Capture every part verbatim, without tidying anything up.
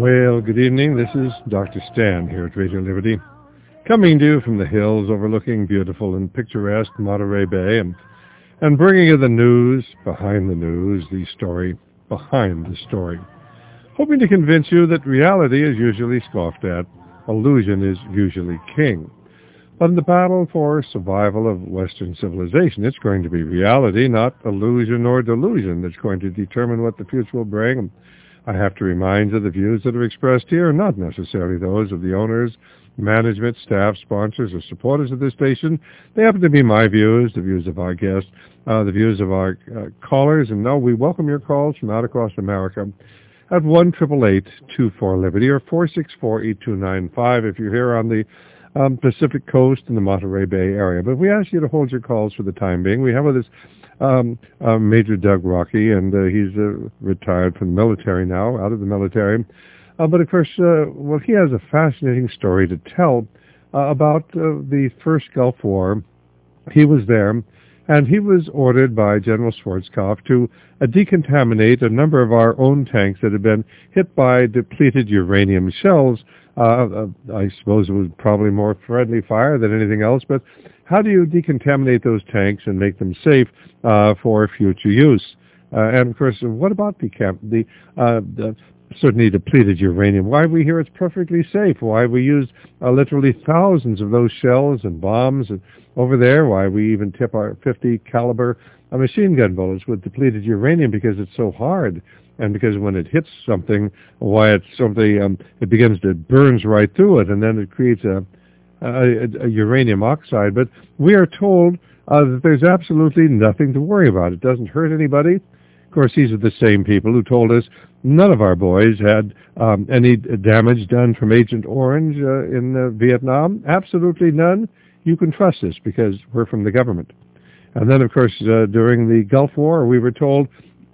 Well, good evening. This is Doctor Stan here at Radio Liberty, coming to you from the hills overlooking beautiful and picturesque Monterey Bay, and, and bringing you the news behind the news, the story behind the story, hoping to convince you that reality is usually scoffed at, illusion is usually king. But in the battle for survival of Western civilization, it's going to be reality, not illusion or delusion, that's going to determine what the future will bring. I have to remind you the views that are expressed here are not necessarily those of the owners, management, staff, sponsors, or supporters of this station. They happen to be my views, the views of our guests, uh, the views of our uh, callers. And no, we welcome your calls from out across America at one eight eight eight, two four, Liberty or four six four, eight two nine five if you're here on the um, Pacific Coast in the Monterey Bay area. But we ask you to hold your calls for the time being. We have with us Um, uh, Major Doug Rockey, and uh, he's uh, retired from the military now, out of the military. Uh, but of course, uh, well, he has a fascinating story to tell uh, about uh, the first Gulf War. He was there, and he was ordered by General Schwarzkopf to uh, decontaminate a number of our own tanks that had been hit by depleted uranium shells. Uh, uh, I suppose it was probably more friendly fire than anything else, but how do you decontaminate those tanks and make them safe uh, for future use? Uh, and, of course, what about the, the, uh, the certainly depleted uranium? Why we hear it's perfectly safe? Why we use uh, literally thousands of those shells and bombs and over there? Why we even tip our fifty caliber uh, machine gun bullets with depleted uranium? Because it's so hard. And because when it hits something, why it's something, um, it begins to, it burns right through it, and then it creates a, a, a uranium oxide. But we are told uh, that there's absolutely nothing to worry about. It doesn't hurt anybody. Of course, these are the same people who told us none of our boys had um, any damage done from Agent Orange uh, in uh, Vietnam. Absolutely none. You can trust us because we're from the government. And then, of course, uh, during the Gulf War, we were told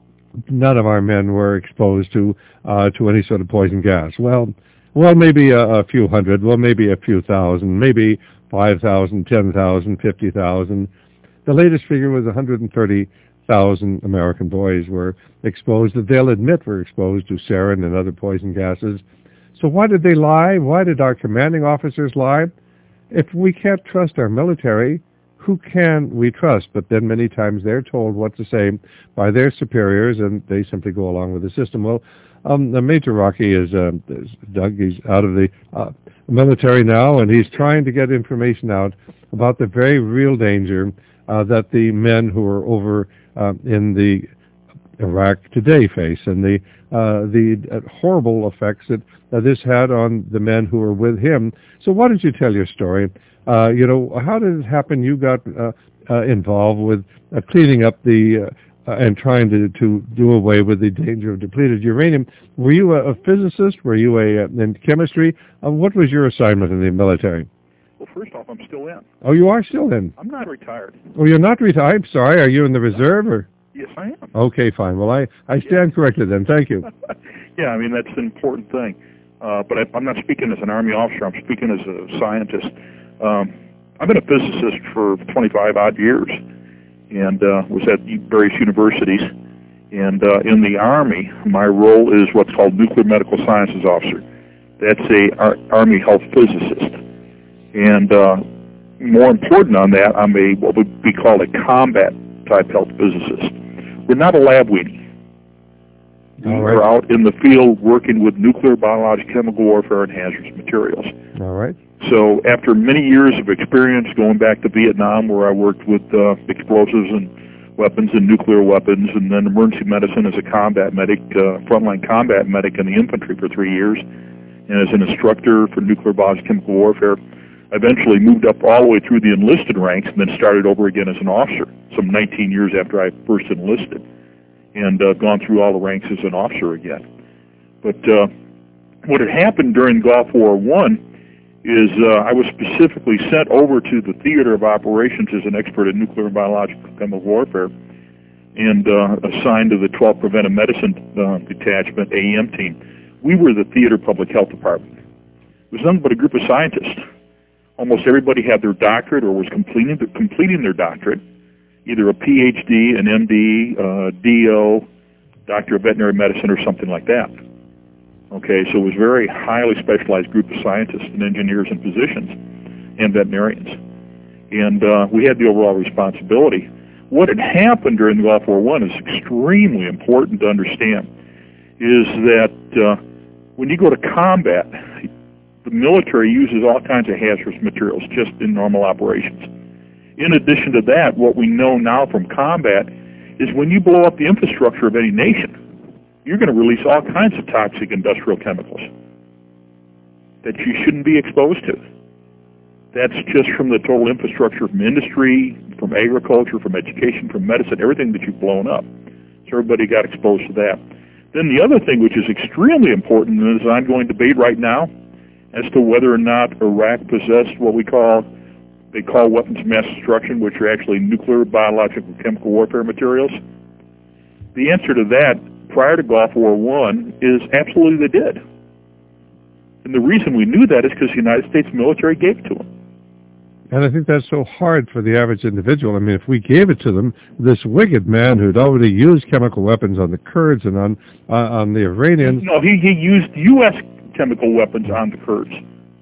none of our men were exposed to uh, to any sort of poison gas. Well, well, maybe a, a few hundred, well, maybe a few thousand, maybe five thousand, ten thousand, fifty thousand. The latest figure was one hundred thirty thousand American boys were exposed, that they'll admit were exposed to sarin and other poison gases. So why did they lie? Why did our commanding officers lie? If we can't trust our military, who can we trust? But then many times they're told what to say by their superiors, and they simply go along with the system. Well, um, Major Rockey is, uh, is Doug. He's out of the uh, military now, and he's trying to get information out about the very real danger uh, that the men who are over uh, in the Iraq today face, and the uh, the uh, horrible effects that uh, this had on the men who were with him. So why don't you tell your story? Uh, you know, how did it happen you got uh, uh, involved with uh, cleaning up the uh, uh, and trying to, to do away with the danger of depleted uranium? Were you a, a physicist? Were you a, uh, in chemistry? Uh, what was your assignment in the military? Well, first off, I'm still in. Oh, you are still in? I'm not retired. Oh, you're not retired? I'm sorry. Are you in the reserve? Or? Yes, I am. Okay, fine. Well, I, I stand corrected then. Thank you. Yeah, I mean, that's an important thing. Uh, but I, I'm not speaking as an Army officer. I'm speaking as a scientist. Um, I've been a physicist for twenty-five odd years, and uh, was at various universities. And uh, in the Army, my role is what's called Nuclear Medical Sciences Officer. That's a Ar- Army health physicist. And uh, more important on that, I'm a what would be called a combat type health physicist. We're not a lab weenie. All right. We're out in the field working with nuclear, biological, chemical warfare, and hazardous materials. All right. So after many years of experience going back to Vietnam, where I worked with uh, explosives and weapons and nuclear weapons, and then emergency medicine as a combat medic, uh, frontline combat medic in the infantry for three years, and as an instructor for nuclear, biological, chemical warfare, I eventually moved up all the way through the enlisted ranks and then started over again as an officer, some nineteen years after I first enlisted, and uh, gone through all the ranks as an officer again. But uh, what had happened during Gulf War One is uh, I was specifically sent over to the theater of operations as an expert in nuclear and biological chemical warfare, and uh, assigned to the twelfth Preventive Medicine uh, Detachment A E M team. We were the theater public health department. It was nothing but a group of scientists. Almost everybody had their doctorate or was completing their, completing their doctorate, either a P H D, an M D, uh, D O, Doctor of Veterinary Medicine, or something like that. Okay, so it was a very highly specialized group of scientists and engineers and physicians and veterinarians. And uh, we had the overall responsibility. What had happened during the Gulf War One is extremely important to understand, is that uh, when you go to combat, the military uses all kinds of hazardous materials just in normal operations. In addition to that, what we know now from combat is when you blow up the infrastructure of any nation, you're going to release all kinds of toxic industrial chemicals that you shouldn't be exposed to. That's just from the total infrastructure from industry, from agriculture, from education, from medicine, everything that you've blown up. So everybody got exposed to that. Then the other thing, which is extremely important, and is an ongoing debate right now, as to whether or not Iraq possessed what we call, they call weapons of mass destruction, which are actually nuclear, biological, chemical warfare materials. The answer to that, prior to Gulf War One, is absolutely they did. And the reason we knew that is because the United States military gave it to them. And I think that's so hard for the average individual. I mean, if we gave it to them, this wicked man who'd already used chemical weapons on the Kurds and on uh, on the Iranians... No, he, he used U S chemical weapons on the Kurds.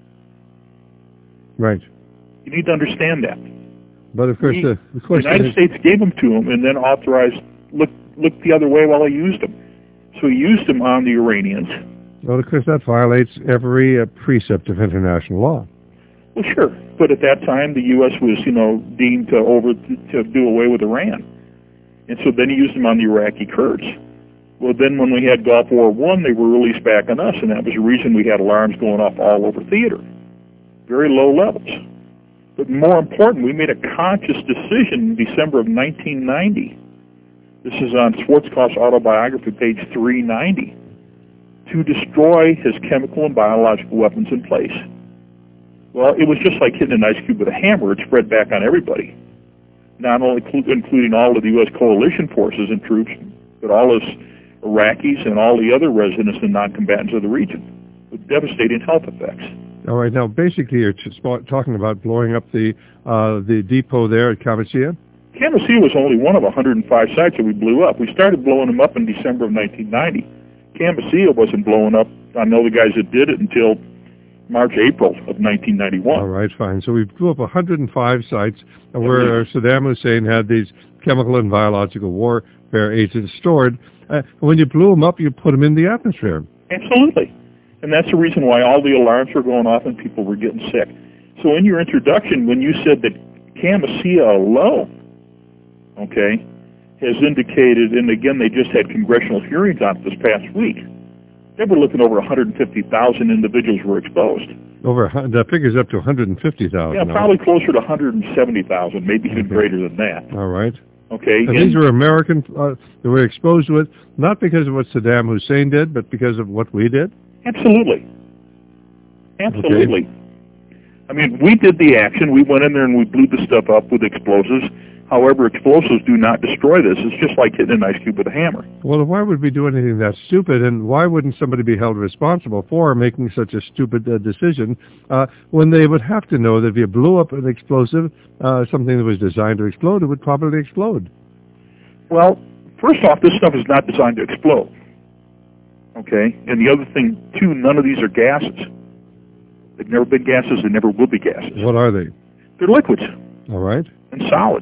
Right. You need to understand that. But of course, he, the, of course the United States gave them to him and then authorized, look, look the other way while he used them. So he used them on the Iranians. Well, of course, that violates every uh, precept of international law. Well, sure. But at that time, the U S was, you know, deemed to over to do away with Iran. And so then he used them on the Iraqi Kurds. Well, then when we had Gulf War One, they were released back on us, and that was the reason we had alarms going off all over theater. Very low levels. But more important, we made a conscious decision in December of nineteen ninety. This is on Schwarzkopf's autobiography, page three ninety, to destroy his chemical and biological weapons in place. Well, it was just like hitting an ice cube with a hammer. It spread back on everybody, not only including all of the U S coalition forces and troops, but all of Iraqis and all the other residents and non-combatants of the region, with devastating health effects. All right. Now, basically, you're talking about blowing up the uh, the depot there at Qamishia? Qamishia was only one of one hundred five sites that we blew up. We started blowing them up in December of nineteen ninety. Qamishia wasn't blowing up. I know the guys that did it until March, April of nineteen ninety-one. All right, fine. So we blew up one hundred five sites where Saddam Hussein had these chemical and biological warfare agents stored. Uh, when you blew them up, you put them in the atmosphere. Absolutely. And that's the reason why all the alarms were going off and people were getting sick. So in your introduction, when you said that Qamishia alone, okay, has indicated, and again, they just had congressional hearings on it this past week, they were looking over one hundred fifty thousand individuals were exposed. Over that figures up to one hundred fifty thousand. Yeah, probably closer to one hundred seventy thousand, maybe even okay. greater than that. All right. Okay. And, and these were American uh, that were exposed to it, not because of what Saddam Hussein did, but because of what we did? Absolutely. Absolutely. Okay. I mean, we did the action. We went in there and we blew the stuff up with explosives. However, explosives do not destroy this. It's just like hitting an ice cube with a hammer. Well, why would we do anything that stupid, and why wouldn't somebody be held responsible for making such a stupid uh, decision uh, when they would have to know that if you blew up an explosive, uh, something that was designed to explode, it would probably explode? Well, first off, this stuff is not designed to explode. Okay? And the other thing, too, none of these are gases. They've never been gases. They never will be gases. What are they? They're liquids. All right. And solids.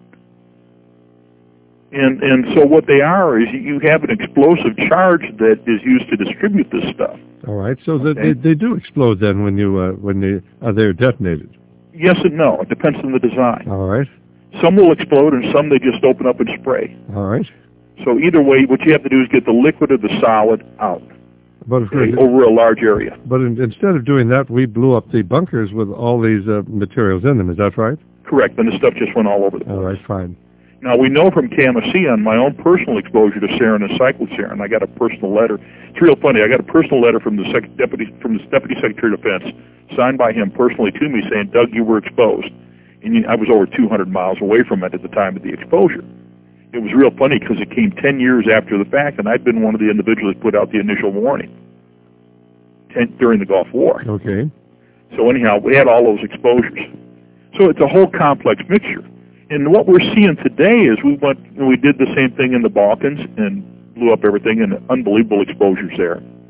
And and so what they are is you have an explosive charge that is used to distribute this stuff. All right. So okay. they, they do explode then when you uh, when they uh, they're detonated. Yes and no. It depends on the design. All right. Some will explode and some they just open up and spray. All right. So either way, what you have to do is get the liquid or the solid out. But of course, okay, over a large area. But in, instead of doing that, we blew up the bunkers with all these uh, materials in them. Is that right? Correct. And the stuff just went all over the place. All right. Fine. Now, we know from Qamishia on my own personal exposure to sarin and cyclosarin, I got a personal letter. It's real funny. I got a personal letter from the sec- deputy from the Deputy Secretary of Defense, signed by him personally to me, saying, Doug, you were exposed. And you, I was over two hundred miles away from it at the time of the exposure. It was real funny because it came ten years after the fact, and I'd been one of the individuals that put out the initial warning ten, during the Gulf War. Okay. So anyhow, we had all those exposures. So it's a whole complex mixture. And what we're seeing today is we went and we did the same thing in the Balkans and blew up everything, and unbelievable exposures there.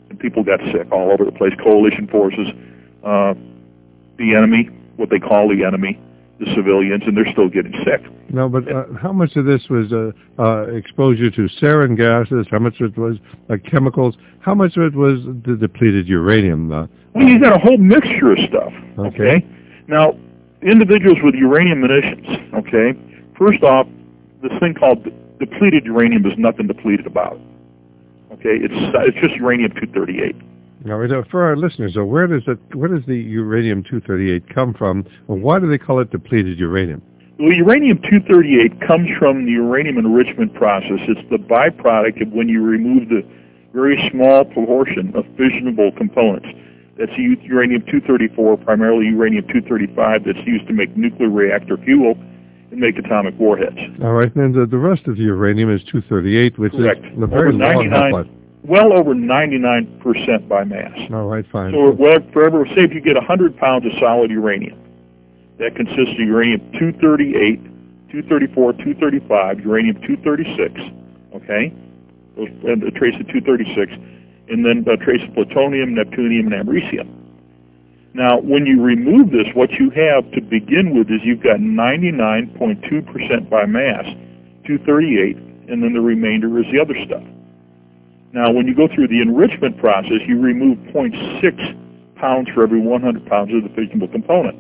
and people got sick all over the place. Coalition forces, uh, the enemy, what they call the enemy, the civilians, and they're still getting sick. No, but uh, how much of this was uh, uh, exposure to sarin gases? How much of it was uh, chemicals? How much of it was the depleted uranium? Uh, well, you got a whole mixture of stuff. Okay. okay? Now, individuals with uranium munitions, okay, first off, this thing called depleted uranium is nothing depleted about. Okay, it's it's just uranium two thirty-eight. Now, for our listeners, so where does it, where does the uranium two thirty-eight come from, and why do they call it depleted uranium? Well, uranium two thirty-eight comes from the uranium enrichment process. It's the byproduct of when you remove the very small proportion of fissionable components. That's uranium two thirty-four, primarily uranium two thirty-five, that's used to make nuclear reactor fuel and make atomic warheads. All right, and then the, the rest of the uranium is two thirty-eight, which Correct. is a very long half-life. Well over ninety-nine percent by mass. All right, fine. So well, for every, say if you get one hundred pounds of solid uranium, that consists of uranium two thirty-eight, two thirty-four, two thirty-five, uranium two thirty-six, okay, those, and a trace of two thirty-six, and then a trace of plutonium, neptunium, and americium. Now, when you remove this, what you have to begin with is you've got ninety-nine point two percent by mass, two thirty-eight, and then the remainder is the other stuff. Now, when you go through the enrichment process, you remove zero point six pounds for every one hundred pounds of the fissionable component,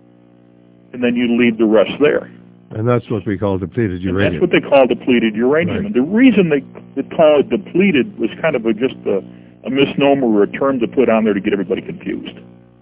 and then you leave the rest there. And that's what we call depleted uranium. And that's what they call depleted uranium. Right. And the reason they, they call it depleted was kind of a, just a, a misnomer or a term to put on there to get everybody confused.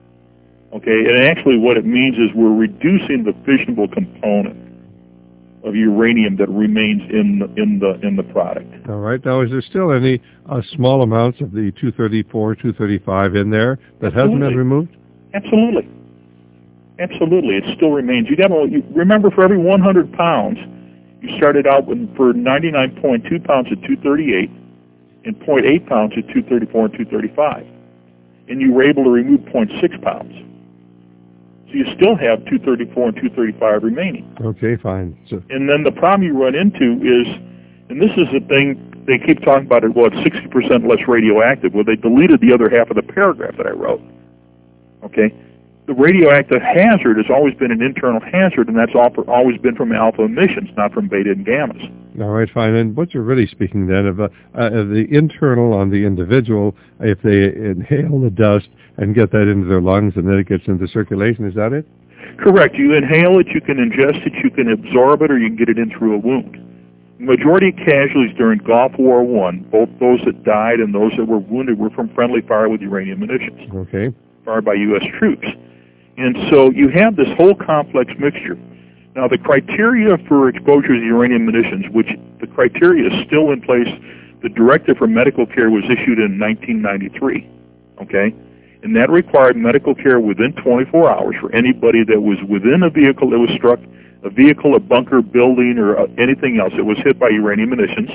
Okay, and actually what it means is we're reducing the fissionable component of uranium that remains in the, in the in the product. All right. Now, is there still any uh, small amounts of the two thirty-four, two thirty-five in there that Absolutely. hasn't been removed? Absolutely. Absolutely, it still remains. You got to you, remember, for every one hundred pounds, you started out with, for ninety-nine point two pounds at two thirty-eight and zero point eight pounds at two thirty-four and two thirty-five, and you were able to remove zero point six pounds. So you still have two thirty-four and two thirty-five remaining. Okay, fine. So, and then the problem you run into is, and this is the thing, they keep talking about it, well, it's sixty percent less radioactive. Well, they deleted the other half of the paragraph that I wrote. Okay? The radioactive hazard has always been an internal hazard, and that's always been from alpha emissions, not from beta and gammas. All right, fine. And what you're really speaking then of, uh, uh, the internal on the individual, if they inhale the dust and get that into their lungs and then it gets into circulation, is that it? Correct. You inhale it, you can ingest it, you can absorb it, or you can get it in through a wound. The majority of casualties during Gulf War One, both those that died and those that were wounded, were from friendly fire with uranium munitions. Okay. Fired by U S troops. And so you have this whole complex mixture. Now, the criteria for exposure to uranium munitions, which the criteria is still in place, the directive for medical care was issued in nineteen ninety-three, okay? And that required medical care within twenty-four hours for anybody that was within a vehicle that was struck, a vehicle, a bunker, building, or uh, anything else that was hit by uranium munitions,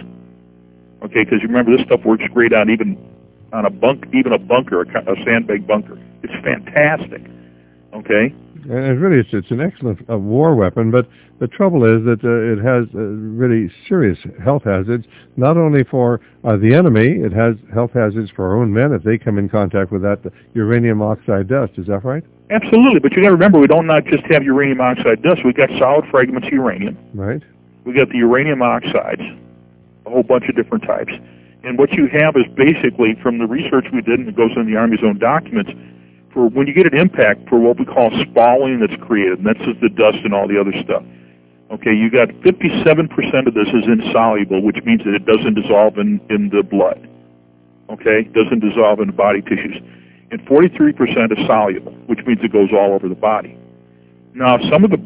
okay? Because you remember, this stuff works great on even on a bunk, even a bunker, a, a sandbag bunker. It's fantastic. Okay. And really, it's, it's an excellent uh, war weapon, but the trouble is that uh, it has uh, really serious health hazards, not only for uh, the enemy, it has health hazards for our own men if they come in contact with that uranium oxide dust. Is that right? Absolutely, but you got to remember, we don't not just have uranium oxide dust. We've got solid fragments of uranium. Right. We got the uranium oxides, a whole bunch of different types. And what you have is basically, from the research we did, and it goes in the Army's own documents, for when you get an impact, for what we call spalling that's created, and that's just the dust and all the other stuff. Okay, you got fifty-seven percent of this is insoluble, which means that it doesn't dissolve in, in the blood. Okay, it doesn't dissolve in the body tissues. And forty-three percent is soluble, which means it goes all over the body. Now, some of the,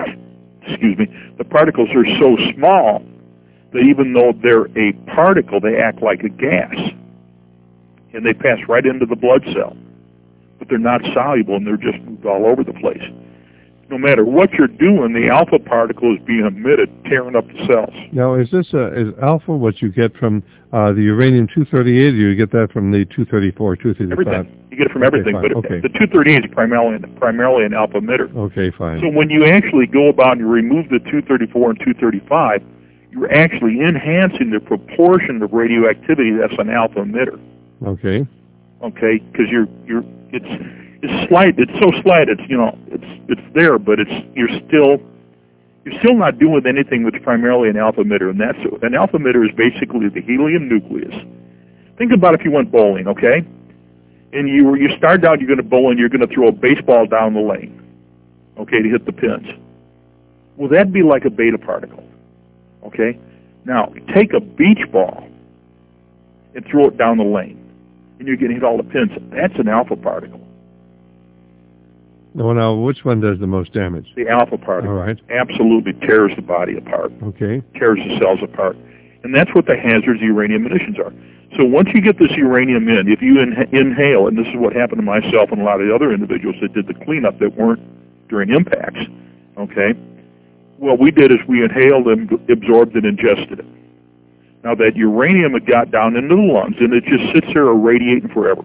excuse me, the particles are so small that even though they're a particle, they act like a gas. And they pass right into the blood cell. But they're not soluble, and they're just moved all over the place. No matter what you're doing, the alpha particle is being emitted, tearing up the cells. Now, is this uh, is alpha what you get from uh, the uranium two thirty-eight, or you get that from the two thirty-four, two thirty-five? Everything. You get it from everything, okay, but okay. the two thirty-eight is primarily, primarily an alpha emitter. Okay, fine. So when you actually go about and you remove the two thirty-four and two thirty-five, you're actually enhancing the proportion of radioactivity that's an alpha emitter. Okay. okay? Because you're you're it's it's slight. It's so slight. It's you know it's it's there, but it's you're still you're still not doing anything that's primarily an alpha emitter, and that's an alpha emitter is basically the helium nucleus. Think about if you went bowling, okay? And you you start out, you're going to bowl, and you're going to throw a baseball down the lane, okay, to hit the pins. Well, that'd be like a beta particle, okay? Now, take a beach ball and throw it down the lane, and you're going to hit all the pins. That's an alpha particle. Well, now, which one does the most damage? The alpha particle. All right. Absolutely tears the body apart. Okay. Tears the cells apart. And that's what the hazards of uranium emissions are. So once you get this uranium in, if you in, inhale, and this is what happened to myself and a lot of the other individuals that did the cleanup that weren't during impacts, okay, what we did is we inhaled and absorbed and ingested it. Now that uranium had got down into the lungs, and it just sits there irradiating forever.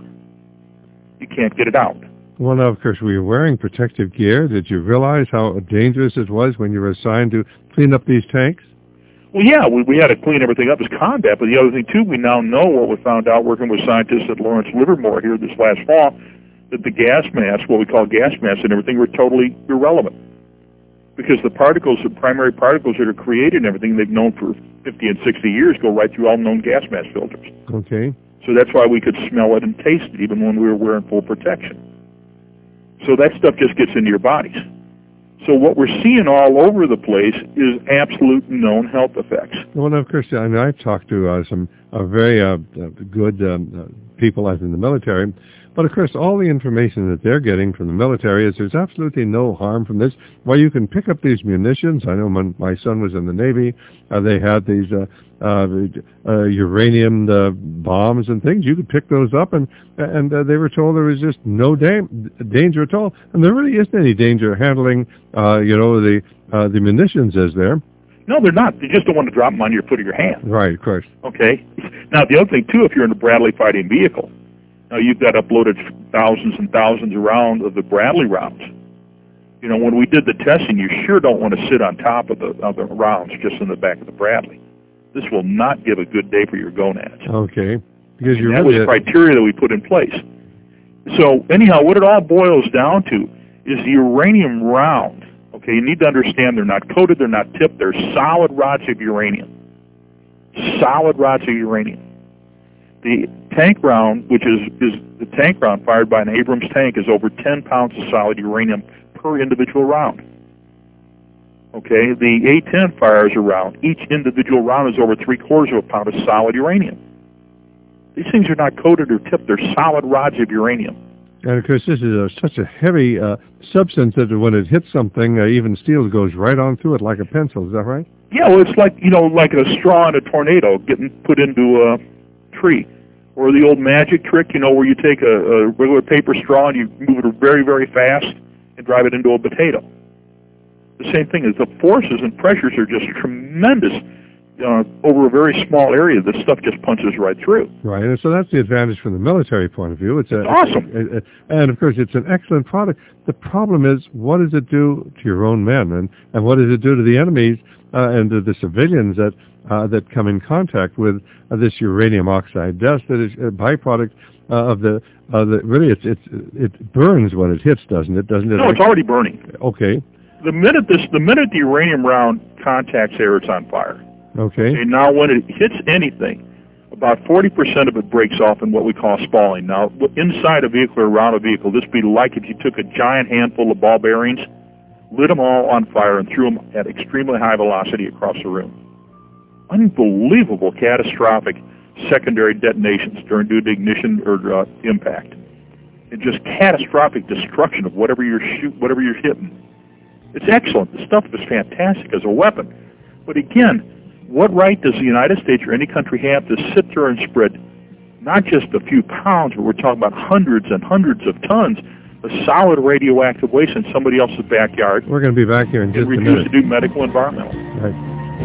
You can't get it out. Well, now, of course, were you wearing protective gear? Did you realize how dangerous it was when you were assigned to clean up these tanks? Well, yeah, we, we had to clean everything up as combat, but the other thing, too, we now know what we found out working with scientists at Lawrence Livermore here this last fall, that the gas masks, what we call gas masks and everything, were totally irrelevant. Because the particles, the primary particles that are created and everything they've known for fifty and sixty years go right through all known gas mask filters. Okay. So that's why we could smell it and taste it even when we were wearing full protection. So that stuff just gets into your bodies. So what we're seeing all over the place is absolute known health effects. Well, of course, I mean, I've talked to uh, some uh, very uh, good um, uh, people as in the military, but of course, all the information that they're getting from the military is there's absolutely no harm from this. While you can pick up these munitions, I know when my son was in the Navy, uh, they had these uh, uh, uh, uranium uh, bombs and things. You could pick those up, and and uh, they were told there was just no da- danger at all, and there really isn't any danger handling, uh, you know, the uh, the munitions as there. No, they're not. You just don't want to drop them on your foot or your hand. Right, of course. Okay. Now, the other thing, too, if you're in a Bradley fighting vehicle, now you've got uploaded thousands and thousands of rounds of the Bradley rounds. You know, when we did the testing, you sure don't want to sit on top of the, of the rounds just in the back of the Bradley. This will not give a good day for your gonads. Okay. Because you're that really was criteria that we put in place. So, anyhow, what it all boils down to is the uranium round. Okay, you need to understand they're not coated, they're not tipped, they're solid rods of uranium. Solid rods of uranium. The tank round, which is, is the tank round fired by an Abrams tank, is over ten pounds of solid uranium per individual round. Okay, the A ten fires a round. Each individual round is over three quarters of a pound of solid uranium. These things are not coated or tipped, they're solid rods of uranium. And of course, this is a, such a heavy uh, substance that when it hits something, uh, even steel goes right on through it like a pencil. Is that right? Yeah, well, it's like, you know, like a straw in a tornado getting put into a tree. Or the old magic trick, you know, where you take a, a regular paper straw and you move it very, very fast and drive it into a potato. The same thing is the forces and pressures are just tremendous. Uh, over a very small area, this stuff just punches right through. Right, and so that's the advantage from the military point of view. It's, a, it's awesome. A, a, and, of course, it's an excellent product. The problem is, what does it do to your own men, and, and what does it do to the enemies uh, and to the civilians that uh, that come in contact with uh, this uranium oxide dust that is a byproduct uh, of the, uh, the, really, it's, it's, it burns when it hits, doesn't it? Doesn't it? No, it's already burning. Okay. The minute, this, the minute the uranium round contacts air, it's on fire. Okay. And now when it hits anything, about forty percent of it breaks off in what we call spalling. Now, inside a vehicle or around a vehicle, this would be like if you took a giant handful of ball bearings, lit them all on fire, and threw them at extremely high velocity across the room. Unbelievable catastrophic secondary detonations during due to ignition or uh, impact. And just catastrophic destruction of whatever you're shoot, whatever you're hitting. It's excellent. The stuff is fantastic as a weapon. But again, what right does the United States or any country have to sit there and spread not just a few pounds, but we're talking about hundreds and hundreds of tons of solid radioactive waste in somebody else's backyard? We're going to be back here in just a minute. And refuse to do medical environmental. Right.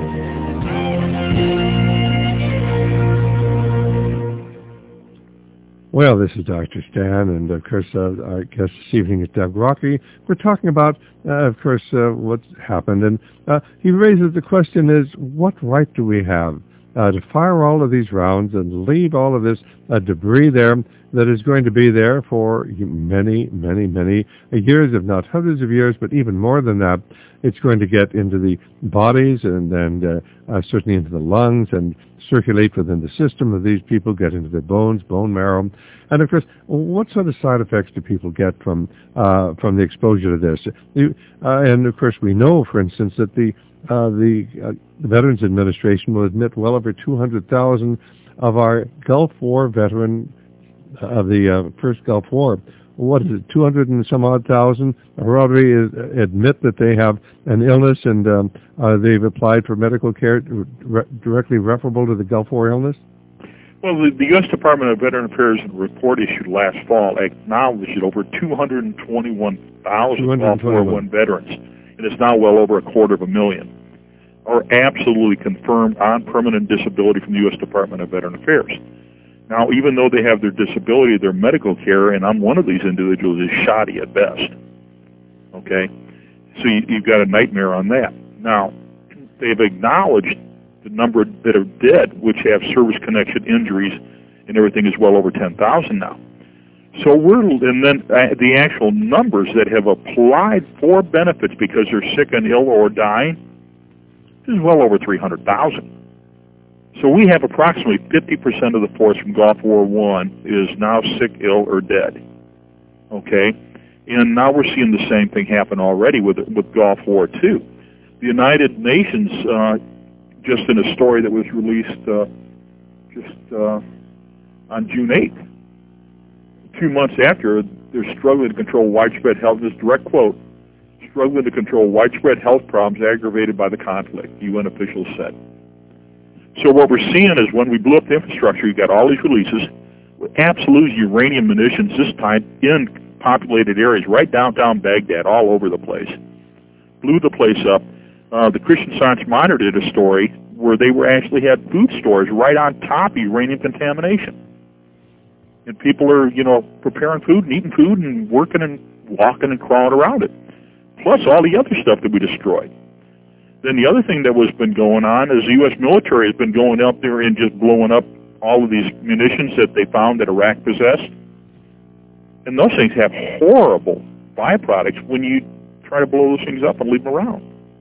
Well, this is Doctor Stan, and of course, uh, our guest this evening is Doug Rockey. We're talking about, uh, of course, uh, what's happened, and uh, he raises the question is, what right do we have uh, to fire all of these rounds and leave all of this uh, debris there that is going to be there for many, many, many years, if not hundreds of years, but even more than that. It's going to get into the bodies and then uh, uh, certainly into the lungs and circulate within the system of these people, get into their bones, bone marrow. And of course, what sort of side effects do people get from uh, from the exposure to this? You, uh, and of course, we know, for instance, that the uh, the, uh, the Veterans Administration will admit well over two hundred thousand of our Gulf War veteran uh, of the uh, first Gulf War. What is it, two hundred and some odd thousand already admit that they have an illness and um, uh, they've applied for medical care re- directly referable to the Gulf War illness? Well, the, the U S Department of Veteran Affairs report issued last fall acknowledged over two hundred twenty-one thousand Gulf War One veterans, and it's now well over a quarter of a million, are absolutely confirmed on permanent disability from the U S Department of Veteran Affairs. Now, even though they have their disability, their medical care, and I'm one of these individuals, is shoddy at best. Okay? So you, you've got a nightmare on that. Now, they've acknowledged the number that are dead, which have service connection injuries, and everything is well over ten thousand now. So we're, and then uh, the actual numbers that have applied for benefits because they're sick and ill or dying is well over three hundred thousand. So we have approximately fifty percent of the force from Gulf War One is now sick, ill, or dead. Okay? And now we're seeing the same thing happen already with with Gulf War Two. The United Nations, uh, just in a story that was released uh, just uh, on June eighth, two months after, they're struggling to control widespread health, this direct quote, struggling to control widespread health problems aggravated by the conflict, U N officials said. So what we're seeing is when we blew up the infrastructure, you got all these releases with absolute uranium munitions, this time in populated areas, right downtown Baghdad, all over the place. Blew the place up. Uh, the Christian Science Monitor did a story where they were actually had food stores right on top of uranium contamination. And people are, you know, preparing food and eating food and working and walking and crawling around it. Plus all the other stuff that we destroyed. Then the other thing that was been going on is the U S military has been going out there and just blowing up all of these munitions that they found that Iraq possessed. And those things have horrible byproducts when you try to blow those things up and leave them around.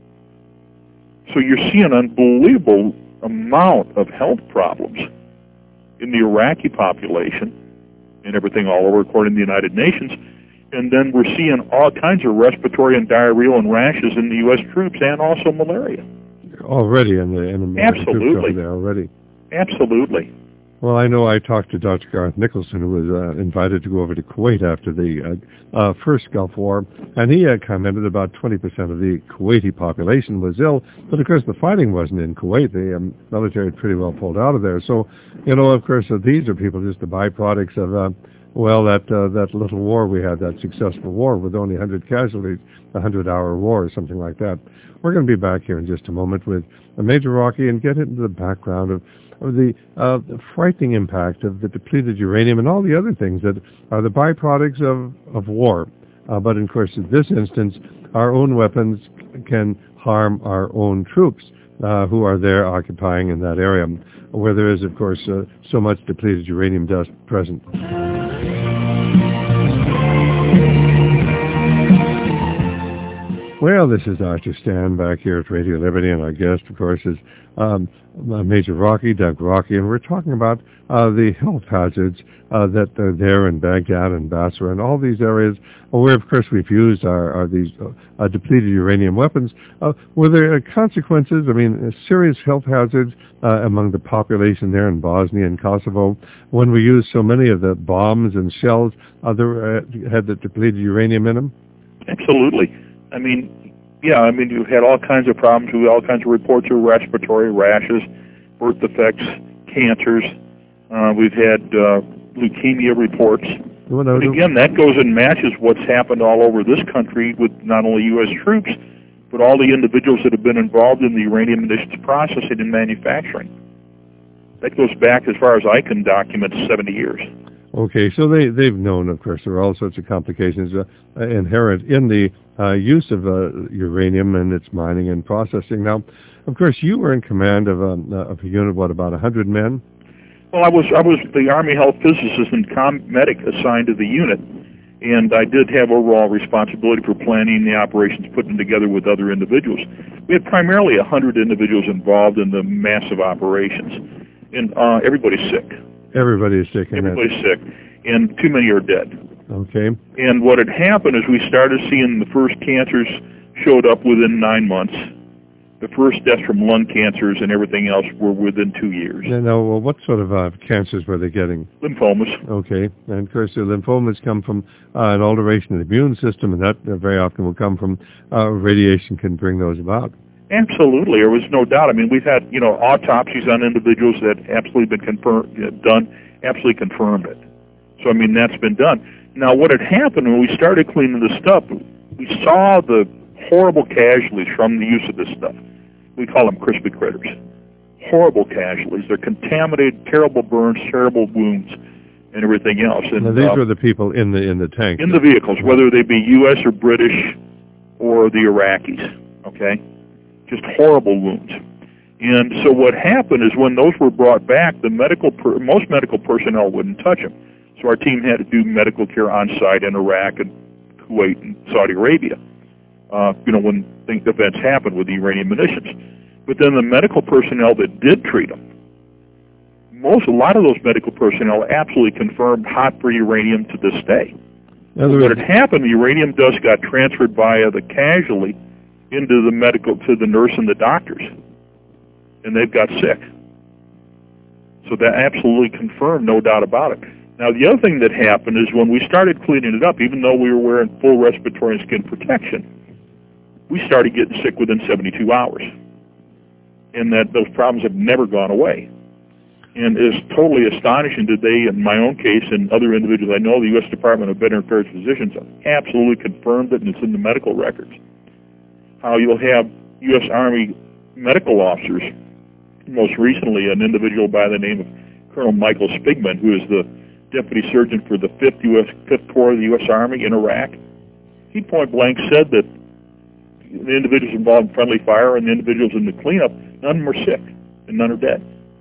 So you're seeing an unbelievable amount of health problems in the Iraqi population and everything all over, according to the United Nations. And then we're seeing all kinds of respiratory and diarrheal and rashes in the U S troops and also malaria. Already in the, in the Absolutely. troops over there already. Absolutely. Well, I know I talked to Doctor Garth Nicholson, who was uh, invited to go over to Kuwait after the uh, uh, first Gulf War, and he uh, commented about twenty percent of the Kuwaiti population was ill, but of course the fighting wasn't in Kuwait. The um, military had pretty well pulled out of there. So, you know, of course, uh, these are people just the byproducts of, uh, well, that uh, that little war we had, that successful war with only one hundred casualties, a hundred-hour war or something like that. We're going to be back here in just a moment with a Major Rocky and get into the background of of the, uh, the frightening impact of the depleted uranium and all the other things that are the byproducts of, of war. Uh, but, of course, in this instance, our own weapons can harm our own troops uh, who are there occupying in that area, where there is, of course, uh, so much depleted uranium dust present. Well, this is Doctor Stan back here at Radio Liberty, and our guest, of course, is um, Major Rocky, Doug Rocky, and we're talking about uh, the health hazards uh, that are there in Baghdad and Basra and all these areas where, of course, we've used our, our these uh, depleted uranium weapons. Uh, were there consequences, I mean, serious health hazards uh, among the population there in Bosnia and Kosovo when we used so many of the bombs and shells uh, that uh, had the depleted uranium in them? Absolutely. I mean, yeah, I mean, you've had all kinds of problems with all kinds of reports of respiratory rashes, birth defects, cancers. Uh, we've had uh, leukemia reports. Well, but again, that goes and matches what's happened all over this country with not only U S troops, but all the individuals that have been involved in the uranium munitions processing and manufacturing. That goes back, as far as I can document, seventy years. Okay, so they, they've known, of course, there are all sorts of complications uh, inherent in the uh, use of uh, uranium and its mining and processing. Now, of course, you were in command of, um, uh, of a unit, what, about one hundred men? Well, I was I was the Army health physicist and com medic assigned to the unit, and I did have overall responsibility for planning the operations, putting them together with other individuals. We had primarily one hundred individuals involved in the massive operations, and uh, everybody's sick. Everybody is sick. Everybody's sick, and too many are dead. Okay. And what had happened is we started seeing the first cancers showed up within nine months. The first deaths from lung cancers and everything else were within two years. Now, now well, what sort of uh, cancers were they getting? Lymphomas. Okay. And, of course, the lymphomas come from uh, an alteration of the immune system, and that uh, very often will come from uh, radiation can bring those about. Absolutely. There was no doubt. I mean, we've had, you know, autopsies on individuals that absolutely been confirmed, uh, done, absolutely confirmed it. So, I mean, that's been done. Now, what had happened when we started cleaning this stuff, we saw the horrible casualties from the use of this stuff. We call them crispy critters. Horrible casualties. They're contaminated, terrible burns, terrible wounds, and everything else. And now, these uh, were the people in the in the tank. In the vehicles, whether they be U S or British or the Iraqis, okay? Just horrible wounds. And so what happened is when those were brought back, the medical per most medical personnel wouldn't touch them. So our team had to do medical care on site in Iraq and Kuwait and Saudi Arabia. Uh, you know, when things, events happened with the uranium munitions. But then the medical personnel that did treat them, most, a lot of those medical personnel absolutely confirmed hot for uranium to this day. What had happened, the uranium dust got transferred via the casualty into the medical, to the nurse and the doctors, and they've got sick. So that absolutely confirmed, no doubt about it. Now, the other thing that happened is when we started cleaning it up, even though we were wearing full respiratory and skin protection, we started getting sick within seventy-two hours. And that those problems have never gone away. And it's totally astonishing today, in my own case and other individuals I know, the U S Department of Veteran Affairs physicians have absolutely confirmed it, and it's in the medical records. How you'll have U S Army medical officers, most recently an individual by the name of Colonel Michael Spigman, who is the Deputy Surgeon for the fifth U S fifth Corps of the U S Army in Iraq. He point blank said that the individuals involved in friendly fire and the individuals in the cleanup, none of them are sick and none are dead.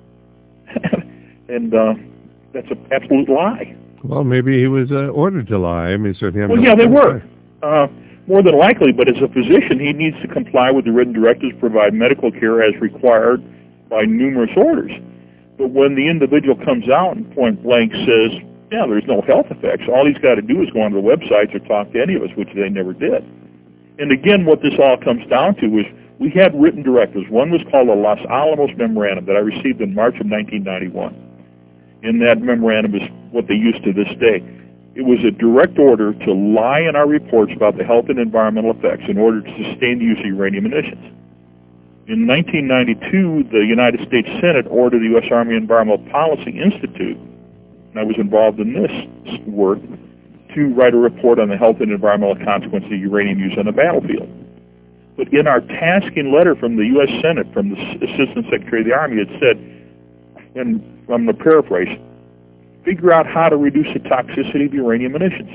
and uh, that's an absolute lie. Well, maybe he was uh, ordered to lie. I mean, certainly. Well, yeah, they were. Uh, more than likely, but as a physician, he needs to comply with the written directives, provide medical care as required by numerous orders. But when the individual comes out and point blank says, yeah, there's no health effects, all he's got to do is go onto the websites or talk to any of us, which they never did. And again, what this all comes down to is we had written directives. One was called the Los Alamos Memorandum that I received in March of nineteen ninety-one. And that memorandum is what they use to this day. It was a direct order to lie in our reports about the health and environmental effects in order to sustain the use of uranium munitions. In nineteen ninety-two, the United States Senate ordered the U S Army Environmental Policy Institute, and I was involved in this work, to write a report on the health and environmental consequences of uranium use on the battlefield. But in our tasking letter from the U S Senate, from the Assistant Secretary of the Army, it said, and I'm going to paraphrase, figure out how to reduce the toxicity of uranium munitions.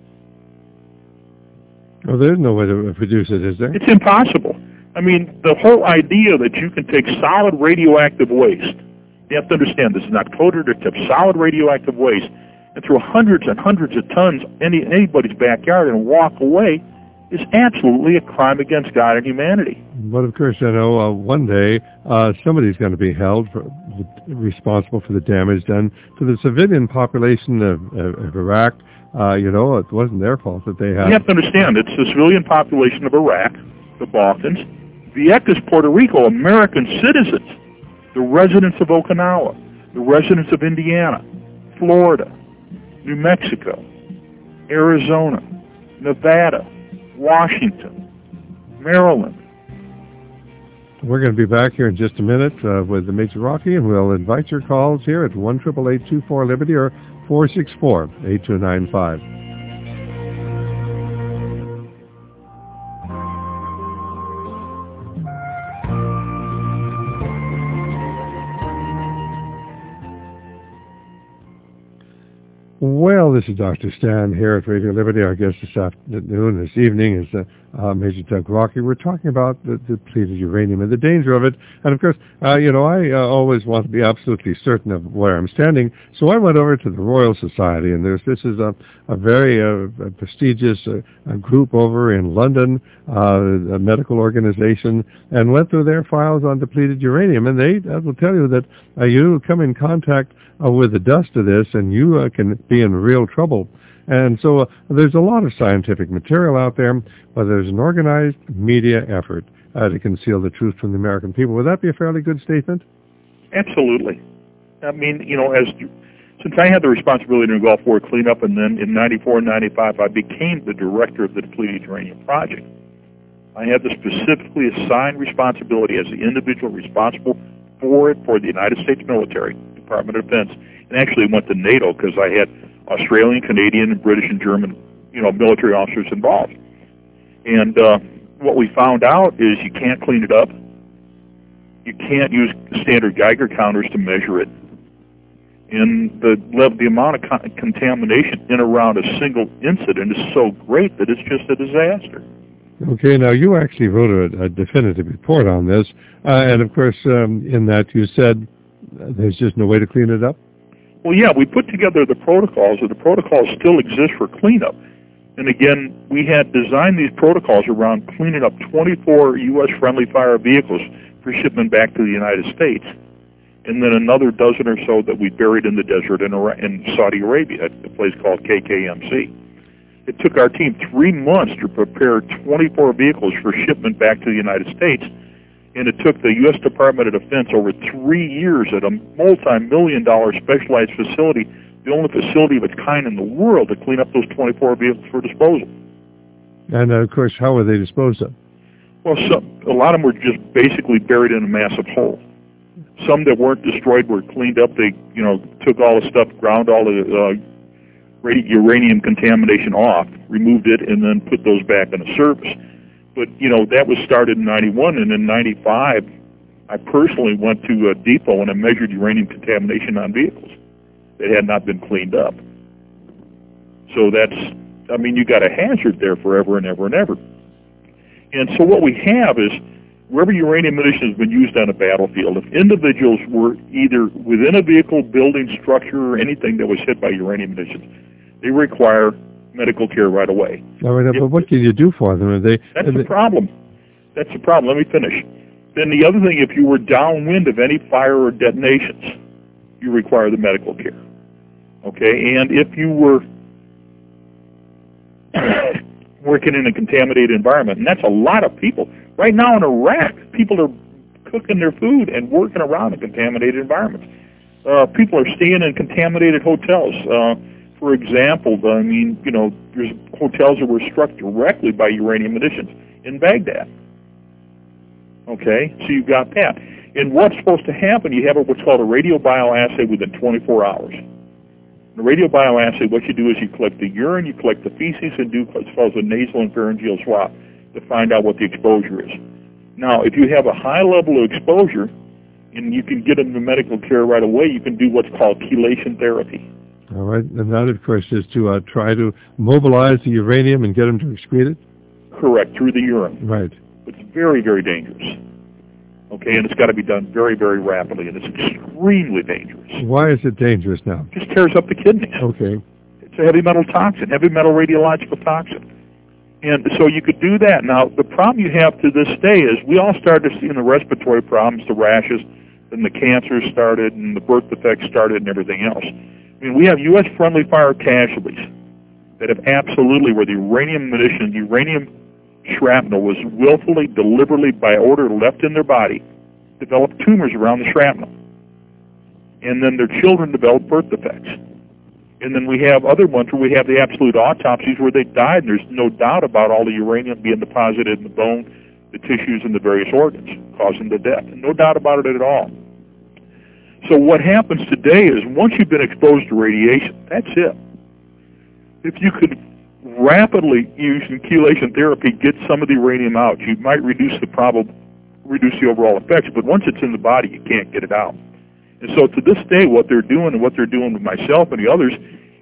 Well, there's no way to reduce it, is there? It's impossible. I mean, the whole idea that you can take solid radioactive waste, you have to understand this is not coated or tipped, solid radioactive waste, and throw hundreds and hundreds of tons in anybody's backyard and walk away is absolutely a crime against God and humanity. But of course, you know, uh, one day uh, somebody's going to be held for, responsible for the damage done to the civilian population of, of, of Iraq. Uh, you know, it wasn't their fault that they had. You have to understand, it's the civilian population of Iraq, the Balkans, Vieques, Puerto Rico, American citizens, the residents of Okinawa, the residents of Indiana, Florida, New Mexico, Arizona, Nevada, Washington, Maryland. We're going to be back here in just a minute uh, with the Major Rocky, and we'll invite your calls here at one eight eight eight two four Liberty or four six four eight two nine five. Well, this is Doctor Stan here at Radio Liberty. Our guest this afternoon, this evening, is uh, uh, Major Doug Rocky. We're talking about the depleted uranium and the danger of it. And, of course, uh, you know, I uh, always want to be absolutely certain of where I'm standing. So I went over to the Royal Society, and there's, this is a, a very uh, prestigious uh, a group over in London, uh, a medical organization, and went through their files on depleted uranium. And they uh, will tell you that uh, you come in contact uh, with the dust of this, and you uh, can be in real trouble. And so uh, there's a lot of scientific material out there, but there's an organized media effort uh, to conceal the truth from the American people. Would that be a fairly good statement? Absolutely. I mean, you know, as since I had the responsibility in the Gulf War cleanup, and then in ninety-four and ninety-five, I became the director of the Depleted Uranium Project. I had the specifically assigned responsibility as the individual responsible for it for the United States military, Department of Defense, and actually went to NATO because I had Australian, Canadian, and British and German, you know, military officers involved. And uh, what we found out is you can't clean it up. You can't use standard Geiger counters to measure it. And the the amount of con- contamination in around a single incident is so great that it's just a disaster. Okay, now you actually wrote a, a definitive report on this, uh, and of course, um, in that you said there's just no way to clean it up? Well, yeah, we put together the protocols, and the protocols still exist for cleanup. And again, we had designed these protocols around cleaning up twenty-four U S friendly fire vehicles for shipment back to the United States, and then another dozen or so that we buried in the desert in, Iraq, in Saudi Arabia at a place called K K M C. It took our team three months to prepare twenty-four vehicles for shipment back to the United States, and it took the U S Department of Defense over three years at a multi-million dollar specialized facility, the only facility of its kind in the world, to clean up those twenty-four vehicles for disposal. And, uh, of course, how were they disposed of? Well, some, a lot of them were just basically buried in a massive hole. Some that weren't destroyed were cleaned up. They, you know, took all the stuff, ground all the uh, uranium contamination off, removed it, and then put those back into service. But, you know, that was started in ninety-one, and in ninety-five, I personally went to a depot and I measured uranium contamination on vehicles that had not been cleaned up. So that's, I mean, you got a hazard there forever and ever and ever. And so what we have is, wherever uranium munition has been used on a battlefield, if individuals were either within a vehicle, building, structure, or anything that was hit by uranium munition, they require medical care right away. All right, if, but what can you do for them? Are they, that's are the they... problem. That's the problem. Let me finish. Then the other thing, if you were downwind of any fire or detonations, you require the medical care. Okay, and if you were working in a contaminated environment, and that's a lot of people. Right now in Iraq, people are cooking their food and working around in contaminated environments. Uh, people are staying in contaminated hotels. Uh, for example, I mean, you know, there's hotels that were struck directly by uranium munitions in Baghdad. Okay, so you've got that. And what's supposed to happen, you have what's called a radiobioassay within twenty-four hours. The radiobioassay, what you do is you collect the urine, you collect the feces, and do what's called a nasal and pharyngeal swab to find out what the exposure is. Now, if you have a high level of exposure, and you can get them to medical care right away, you can do what's called chelation therapy. All right, and that, of course, is to uh, try to mobilize the uranium and get them to excrete it? Correct, through the urine. Right. It's very, very dangerous. Okay, and it's got to be done very, very rapidly, and it's extremely dangerous. Why is it dangerous now? It just tears up the kidneys. Okay. It's a heavy metal toxin, heavy metal radiological toxin. And so you could do that. Now, the problem you have to this day is we all started seeing the respiratory problems, the rashes, and the cancer started, and the birth defects started, and everything else. I mean, we have U S friendly fire casualties that have absolutely, where the uranium munition, the uranium shrapnel was willfully, deliberately, by order, left in their body, developed tumors around the shrapnel. And then their children developed birth defects. And then we have other ones where we have the absolute autopsies where they died, and there's no doubt about all the uranium being deposited in the bone, the tissues, and the various organs, causing the death. And no doubt about it at all. So what happens today is once you've been exposed to radiation, that's it. If you could rapidly, using chelation therapy, get some of the uranium out, you might reduce the problem, reduce the overall effects, but once it's in the body, you can't get it out. And so to this day, what they're doing and what they're doing with myself and the others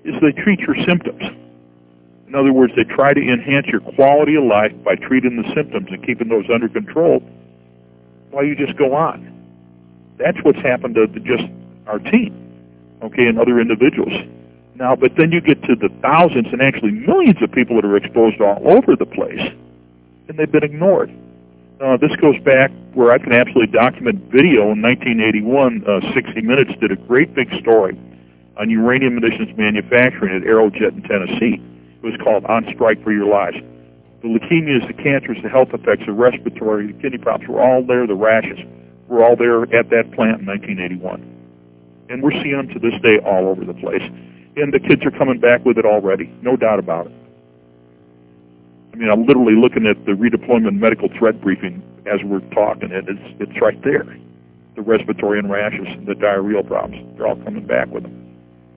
is they treat your symptoms. In other words, they try to enhance your quality of life by treating the symptoms and keeping those under control while you just go on. That's what's happened to, to just our team, okay, and other individuals. Now, but then you get to the thousands and actually millions of people that are exposed all over the place, and they've been ignored. Uh, this goes back where I can absolutely document video. In nineteen eighty-one, uh, sixty minutes did a great big story on uranium munitions manufacturing at Aerojet in Tennessee. It was called On Strike for Your Lives. The leukemias, the cancers, the health effects, the respiratory, the kidney problems were all there, the rashes were all there at that plant in nineteen eighty-one. And we're seeing them to this day all over the place. And the kids are coming back with it already, no doubt about it. I mean, I'm literally looking at the redeployment medical threat briefing as we're talking, and it's, it's right there. The respiratory and rashes, the diarrheal problems, they're all coming back with them.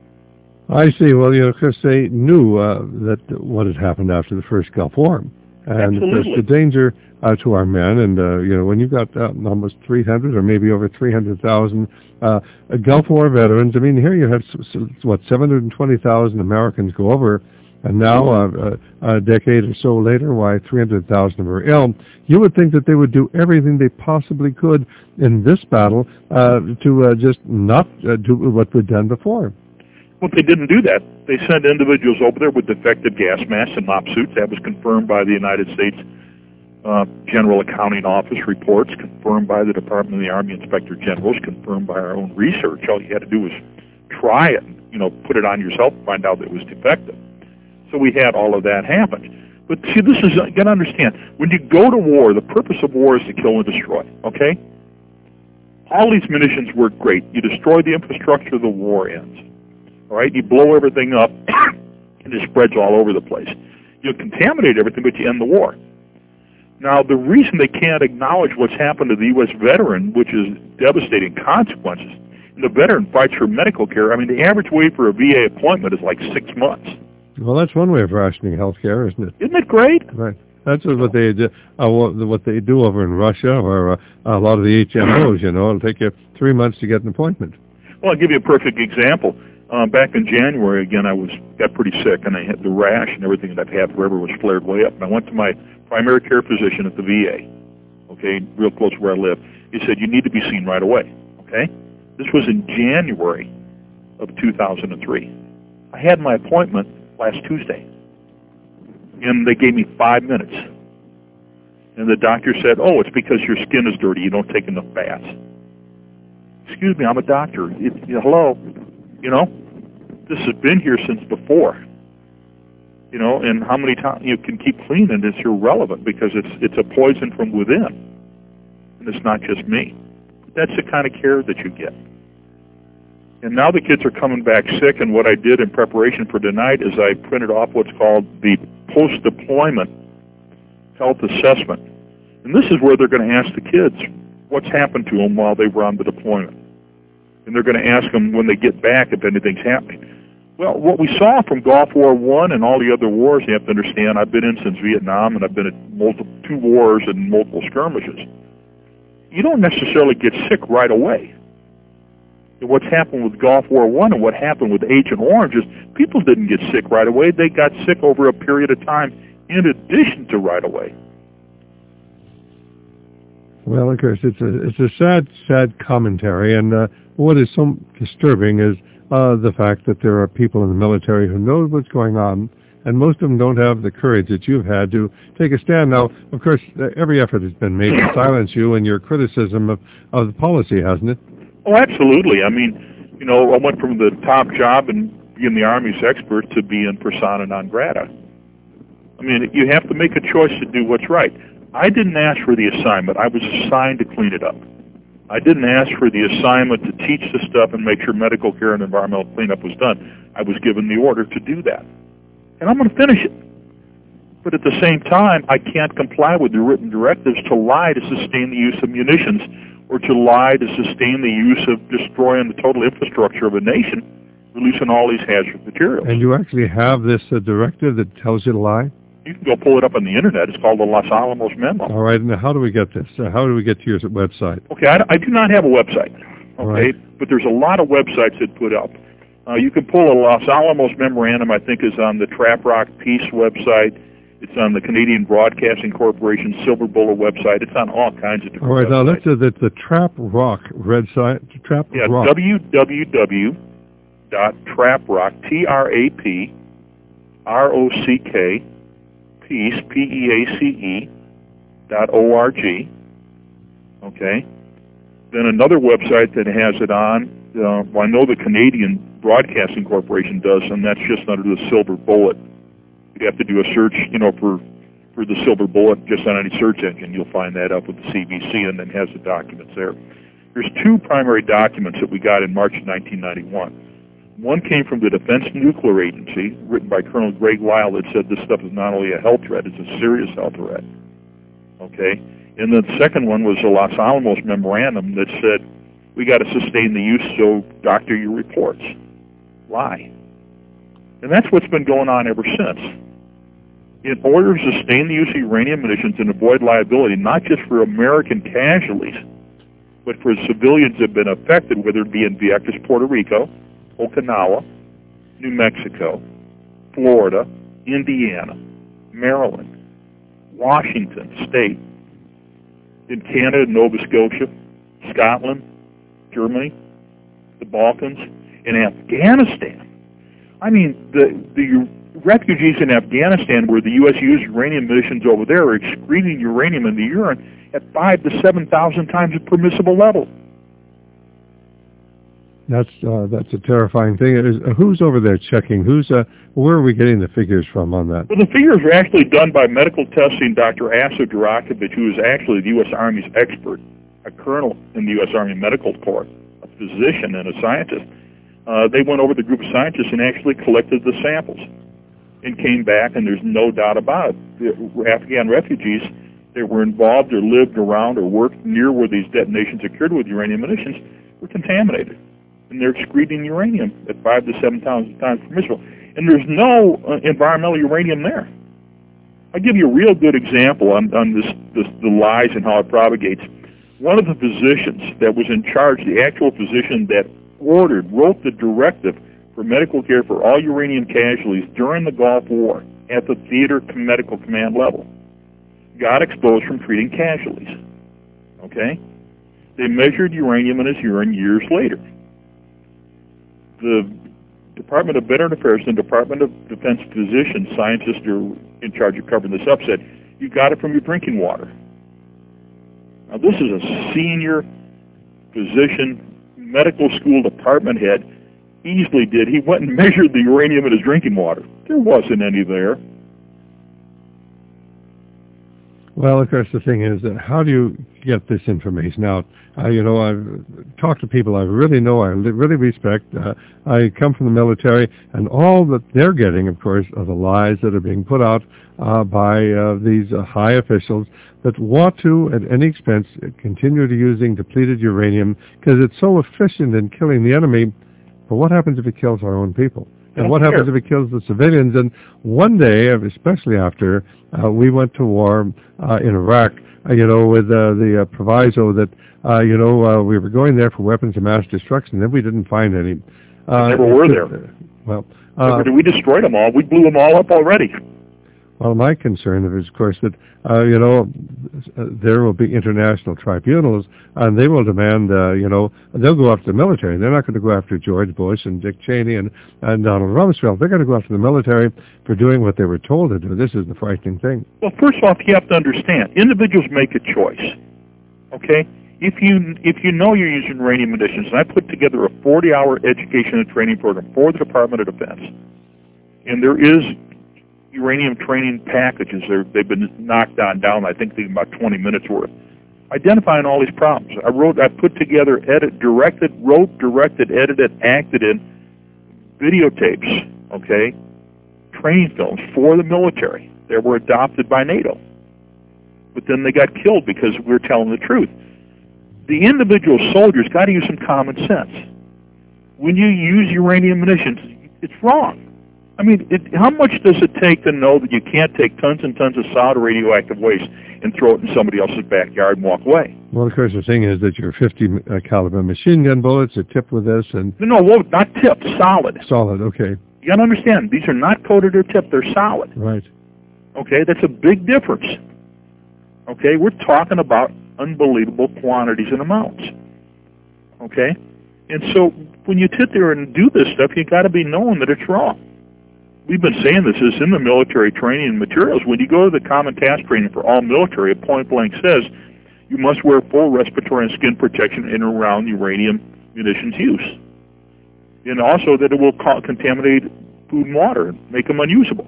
I see. Well, you know, because they knew uh, that what had happened after the first Gulf War. And Absolutely. there's the danger uh, to our men. And, uh, you know, when you've got uh, almost three hundred or maybe over three hundred thousand uh, Gulf War veterans, I mean, here you have, what, seven hundred twenty thousand Americans go over. And now, uh, uh, a decade or so later, why three hundred thousand are ill. You would think that they would do everything they possibly could in this battle uh, to uh, just not uh, do what we'd done before. Well, they didn't do that. They sent individuals over there with defective gas masks and mop suits. That was confirmed by the United States uh, General Accounting Office reports, confirmed by the Department of the Army Inspector Generals, confirmed by our own research. All you had to do was try it, you know, put it on yourself, find out that it was defective. So we had all of that happen. But see, this is, you got to understand, when you go to war, the purpose of war is to kill and destroy, okay? All these munitions work great. You destroy the infrastructure, the war ends. All right, you blow everything up, and it spreads all over the place. You contaminate everything, but you end the war. Now, the reason they can't acknowledge what's happened to the U S veteran, which is devastating consequences, and the veteran fights for medical care. I mean, the average wait for a V A appointment is like six months. Well, that's one way of rationing health care, isn't it? Isn't it great? Right. That's what they do, uh, what they do over in Russia, or uh, a lot of the H M Os, you know. It'll take you three months to get an appointment. Well, I'll give you a perfect example. Uh, back in January, again, I was got pretty sick, and I had the rash and everything that I've had forever was flared way up. And I went to my primary care physician at the V A, okay, real close to where I live. He said, you need to be seen right away, okay? This was in January of two thousand three. I had my appointment last Tuesday, and they gave me five minutes. And the doctor said, oh, it's because your skin is dirty. You don't take enough baths. Excuse me, I'm a doctor. It, you know, hello? You know, this has been here since before. You know, and how many times you can keep cleaning, it's irrelevant because it's it's a poison from within. And it's not just me. That's the kind of care that you get. And now the kids are coming back sick, and what I did in preparation for tonight is I printed off what's called the post-deployment health assessment. And this is where they're going to ask the kids what's happened to them while they were on the deployment. And they're going to ask them when they get back if anything's happening. Well, what we saw from Gulf War One and all the other wars, you have to understand, I've been in since Vietnam, and I've been at multiple, two wars and multiple skirmishes. You don't necessarily get sick right away. And what's happened with Gulf War One and what happened with Agent Orange is people didn't get sick right away. They got sick over a period of time in addition to right away. Well, of course, it's a it's a sad, sad commentary, and uh, what is so disturbing is uh, the fact that there are people in the military who know what's going on, and most of them don't have the courage that you've had to take a stand. Now, of course, every effort has been made to silence you and your criticism of, of the policy, hasn't it? Oh, absolutely. I mean, you know, I went from the top job and being the Army's expert to being persona non grata. I mean, you have to make a choice to do what's right. I didn't ask for the assignment. I was assigned to clean it up. I didn't ask for the assignment to teach the stuff and make sure medical care and environmental cleanup was done. I was given the order to do that. And I'm going to finish it. But at the same time, I can't comply with the written directives to lie to sustain the use of munitions or to lie to sustain the use of destroying the total infrastructure of a nation, releasing all these hazardous materials. And you actually have this uh, directive that tells you to lie? You can go pull it up on the Internet. It's called the Los Alamos Memo. All right. Now, how do we get this? Uh, how do we get to your website? Okay, I, I do not have a website. Okay, right. But there's a lot of websites that put up. Uh, you can pull a Los Alamos memorandum, I think, is on the Trap Rock Peace website. It's on the Canadian Broadcasting Corporation Silver Bullet website. It's on all kinds of different All right, websites. now let's do the, the Trap Rock red site. Trap yeah, Rock. w w w dot traprock, T R A P R O C K, Peace, P E A C E, dot O R G. Okay. Then another website that has it on, uh, well, I know the Canadian Broadcasting Corporation does, and that's just under the Silver Bullet. You have to do a search, you know, for for the Silver Bullet just on any search engine. You'll find that up with the C B C, and then has the documents there. There's two primary documents that we got in March of nineteen ninety-one. One came from the Defense Nuclear Agency, written by Colonel Greg Weil, that said this stuff is not only a health threat, it's a serious health threat. Okay? And the second one was the Los Alamos memorandum that said, we got to sustain the use, so doctor your reports. Lie. And that's what's been going on ever since. In order to sustain the use of uranium munitions and avoid liability, not just for American casualties, but for civilians that have been affected, whether it be in Vieques, Puerto Rico, Okinawa, New Mexico, Florida, Indiana, Maryland, Washington State, in Canada, Nova Scotia, Scotland, Germany, the Balkans, and Afghanistan. I mean, the the refugees in Afghanistan, where the U S used uranium munitions over there, are excreting uranium in the urine at five to seven thousand times the permissible level. That's uh, that's a terrifying thing. Is, uh, who's over there checking? Who's uh, where are we getting the figures from on that? Well, the figures are actually done by medical testing Doctor Asa Durakovic, who is actually the U S Army's expert, a colonel in the U S Army Medical Corps, a physician and a scientist. Uh, they went over the group of scientists and actually collected the samples and came back, and there's no doubt about it. The Afghan refugees that were involved or lived around or worked near where these detonations occurred with uranium munitions were contaminated. And they're excreting uranium at five to seven times permissible. And there's no uh, environmental uranium there. I'll give you a real good example on, on this, this, the lies and how it propagates. One of the physicians that was in charge, the actual physician that ordered, wrote the directive for medical care for all uranium casualties during the Gulf War at the theater medical command level, got exposed from treating casualties. Okay? They measured uranium in his urine years later. The Department of Veteran Affairs and Department of Defense physicians, scientists who are in charge of covering this up, said, you got it from your drinking water. Now, this is a senior physician, medical school department head, easily did. He went and measured the uranium in his drinking water. There wasn't any there. Well, of course, the thing is, that how do you get this information out? Uh, you know, I've talked to people I really know, I really respect. Uh, I come from the military, and all that they're getting, of course, are the lies that are being put out uh, by uh, these uh, high officials that want to, at any expense, continue to using depleted uranium because it's so efficient in killing the enemy. But what happens if it kills our own people? And what happens if it kills the civilians? And one day, especially after uh, we went to war uh, in Iraq, uh, you know, with uh, the uh, proviso that, uh, you know, uh, we were going there for weapons of mass destruction, then we didn't find any. Uh, they never were there. Well, uh, we destroyed them all. We blew them all up already. Well, my concern is, of course, that, uh, you know, there will be international tribunals, and they will demand, uh, you know, they'll go after the military. They're not going to go after George Bush and Dick Cheney and, and Donald Rumsfeld. They're going to go after the military for doing what they were told to do. This is the frightening thing. Well, first off, you have to understand, individuals make a choice, okay? If you if you know you're using uranium munitions, and I put together a forty-hour education and training program for the Department of Defense, and there is uranium training packages. They're, they've been knocked on down, I think, about twenty minutes worth, identifying all these problems. I wrote, I put together, edit, directed, wrote, directed, edited, acted in videotapes, okay, training films for the military that were adopted by NATO. But then they got killed because we were telling the truth. The individual soldiers got to use some common sense. When you use uranium munitions, it's wrong. I mean, it, how much does it take to know that you can't take tons and tons of solid radioactive waste and throw it in somebody else's backyard and walk away? Well, of course, the thing is that your fifty caliber machine gun bullets are tipped with this, and no, no, well, not tipped, solid. Solid, okay. You got to understand, these are not coated or tipped; they're solid. Right. Okay, that's a big difference. Okay, we're talking about unbelievable quantities and amounts. Okay, and so when you sit there and do this stuff, you got to be knowing that it's wrong. We've been saying this is in the military training materials. When you go to the common task training for all military, it point blank says you must wear full respiratory and skin protection in and around uranium munitions use. And also that it will contaminate food and water and make them unusable.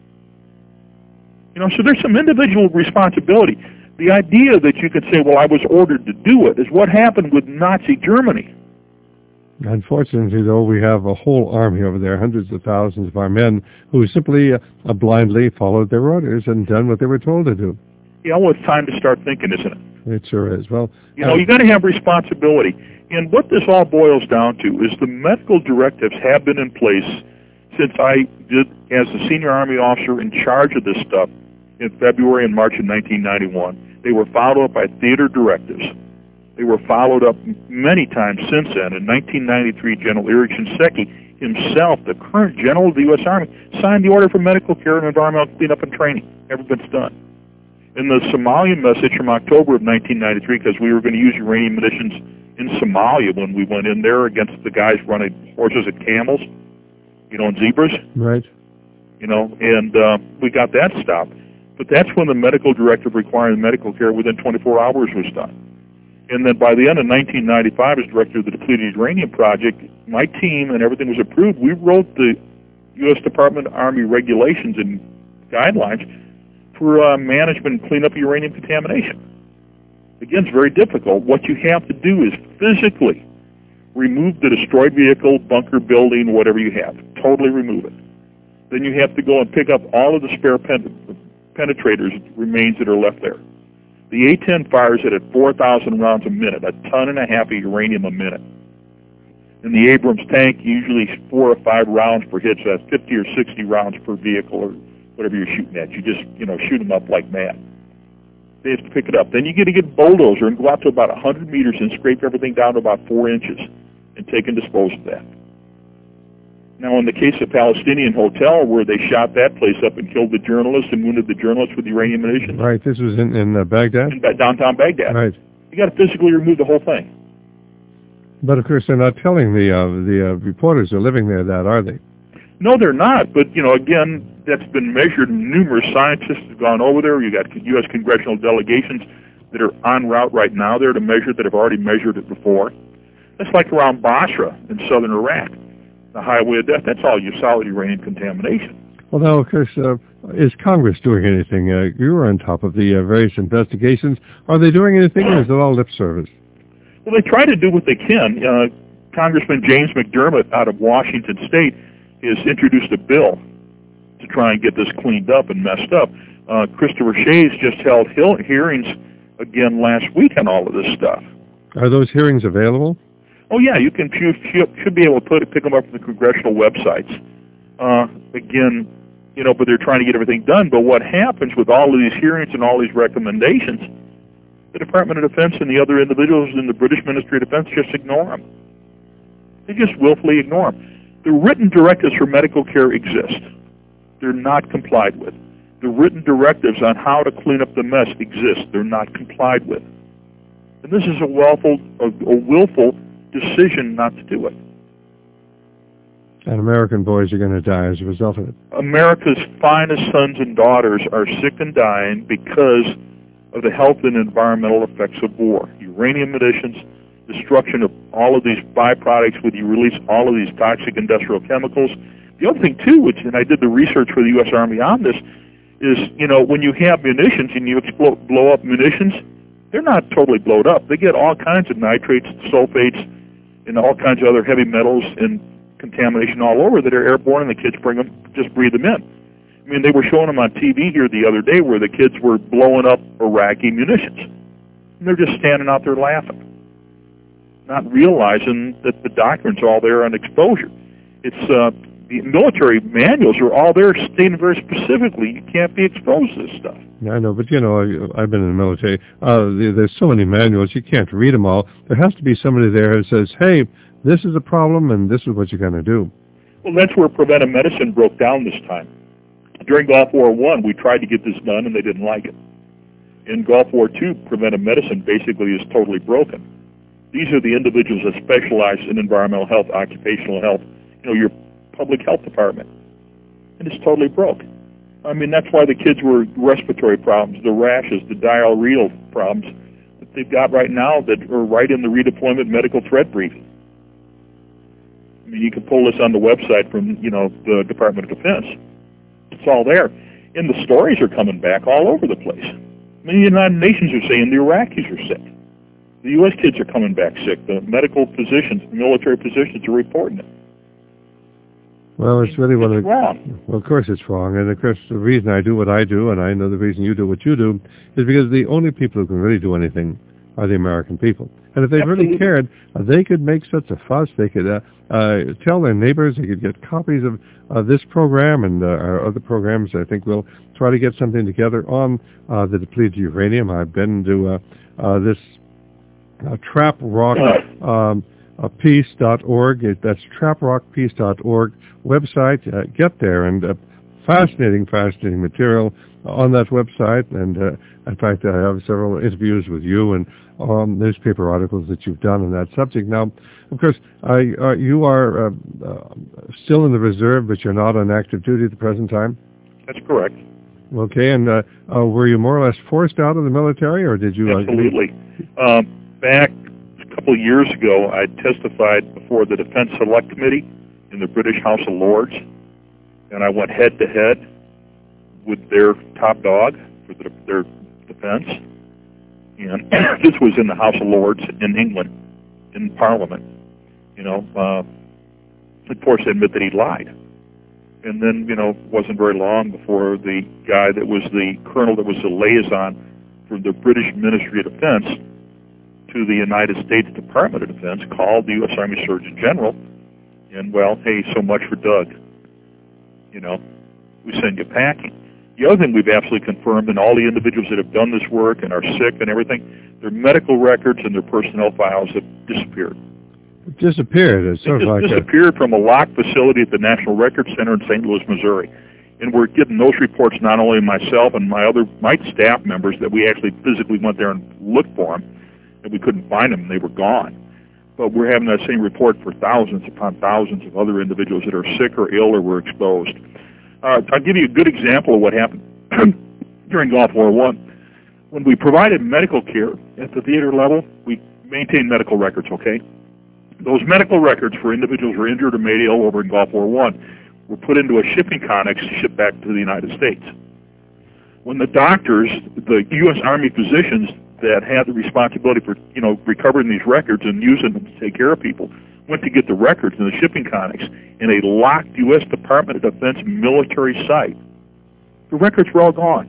You know, so there's some individual responsibility. The idea that you could say, well, I was ordered to do it, is what happened with Nazi Germany. Unfortunately, though, we have a whole army over there, hundreds of thousands of our men, who simply uh, blindly followed their orders and done what they were told to do. Yeah, well, it's time to start thinking, isn't it? It sure is. Well, you know, uh, you got to have responsibility. And what this all boils down to is the medical directives have been in place since I did, as a senior Army officer in charge of this stuff in February and March of nineteen ninety-one. They were followed up by theater directives. They were followed up many times since then. In nineteen ninety-three, General Erich Shinseki himself, the current general of the U S Army, signed the order for medical care and environmental cleanup and training. Everything's done. In the Somalia message from October of nineteen ninety-three, because we were going to use uranium munitions in Somalia when we went in there against the guys running horses and camels, you know, and zebras. Right. You know, and uh, we got that stopped. But that's when the medical directive requiring medical care within twenty-four hours was done. And then by the end of nineteen ninety-five, as director of the Depleted Uranium Project, my team and everything was approved. We wrote the U S Department of Army regulations and guidelines for uh, management and cleanup of uranium contamination. Again, it's very difficult. What you have to do is physically remove the destroyed vehicle, bunker, building, whatever you have. Totally remove it. Then you have to go and pick up all of the spare pen penetrators remains that are left there. The A ten fires it at four thousand rounds a minute, a ton and a half of uranium a minute. In the Abrams tank, usually four or five rounds per hit, so that's fifty or sixty rounds per vehicle or whatever you're shooting at. You just, you know, shoot them up like mad. They have to pick it up. Then you get to get a bulldozer and go out to about one hundred meters and scrape everything down to about four inches and take and dispose of that. Now, in the case of Palestinian Hotel, where they shot that place up and killed the journalist and wounded the journalist with uranium munitions. Right. This was in, in uh, Baghdad? In downtown Baghdad. Right. You got to physically remove the whole thing. But, of course, they're not telling the uh, the uh, reporters who are living there that, are they? No, they're not. But, you know, again, that's been measured. Numerous scientists have gone over there. You got U S congressional delegations that are en route right now there to measure that have already measured it before. That's like around Basra in southern Iraq. The highway of death, that's all your solid uranium contamination. Well, now, of course, uh, is Congress doing anything? Uh, you were on top of the uh, various investigations. Are they doing anything, or is it all lip service? Well, they try to do what they can. Uh, Congressman James McDermott out of Washington State has introduced a bill to try and get this cleaned up and messed up. Uh, Christopher Shays just held hearings again last week on all of this stuff. Are those hearings available? Oh, yeah, you can you should be able to put, pick them up from the congressional websites. Uh, again, you know, but they're trying to get everything done. But what happens with all of these hearings and all these recommendations, the Department of Defense and the other individuals in the British Ministry of Defense just ignore them. They just willfully ignore them. The written directives for medical care exist. They're not complied with. The written directives on how to clean up the mess exist. They're not complied with. And this is a willful, a, a willful decision not to do it. And American boys are going to die as a result of it. America's finest sons and daughters are sick and dying because of the health and environmental effects of war. Uranium munitions, destruction of all of these byproducts when you release all of these toxic industrial chemicals. The other thing, too, which, and I did the research for the U S Army on this, is, you know, when you have munitions and you explode, blow up munitions, they're not totally blown up. They get all kinds of nitrates, sulfates, and all kinds of other heavy metals and contamination all over that are airborne, and the kids bring them, just breathe them in. I mean, they were showing them on T V here the other day where the kids were blowing up Iraqi munitions. And they're just standing out there laughing, not realizing that the doctrine's all there on exposure. It's, uh, the military manuals are all there stating very specifically you can't be exposed to this stuff. Yeah, I know, but you know, I, I've been in the military. Uh, there's so many manuals, you can't read them all. There has to be somebody there who says, hey, this is a problem and this is what you're going to do. Well, that's where preventive medicine broke down this time. During Gulf War One, we tried to get this done and they didn't like it. In Gulf War Two, preventive medicine basically is totally broken. These are the individuals that specialize in environmental health, occupational health, you know, your public health department. And it's totally broke. I mean, that's why the kids were respiratory problems, the rashes, the diarrheal problems that they've got right now that are right in the redeployment medical threat briefing. I mean, you can pull this on the website from, you know, the Department of Defense. It's all there. And the stories are coming back all over the place. I mean, the United Nations are saying the Iraqis are sick. The U S kids are coming back sick. The medical physicians, military physicians are reporting it. Well, it's really one of the... wrong. Well, of course it's wrong. And, of course, the reason I do what I do, and I know the reason you do what you do, is because the only people who can really do anything are the American people. And if they Absolutely. really cared, uh, they could make such a fuss. They could uh, uh, tell their neighbors. They could get copies of uh, this program and uh, our other programs. I think we'll try to get something together on uh, the depleted uranium. I've been to uh, uh, this uh, trap rock um, uh, peace dot org. It, that's trap rock peace dot org website. Uh, get there, and uh, fascinating, fascinating material on that website. And uh, in fact, I have several interviews with you and um, newspaper articles that you've done on that subject. Now, of course, I, uh, you are uh, uh, still in the reserve, but you're not on active duty at the present time? That's correct. Okay, and uh, uh, were you more or less forced out of the military, or did you... Absolutely. Uh, um, back a couple of years ago, I testified before the Defense Select Committee in the British House of Lords, and I went head-to-head with their top dog for the, their defense. And this was in the House of Lords in England, in Parliament. You know, uh, of course, they admit that he lied. And then, you know, it wasn't very long before the guy that was the colonel that was the liaison for the British Ministry of Defense to the United States Department of Defense called the U S Army Surgeon General, and, well, hey, so much for Doug. You know, we send you packing. The other thing we've absolutely confirmed, and all the individuals that have done this work and are sick and everything, their medical records and their personnel files have disappeared. It disappeared. It's sort it of like disappeared a... from a locked facility at the National Records Center in Saint Louis, Missouri. And we're getting those reports, not only myself and my other my staff members, that we actually physically went there and looked for them, and we couldn't find them, and they were gone. But we're having that same report for thousands upon thousands of other individuals that are sick or ill or were exposed. Uh, I'll give you a good example of what happened during Gulf War One. When we provided medical care at the theater level, we maintained medical records, okay? Those medical records for individuals who were injured or made ill over in Gulf War One were put into a shipping connex to ship back to the United States. When the doctors, the U S Army physicians that had the responsibility for, you know, recovering these records and using them to take care of people, went to get the records in the shipping connex in a locked U S Department of Defense military site, the records were all gone.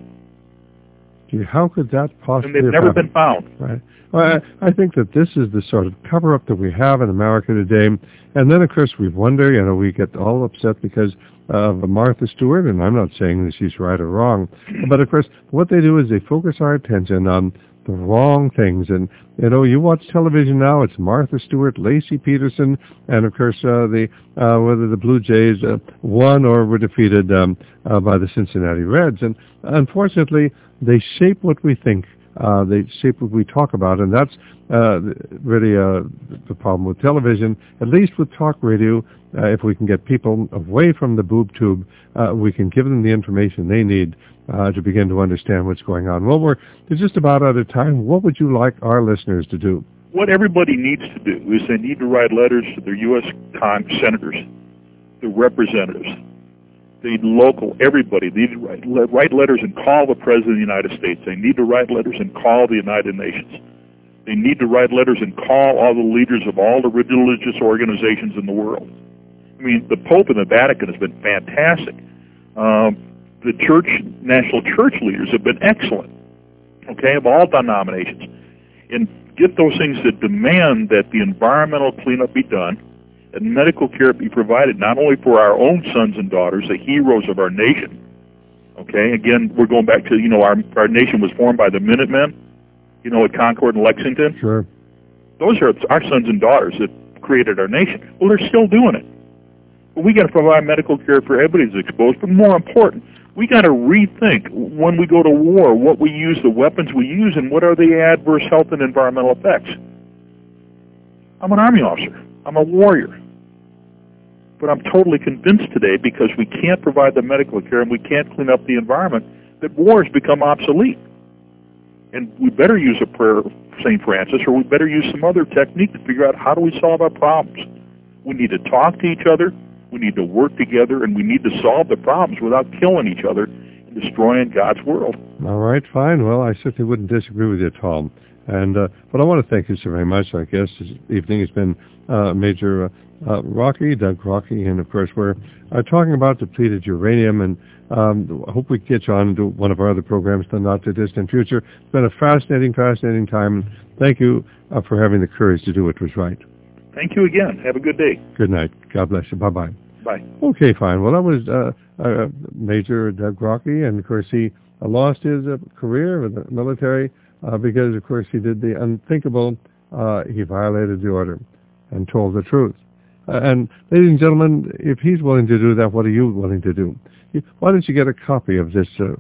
Gee, how could that possibly And they've never happen? been found. Right. Well, I, I think that this is the sort of cover-up that we have in America today. And then, of course, we wonder, you know, we get all upset because of Martha Stewart, and I'm not saying that she's right or wrong. But, of course, what they do is they focus our attention on the wrong things. And, you know, you watch television now, it's Martha Stewart, Lacey Peterson, and, of course, uh, the uh, whether the Blue Jays uh, won or were defeated um, uh, by the Cincinnati Reds. And, unfortunately, they shape what we think. Uh, they shape what we talk about, and that's uh, really uh, the problem with television. At least with talk radio, uh, if we can get people away from the boob tube, uh, we can give them the information they need uh, to begin to understand what's going on. Well, we're just about out of time. What would you like our listeners to do? What everybody needs to do is they need to write letters to their U S con- senators, their representatives, the local, everybody. They need to write, write letters and call the President of the United States. They need to write letters and call the United Nations. They need to write letters and call all the leaders of all the religious organizations in the world. I mean, the Pope and the Vatican has been fantastic. Um, the church, national church leaders have been excellent, okay, of all denominations. And get those things that demand that the environmental cleanup be done, that medical care be provided not only for our own sons and daughters, the heroes of our nation. Okay, again, we're going back to, you know, our, our nation was formed by the Minutemen, you know, at Concord and Lexington. Sure. Those are our sons and daughters that created our nation. Well, they're still doing it. But we got to provide medical care for everybody who's exposed. But more important, we got to rethink when we go to war what we use, the weapons we use, and what are the adverse health and environmental effects. I'm an Army officer. I'm a warrior. But I'm totally convinced today, because we can't provide the medical care and we can't clean up the environment, that wars become obsolete. And we better use a prayer of Saint Francis, or we better use some other technique to figure out how do we solve our problems. We need to talk to each other, we need to work together, and we need to solve the problems without killing each other and destroying God's world. All right, fine. Well, I certainly wouldn't disagree with you at all. And uh, but I want to thank you so very much. I guess this evening has been uh, Major uh, uh, Rocky, Doug Rocky, and of course we're uh, talking about depleted uranium, and um, I hope we get you on to one of our other programs in the not-too-distant future. It's been a fascinating, fascinating time. Thank you uh, for having the courage to do what was right. Thank you again. Have a good day. Good night. God bless you. Bye-bye. Bye. Okay, fine. Well, that was uh, uh, Major Doug Rocky, and of course he uh, lost his uh, career with the military uh, because, of course, he did the unthinkable. Uh, he violated the order and told the truth. Uh, and, ladies and gentlemen, if he's willing to do that, what are you willing to do? Why don't you get a copy of this uh,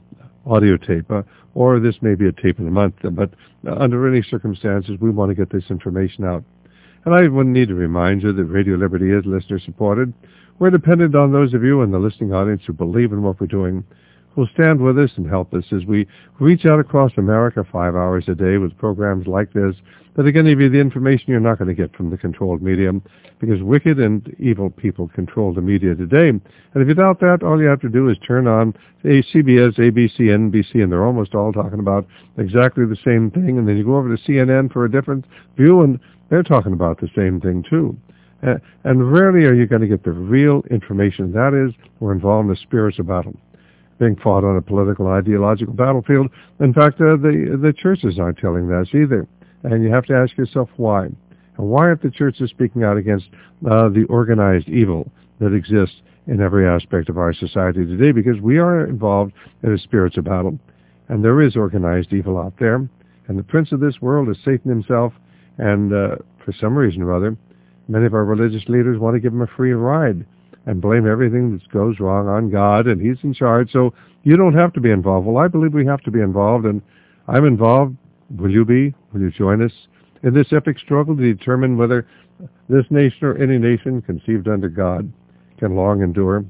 audio tape, uh, or this may be a tape in a month, uh, but uh, under any circumstances, we want to get this information out. And I wouldn't need to remind you that Radio Liberty is listener-supported. We're dependent on those of you in the listening audience who believe in what we're doing, who'll stand with us and help us as we reach out across America five hours a day with programs like this that are going to give you the information you're not going to get from the controlled media, because wicked and evil people control the media today. And if you doubt that, all you have to do is turn on C B S, A B C, N B C, and they're almost all talking about exactly the same thing. And then you go over to C N N for a different view, and they're talking about the same thing too. Uh, and rarely are you going to get the real information. That is, we're involved in the spirits of battle, being fought on a political, ideological battlefield. In fact, uh, the the churches aren't telling us either. And you have to ask yourself why. And why aren't the churches speaking out against uh, the organized evil that exists in every aspect of our society today? Because we are involved in the spirits of battle. And there is organized evil out there. And the prince of this world is Satan himself. And uh, for some reason or other, many of our religious leaders want to give him a free ride and blame everything that goes wrong on God, and he's in charge, so you don't have to be involved. Well, I believe we have to be involved, and I'm involved. Will you be? Will you join us in this epic struggle to determine whether this nation or any nation conceived under God can long endure?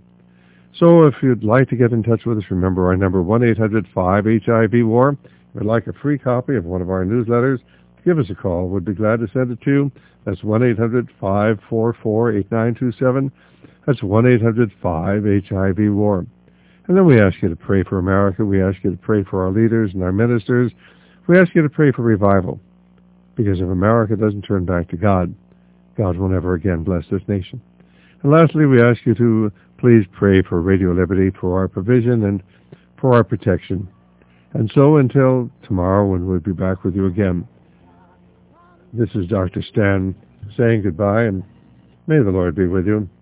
So if you'd like to get in touch with us, remember our number, one eight hundred five H I V war. If you'd like a free copy of one of our newsletters, give us a call. We'd be glad to send it to you. That's one eight hundred five four four eight nine two seven. That's one eight hundred five H I V war. And then we ask you to pray for America. We ask you to pray for our leaders and our ministers. We ask you to pray for revival. Because if America doesn't turn back to God, God will never again bless this nation. And lastly, we ask you to please pray for Radio Liberty, for our provision and for our protection. And so until tomorrow, when we'll be back with you again, this is Doctor Stan saying goodbye, and may the Lord be with you.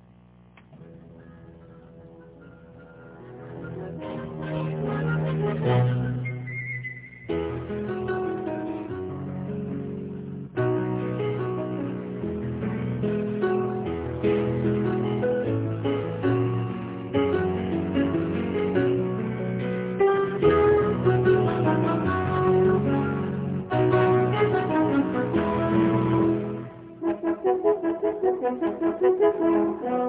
Thank you.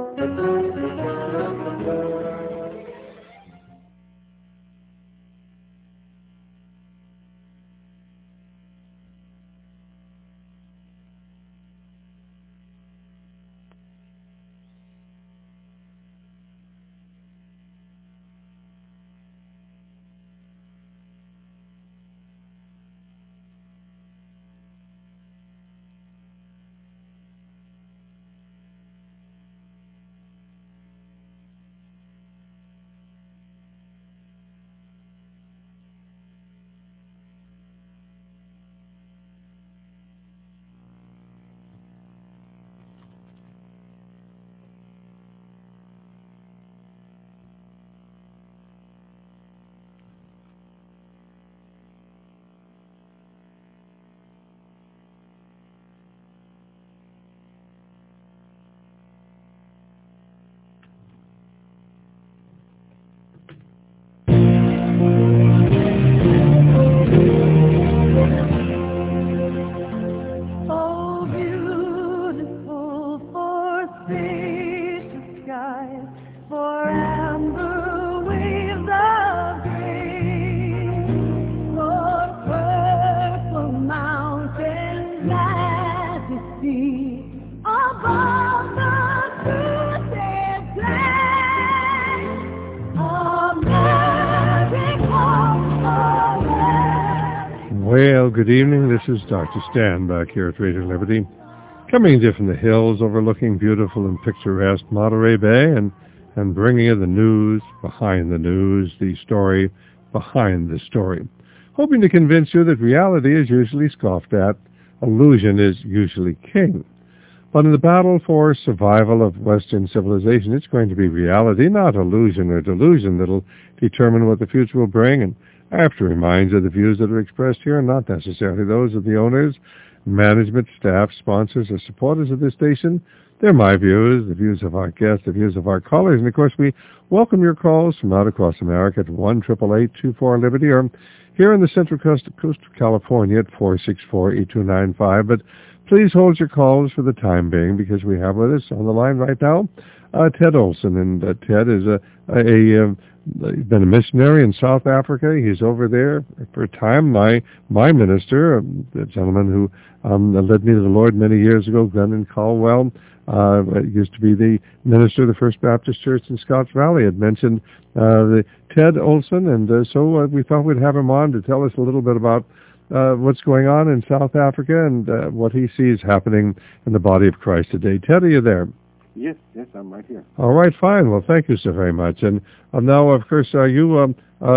Well, good evening. This is Doctor Stan back here at Radio Liberty, coming to you from the hills overlooking beautiful and picturesque Monterey Bay and, and bringing you the news behind the news, the story behind the story. Hoping to convince you that reality is usually scoffed at, illusion is usually king. But in the battle for survival of Western civilization, it's going to be reality, not illusion or delusion, that'll determine what the future will bring. And I have to remind you, the views that are expressed here are not necessarily those of the owners, management, staff, sponsors, or supporters of this station. They're my views, the views of our guests, the views of our callers. And, of course, we welcome your calls from out across America at one eight eight eight, two four, Liberty, or here in the Central Coast, coast of California at four six four, eight two nine five. But please hold your calls for the time being, because we have with us on the line right now uh, Ted Olson. And uh, Ted is a, a, a He's been a missionary in South Africa. He's over there for a time. My my minister, um, the gentleman who um, led me to the Lord many years ago, Glennon Caldwell, uh, used to be the minister of the First Baptist Church in Scotts Valley, had mentioned uh, the Ted Olson, and uh, so uh, we thought we'd have him on to tell us a little bit about uh, what's going on in South Africa and uh, what he sees happening in the body of Christ today. Ted, are you there? Yes, yes, I'm right here. All right, fine. Well, thank you so very much. And uh, now, of course, are you, um,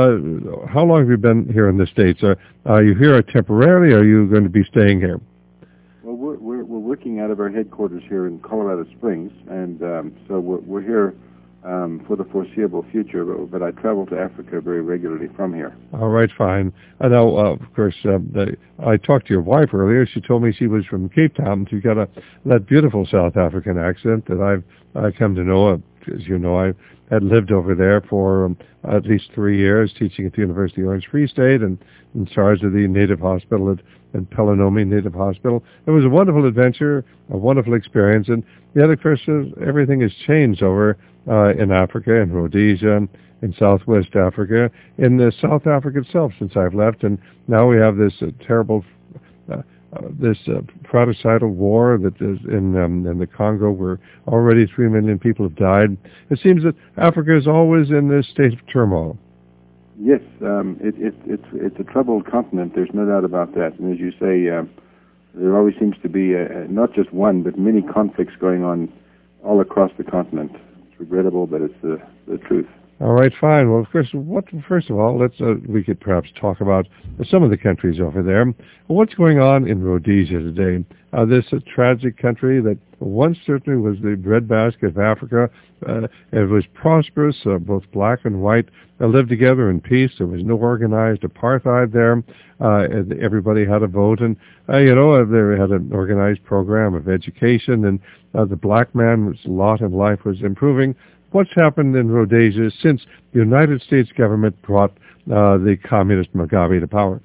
uh, how long have you been here in the States? Uh, are you here temporarily, or are you going to be staying here? Well, we're, we're, we're working out of our headquarters here in Colorado Springs, and um, so we're, we're here um, for the foreseeable future, but, but I travel to Africa very regularly from here. All right, fine. I know, uh, of course, uh, the, I talked to your wife earlier. She told me she was from Cape Town. She's got a, that beautiful South African accent that I've uh, come to know. Uh, as you know, I had lived over there for um, at least three years, teaching at the University of Orange Free State and in charge of the Native Hospital at, at Pelenomi Native Hospital. It was a wonderful adventure, a wonderful experience, and yet, of course, uh, everything has changed over uh, in Africa, in Rhodesia, in Southwest Africa, in uh, South Africa itself since I've left, and now we have this uh, terrible uh, uh, this uh, fratricidal war that is in um, in the Congo, where already three million people have died. It seems that Africa is always in this state of turmoil. Yes, um, it, it, it's it's a troubled continent. There's no doubt about that. And as you say, uh, there always seems to be a, not just one, but many conflicts going on all across the continent. It's regrettable, but it's the the truth. All right, fine. Well, of course, what, first of all, let's uh, we could perhaps talk about some of the countries over there. What's going on in Rhodesia today? Uh, this uh, tragic country that once certainly was the breadbasket of Africa. Uh, it was prosperous. Uh, both black and white uh, lived together in peace. There was no organized apartheid there. Uh, everybody had a vote, and uh, you know they had an organized program of education, and uh, the black man's lot in life was improving. What's happened in Rhodesia since the United States government brought uh, the communist Mugabe to power?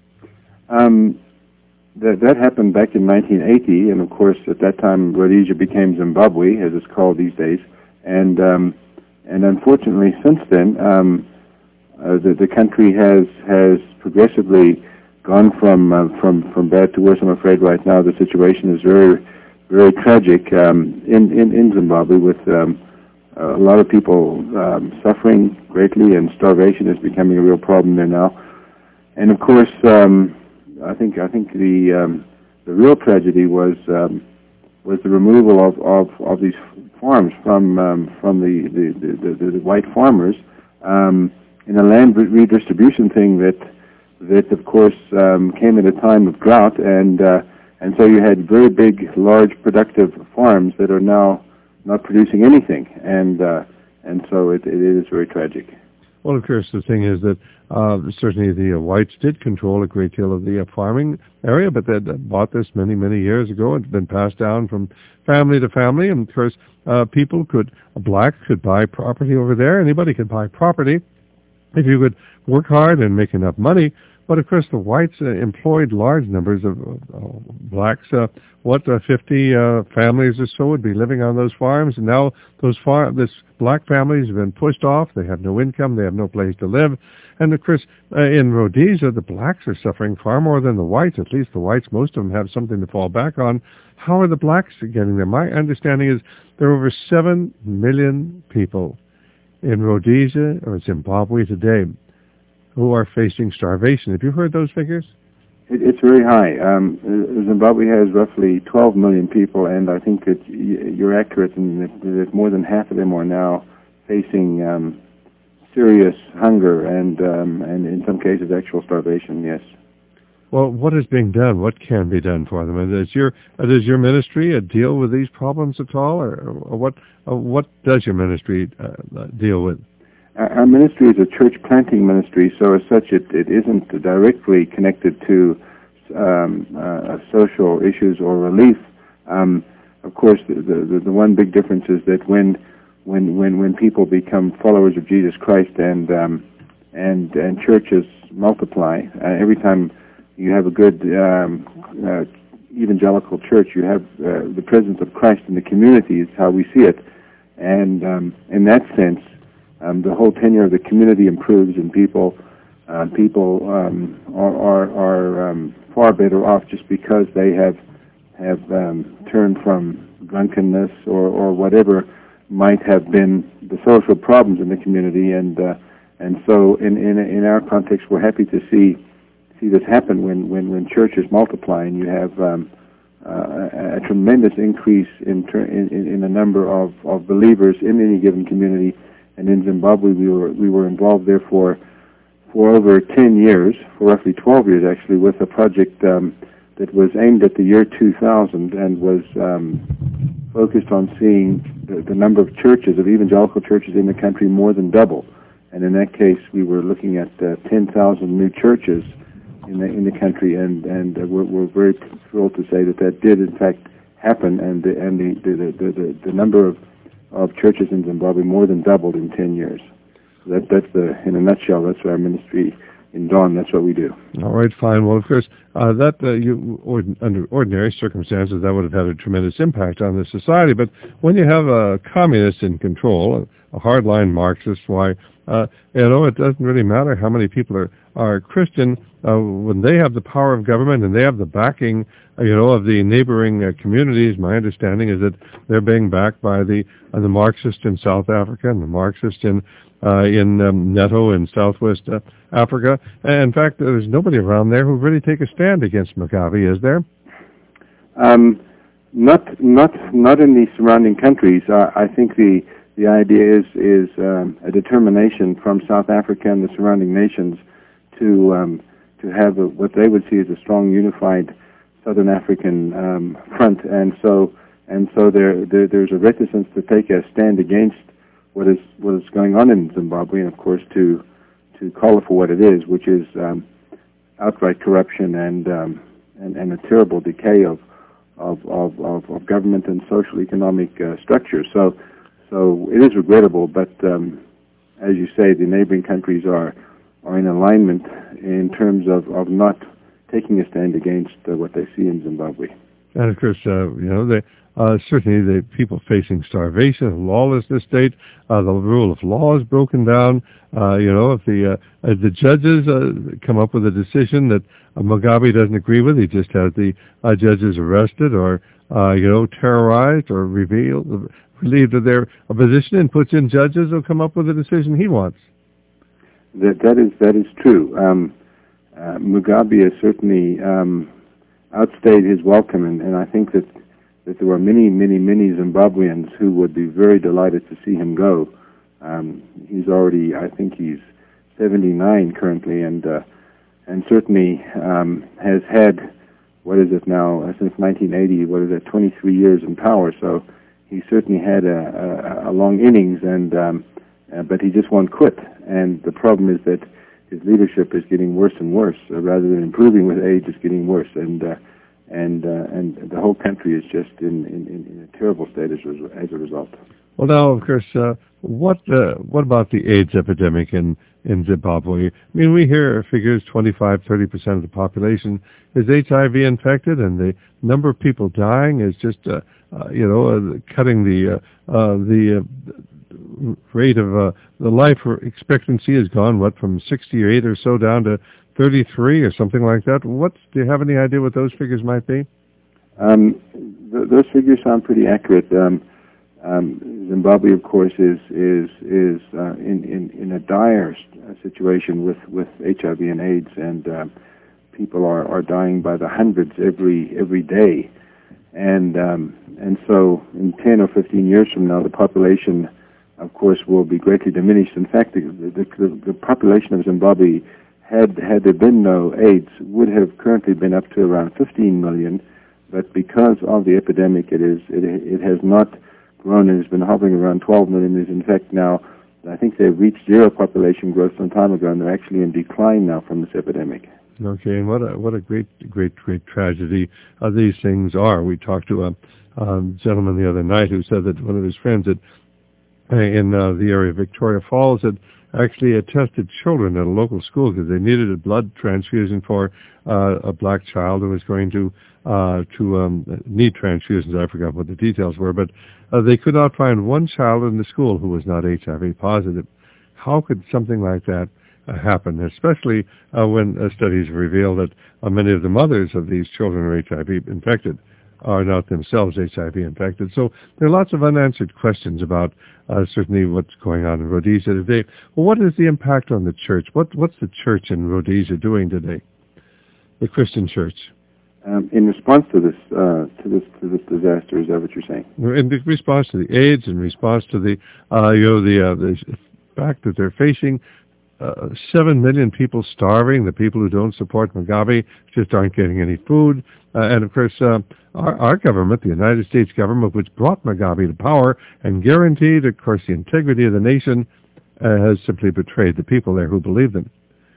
Um, that, that happened back in nineteen eighty, and of course at that time Rhodesia became Zimbabwe, as it's called these days. And um, and unfortunately, since then, um, uh, the, the country has has progressively gone from uh, from from bad to worse. I'm afraid right now the situation is very very tragic um, in, in in Zimbabwe, with um, a lot of people um, suffering greatly, and starvation is becoming a real problem there now. And of course, um, I think I think the um, the real tragedy was um, was the removal of, of, of these farms from um, from the the, the, the, the white farmers um, in a land redistribution thing that that of course um, came at a time of drought, and uh, and so you had very big, large, productive farms that are now not producing anything, and uh, and so it, it is very tragic. Well, of course, the thing is that uh, certainly the uh, whites did control a great deal of the uh, farming area, but they had bought this many, many years ago. It's been passed down from family to family, and of course, uh, people could, a black could buy property over there. Anybody could buy property if you could work hard and make enough money. But of course, the whites uh, employed large numbers of uh, blacks. Uh, what uh, fifty uh, families or so would be living on those farms, and now those far this black families have been pushed off. They have no income. They have no place to live. And of course, uh, in Rhodesia, the blacks are suffering far more than the whites. At least the whites, most of them have something to fall back on. How are the blacks getting there? My understanding is there are over seven million people in Rhodesia or Zimbabwe today who are facing starvation. Have you heard those figures? It, it's very high. Um, Zimbabwe has roughly twelve million people, and I think that you're accurate in that, that more than half of them are now facing um, serious hunger and, um, and in some cases, actual starvation, yes. Well, what is being done? What can be done for them? And does your does your ministry uh, deal with these problems at all, or, or what uh, what does your ministry uh, deal with? Our ministry is a church planting ministry, so as such, it, it isn't directly connected to um, uh, social issues or relief. Um, of course, the, the the one big difference is that when when when when people become followers of Jesus Christ and um, and and churches multiply, uh, every time you have a good um, uh, evangelical church, you have uh, the presence of Christ in the community is how we see it. And um, in that sense, um, the whole tenure of the community improves, and people uh, people um, are, are, are um, far better off just because they have have um, turned from drunkenness or, or whatever might have been the social problems in the community. And uh, and so in, in in our context, we're happy to see see this happen when, when, when churches multiply, and you have um, uh, a tremendous increase in, ter- in in the number of, of believers in any given community. And in Zimbabwe, we were we were involved there for for over ten years, for roughly twelve years actually, with a project um, that was aimed at the year two thousand and was um, focused on seeing the, the number of churches, of evangelical churches in the country, more than double. And in that case, we were looking at uh, ten thousand new churches in the in the country, and and uh, we're, we're very thrilled to say that that did in fact happen, and the and the the the, the, the number of, of churches in Zimbabwe more than doubled in ten years. So that that's the in a nutshell. That's our ministry in Dawn. That's what we do. All right, fine. Well, of course, uh, that uh, you ord- under ordinary circumstances that would have had a tremendous impact on the society. But when you have a communist in control, a hardline Marxist, why uh, you know it doesn't really matter how many people are are Christian. Uh, when they have the power of government and they have the backing, uh, you know, of the neighboring uh, communities, my understanding is that they're being backed by the uh, the Marxists in South Africa and the Marxists in uh, in um, Neto in Southwest uh, Africa. And in fact, there's nobody around there who really take a stand against Mugabe, is there? Um, not not not in the surrounding countries. Uh, I think the the idea is is um, a determination from South Africa and the surrounding nations to um, to have a, what they would see as a strong, unified Southern African um, front, and so and so there, there there's a reticence to take a stand against what is what is going on in Zimbabwe, and of course to to call it for what it is, which is um, outright corruption and, um, and and a terrible decay of of of, of, of government and social economic uh, structure. So so it is regrettable, but um, as you say, the neighboring countries are. are in alignment in terms of, of not taking a stand against uh, what they see in Zimbabwe. And of course, uh, you know, they, uh, certainly the people facing starvation, lawlessness state, uh, the rule of law is broken down. Uh, you know, if the uh, if the judges uh, come up with a decision that uh, Mugabe doesn't agree with, he just has the uh, judges arrested or, uh, you know, terrorized or revealed, relieved of their position and puts in judges who'll come up with a decision he wants. That that is that is true. Um, uh, Mugabe has certainly um, outstayed his welcome, and, and I think that, that there are many, many, many Zimbabweans who would be very delighted to see him go. Um, he's already, I think, he's seventy-nine currently, and uh, and certainly um, has had what is it now uh, since nineteen eighty? What is it? twenty-three years in power. So he certainly had a, a, a long innings, and um, uh, but he just won't quit. And the problem is that his leadership is getting worse and worse, uh, rather than improving with age. It's getting worse, and uh, and uh, and the whole country is just in, in, in a terrible state as, as a result. Well, now, of course, uh, what uh, what about the AIDS epidemic in, in Zimbabwe? I mean, we hear figures twenty-five, thirty percent of the population is H I V infected, and the number of people dying is just, uh, uh, you know, uh, cutting the uh, uh, the uh, rate of uh, the life expectancy has gone, what, from sixty-eight or so down to thirty-three or something like that. What, do you have any idea what those figures might be? Um, th- those figures sound pretty accurate. Um, um, Zimbabwe, of course, is is is uh, in, in in a dire situation with with H I V and AIDS, and uh, people are, are dying by the hundreds every every day, and um, and so in ten or fifteen years from now, the population, of course, will be greatly diminished. In fact, the the, the, the population of Zimbabwe, had had there been no AIDS, would have currently been up to around fifteen million, but because of the epidemic, it is it it has not grown. It has been hovering around twelve million. It is in fact now, I think they've reached zero population growth some time ago, and they're actually in decline now from this epidemic. Okay, and what a what a great great great tragedy uh, these things are. We talked to a um, gentleman the other night who said that one of his friends had, in uh, the area of Victoria Falls had actually had tested children at a local school because they needed a blood transfusion for uh, a black child who was going to uh, to um, need transfusions. I forgot what the details were, but uh, they could not find one child in the school who was not H I V positive. How could something like that uh, happen, especially uh, when uh, studies reveal that uh, many of the mothers of these children are H I V infected, are not themselves H I V infected. So there are lots of unanswered questions about uh, certainly what's going on in Rhodesia today. Well, what is the impact on the church? What What's the church in Rhodesia doing today? The Christian church. Um, in response to this, uh, to this, to this disaster, is that what you're saying? In response to the AIDS, in response to the, uh, you know, the, uh, the fact that they're facing uh, seven million people starving, the people who don't support Mugabe just aren't getting any food, uh, and of course, uh, our, our government, the United States government, which brought Mugabe to power and guaranteed, of course, the integrity of the nation, uh, has simply betrayed the people there who believe them.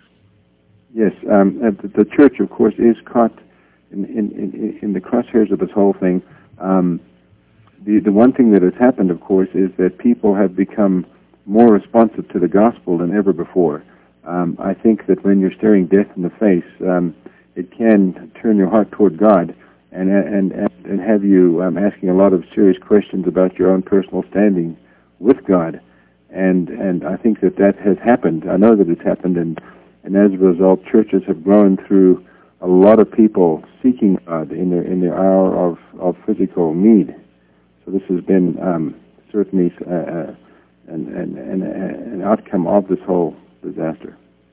Yes, um, the, the church, of course, is caught in, in, in, in the crosshairs of this whole thing. Um, the, the one thing that has happened, of course, is that people have become more responsive to the gospel than ever before. Um, I think that when you're staring death in the face, um, it can turn your heart toward God and and and, and have you um, asking a lot of serious questions about your own personal standing with God. And and I think that that has happened. I know that it's happened, and and as a result, churches have grown through a lot of people seeking God in their in their hour of, of physical need. So this has been um, certainly uh, an, an, an, an outcome of this whole disaster.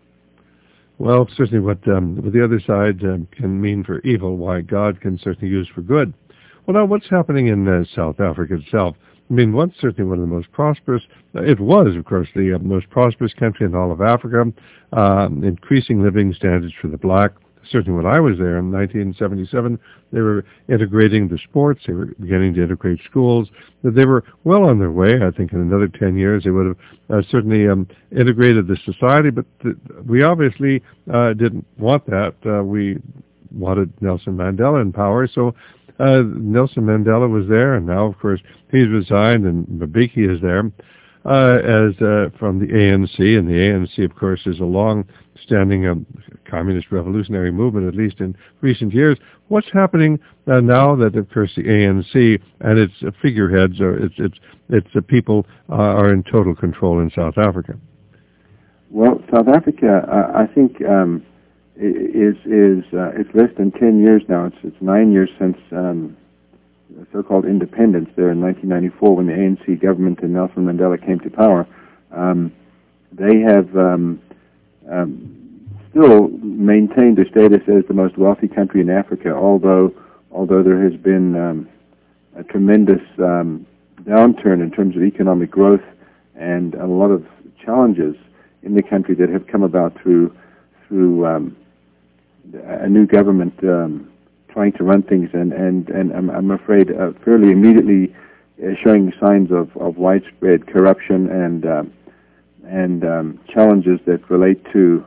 Well, certainly what, um, what the other side um, can mean for evil, why God can certainly use for good. Well, now what's happening in uh, South Africa itself? I mean, once certainly one of the most prosperous, uh, it was, of course, the uh, most prosperous country in all of Africa, uh, increasing living standards for the black. Certainly when I was there in nineteen seventy-seven, they were integrating the sports, they were beginning to integrate schools. They were well on their way. I think in another ten years they would have uh, certainly um, integrated the society, but th- we obviously uh, didn't want that. Uh, we wanted Nelson Mandela in power, so uh, Nelson Mandela was there, and now, of course, he's resigned, and Mbeki is there. Uh, as uh, from the A N C, and the A N C, of course, is a long-standing um, communist revolutionary movement, at least in recent years. What's happening uh, now that, of course, the A N C and its uh, figureheads, or its its its uh, people, uh, are in total control in South Africa? Well, South Africa, uh, I think, um, is is uh, it's less than ten years now. It's it's nine years since. Um, so-called independence there in nineteen ninety-four when the A N C government and Nelson Mandela came to power. Um, they have um, um, still maintained their status as the most wealthy country in Africa, although although there has been um, a tremendous um, downturn in terms of economic growth and a lot of challenges in the country that have come about through through um, a new government um, trying to run things, and, and, and I'm, I'm afraid uh, fairly immediately uh, showing signs of, of widespread corruption and uh, and um, challenges that relate to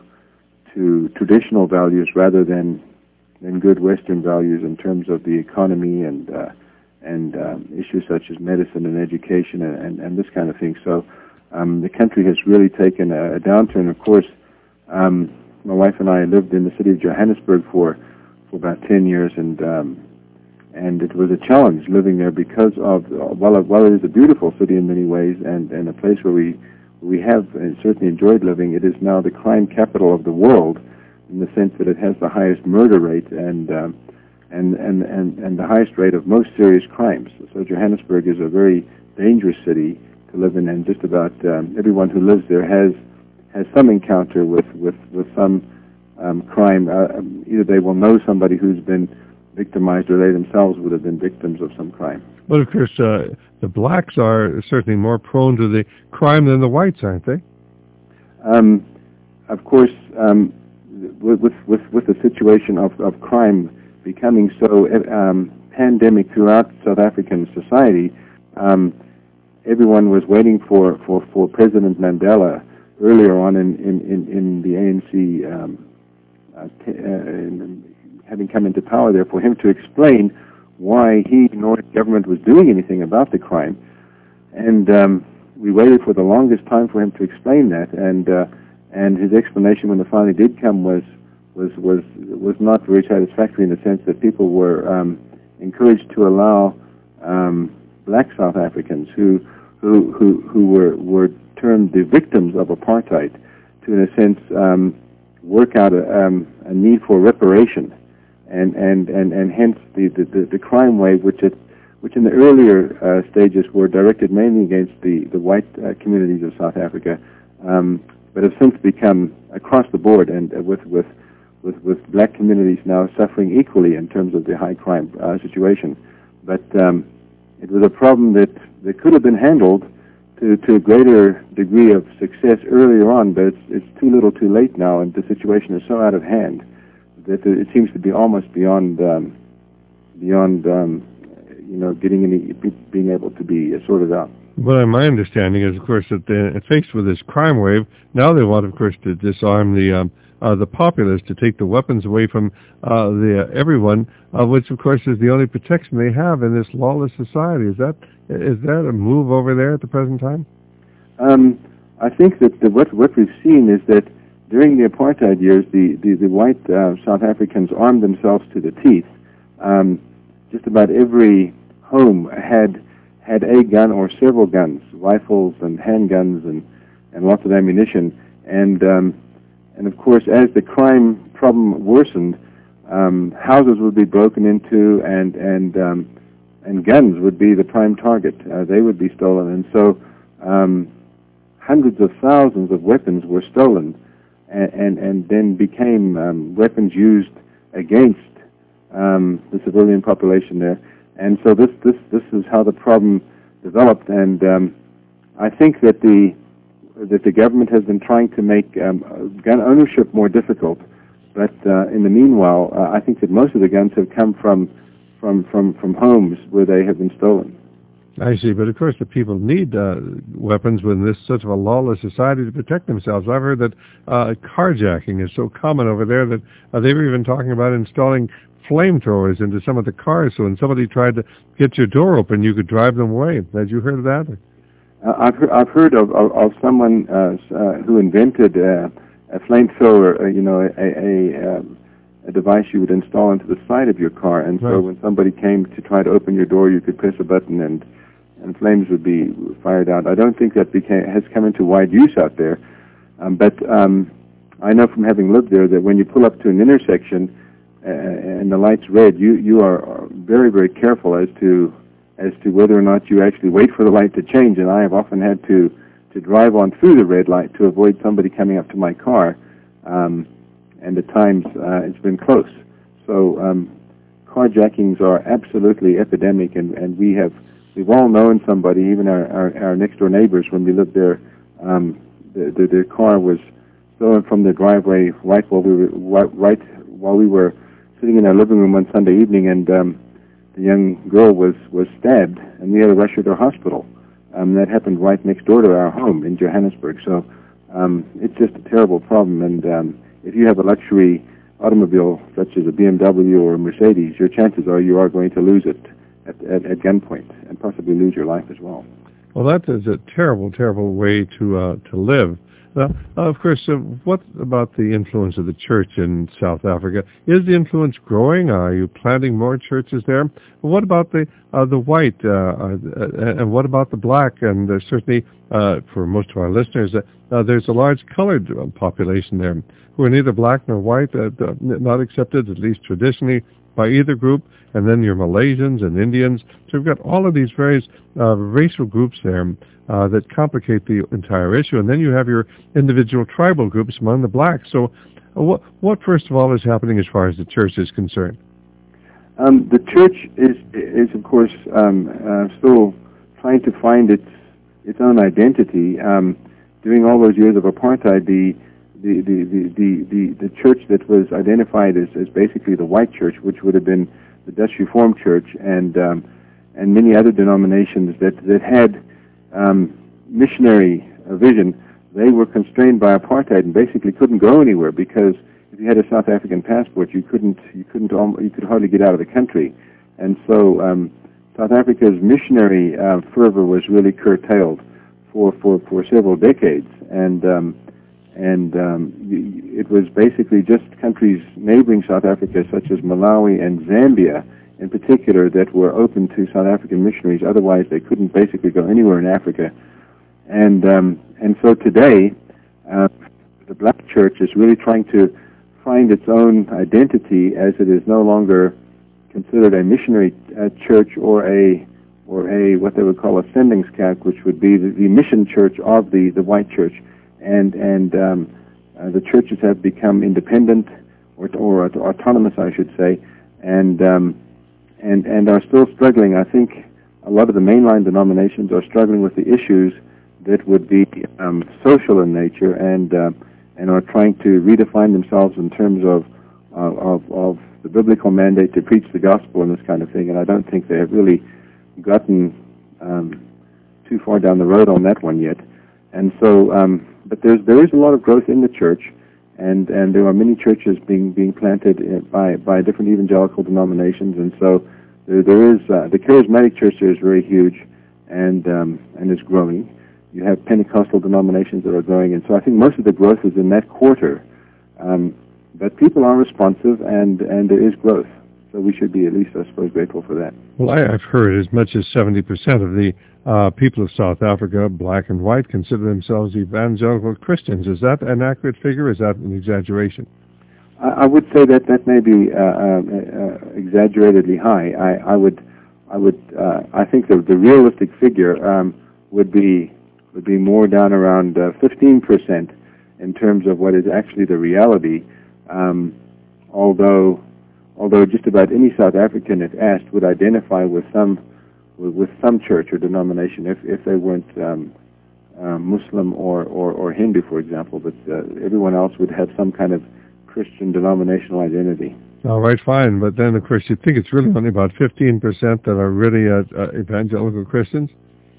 to traditional values rather than than good Western values in terms of the economy and uh, and um, issues such as medicine and education and, and, and this kind of thing. So um, the country has really taken a, a downturn. Of course, um, my wife and I lived in the city of Johannesburg for for about ten years, and um, and it was a challenge living there because of, while it, while it is a beautiful city in many ways and, and a place where we we have and certainly enjoyed living, it is now the crime capital of the world in the sense that it has the highest murder rate and um, and, and, and, and the highest rate of most serious crimes. So Johannesburg is a very dangerous city to live in, and just about um, everyone who lives there has has some encounter with, with, with some um, crime. Uh, either they will know somebody who's been victimized, or they themselves would have been victims of some crime. Well, of course, uh, the blacks are certainly more prone to the crime than the whites, aren't they? Um, of course, um, with, with with the situation of, of crime becoming so um, pandemic throughout South African society, um, everyone was waiting for, for, for President Mandela earlier on in, in, in, in the A N C um, uh, t- uh, having come into power there, for him to explain why he nor his government was doing anything about the crime. And um, we waited for the longest time for him to explain that, and uh, and his explanation when it finally did come was was was was not very satisfactory, in the sense that people were um, encouraged to allow um, black South Africans who who who, who were, were termed the victims of apartheid to, in a sense, um, work out a, um, a need for reparation, and and, and, and hence the, the, the crime wave, which it which in the earlier uh, stages were directed mainly against the, the white uh, communities of South Africa, um, but have since become across the board, and uh, with, with, with, with black communities now suffering equally in terms of the high crime uh, situation. But um, it was a problem that, that could have been handled to, to a greater degree of success earlier on, but it's, it's too little too late now, and the situation is so out of hand that it seems to be almost beyond, um, beyond um, you know, getting any, being able to be sorted out. Well, my understanding is, of course, that they're faced with this crime wave, now they want, of course, to disarm the um, uh, the populace, to take the weapons away from uh, the uh, everyone, uh, which, of course, is the only protection they have in this lawless society. Is that is that a move over there at the present time? Um, I think that the, what what we've seen is that during the apartheid years, the the, the white uh, South Africans armed themselves to the teeth. Um, just about every home had had a gun or several guns, rifles and handguns and, and lots of ammunition. And um, and of course, as the crime problem worsened, um, houses would be broken into, and and um, and guns would be the prime target. Uh, they would be stolen, and so um, hundreds of thousands of weapons were stolen, and and, and then became um, weapons used against um, the civilian population there. And so this, this, this is how the problem developed, and um, I think that the that the government has been trying to make um, gun ownership more difficult. But uh, in the meanwhile, uh, I think that most of the guns have come from from from from homes where they have been stolen. I see, but of course the people need uh, weapons within this such of a lawless society to protect themselves. I've heard that uh, carjacking is so common over there that uh, they were even talking about installing flamethrowers into some of the cars, so when somebody tried to get your door open, you could drive them away. Had you heard of that? Uh, I've, he- I've heard of, of, of someone uh, uh, who invented uh, a flamethrower, uh, you know, a, a, um, a device you would install into the side of your car, and right. So when somebody came to try to open your door, you could press a button and and flames would be fired out. I don't think that became, has come into wide use out there, um, but um, I know from having lived there that when you pull up to an intersection uh, and the light's red, you you are very, very careful as to as to whether or not you actually wait for the light to change. And I have often had to to drive on through the red light to avoid somebody coming up to my car, um, and at times uh, it's been close. So um, carjackings are absolutely epidemic, and, and we have we've all known somebody, even our, our, our next door neighbors when we lived there. Um, the, the, their car was stolen from the driveway right while we were right while we were sitting in our living room one Sunday evening, and um, the young girl was, was stabbed, and we had to rush her to hospital. Um, that happened right next door to our home in Johannesburg. So um, it's just a terrible problem. And um, if you have a luxury automobile such as a B M W or a Mercedes, your chances are you are going to lose it at, at, at gunpoint and possibly lose your life as well. Well, that is a terrible, terrible way to uh, to live. Uh, of course, uh, what about the influence of the church in South Africa? Is the influence growing? Are you planting more churches there? What about the uh, the white, uh, uh, and what about the black? And uh, certainly, uh, for most of our listeners, uh, uh, there's a large colored population there who are neither black nor white, uh, not accepted, at least traditionally, by either group. And then your Malaysians and Indians. So we've got all of these various uh, racial groups there uh, that complicate the entire issue. And then you have your individual tribal groups among the blacks. So What, what first of all, is happening as far as the church is concerned? Um, the church is, is of course, um, uh, still trying to find its its own identity. Um, during all those years of apartheid, the the, the, the, the, the, the church that was identified as, as basically the white church, which would have been the Dutch Reformed Church, and um, and many other denominations that that had um, missionary uh, vision, they were constrained by apartheid and basically couldn't go anywhere, because if you had a South African passport, you couldn't you couldn't you could hardly get out of the country, and so um, South Africa's missionary uh, fervor was really curtailed for for, for several decades, and um, and um, it was basically just countries neighboring South Africa, such as Malawi and Zambia, in particular, that were open to South African missionaries. Otherwise, they couldn't basically go anywhere in Africa, and um, and so today, uh, the Black Church is really trying to find its own identity, as it is no longer considered a missionary uh, church or a or a what they would call a Sendingskerk, which would be the, the mission church of the, the white church, and and um, uh, the churches have become independent or, or autonomous, I should say, and um, and and are still struggling. I think a lot of the mainline denominations are struggling with the issues that would be um, social in nature, and uh, and are trying to redefine themselves in terms of, uh, of of the biblical mandate to preach the gospel and this kind of thing. And I don't think they have really gotten um, too far down the road on that one yet. And so, um, but there's there is a lot of growth in the church, and, and there are many churches being being planted by by different evangelical denominations. And so there there is uh, the charismatic church there is very huge, and um, and is growing. You have Pentecostal denominations that are growing, and so I think most of the growth is in that quarter. Um, but people are responsive, and, and there is growth. So we should be, at least, I suppose, grateful for that. Well, I, I've heard as much as seventy percent of the uh, people of South Africa, black and white, consider themselves evangelical Christians. Is that an accurate figure? Is that an exaggeration? I, I would say that that may be uh, uh, uh, exaggeratedly high. I, I would, I would, uh, I think the, the realistic figure um, would be would be more down around uh, fifteen percent in terms of what is actually the reality. Um, although, although just about any South African, if asked, would identify with some with, with some church or denomination, if if they weren't um, uh, Muslim or, or, or Hindu, for example. But uh, everyone else would have some kind of Christian denominational identity. All right, fine. But then, of course, you think it's really only about fifteen percent that are really uh, uh, evangelical Christians?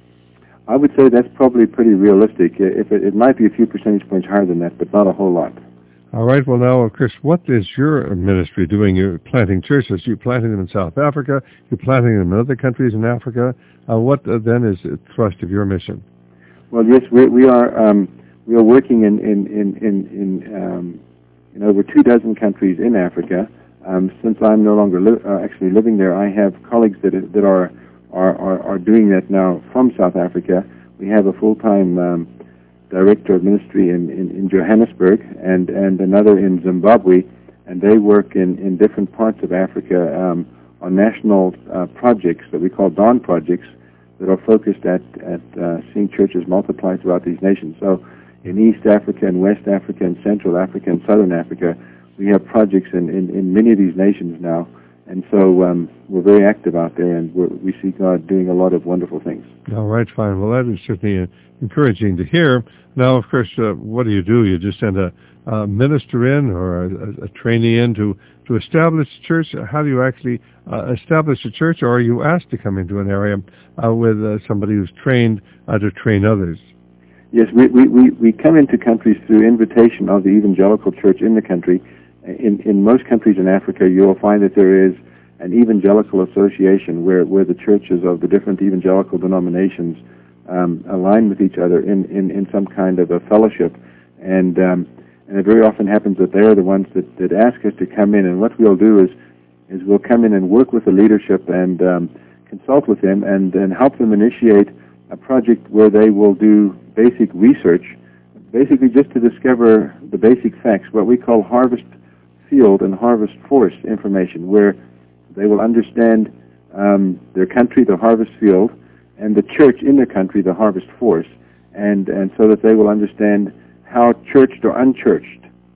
I would say that's probably pretty realistic. If it, it might be a few percentage points higher than that, but not a whole lot. All right. Well, now, Chris, what is your ministry doing? You're planting churches. You're planting them in South Africa. You're planting them in other countries in Africa. Uh, what uh, then is the thrust of your mission? Well, yes, we, we are um, we are working in in in in in, um, in over two dozen countries in Africa. Um, since I'm no longer li- uh, actually living there, I have colleagues that that are. Are, are, are doing that now from South Africa. We have a full-time um, director of ministry in, in, in Johannesburg and, and another in Zimbabwe, and they work in, in different parts of Africa um, on national uh, projects that we call Dawn projects that are focused at, at uh, seeing churches multiply throughout these nations. So in East Africa and West Africa and Central Africa and Southern Africa, we have projects in, in, in many of these nations now. And so um, we're very active out there, and we're, we see God doing a lot of wonderful things. All right, fine. Well, that is certainly uh, encouraging to hear. Now, of course, uh, what do you do? You just send a, a minister in or a, a trainee in to, to establish a church? How do you actually uh, establish a church, or are you asked to come into an area uh, with uh, somebody who's trained uh, to train others? Yes, we, we, we, we come into countries through invitation of the evangelical church in the country. In, in most countries in Africa, you will find that there is an evangelical association where, where the churches of the different evangelical denominations um, align with each other in, in, in some kind of a fellowship. And um, and it very often happens that they are the ones that, that ask us to come in. And what we'll do is is we'll come in and work with the leadership and um, consult with them and, and help them initiate a project where they will do basic research, basically just to discover the basic facts, what we call harvest field and harvest force information, where they will understand um, their country, the harvest field, and the church in their country, the harvest force, and, and so that they will understand how churched or unchurched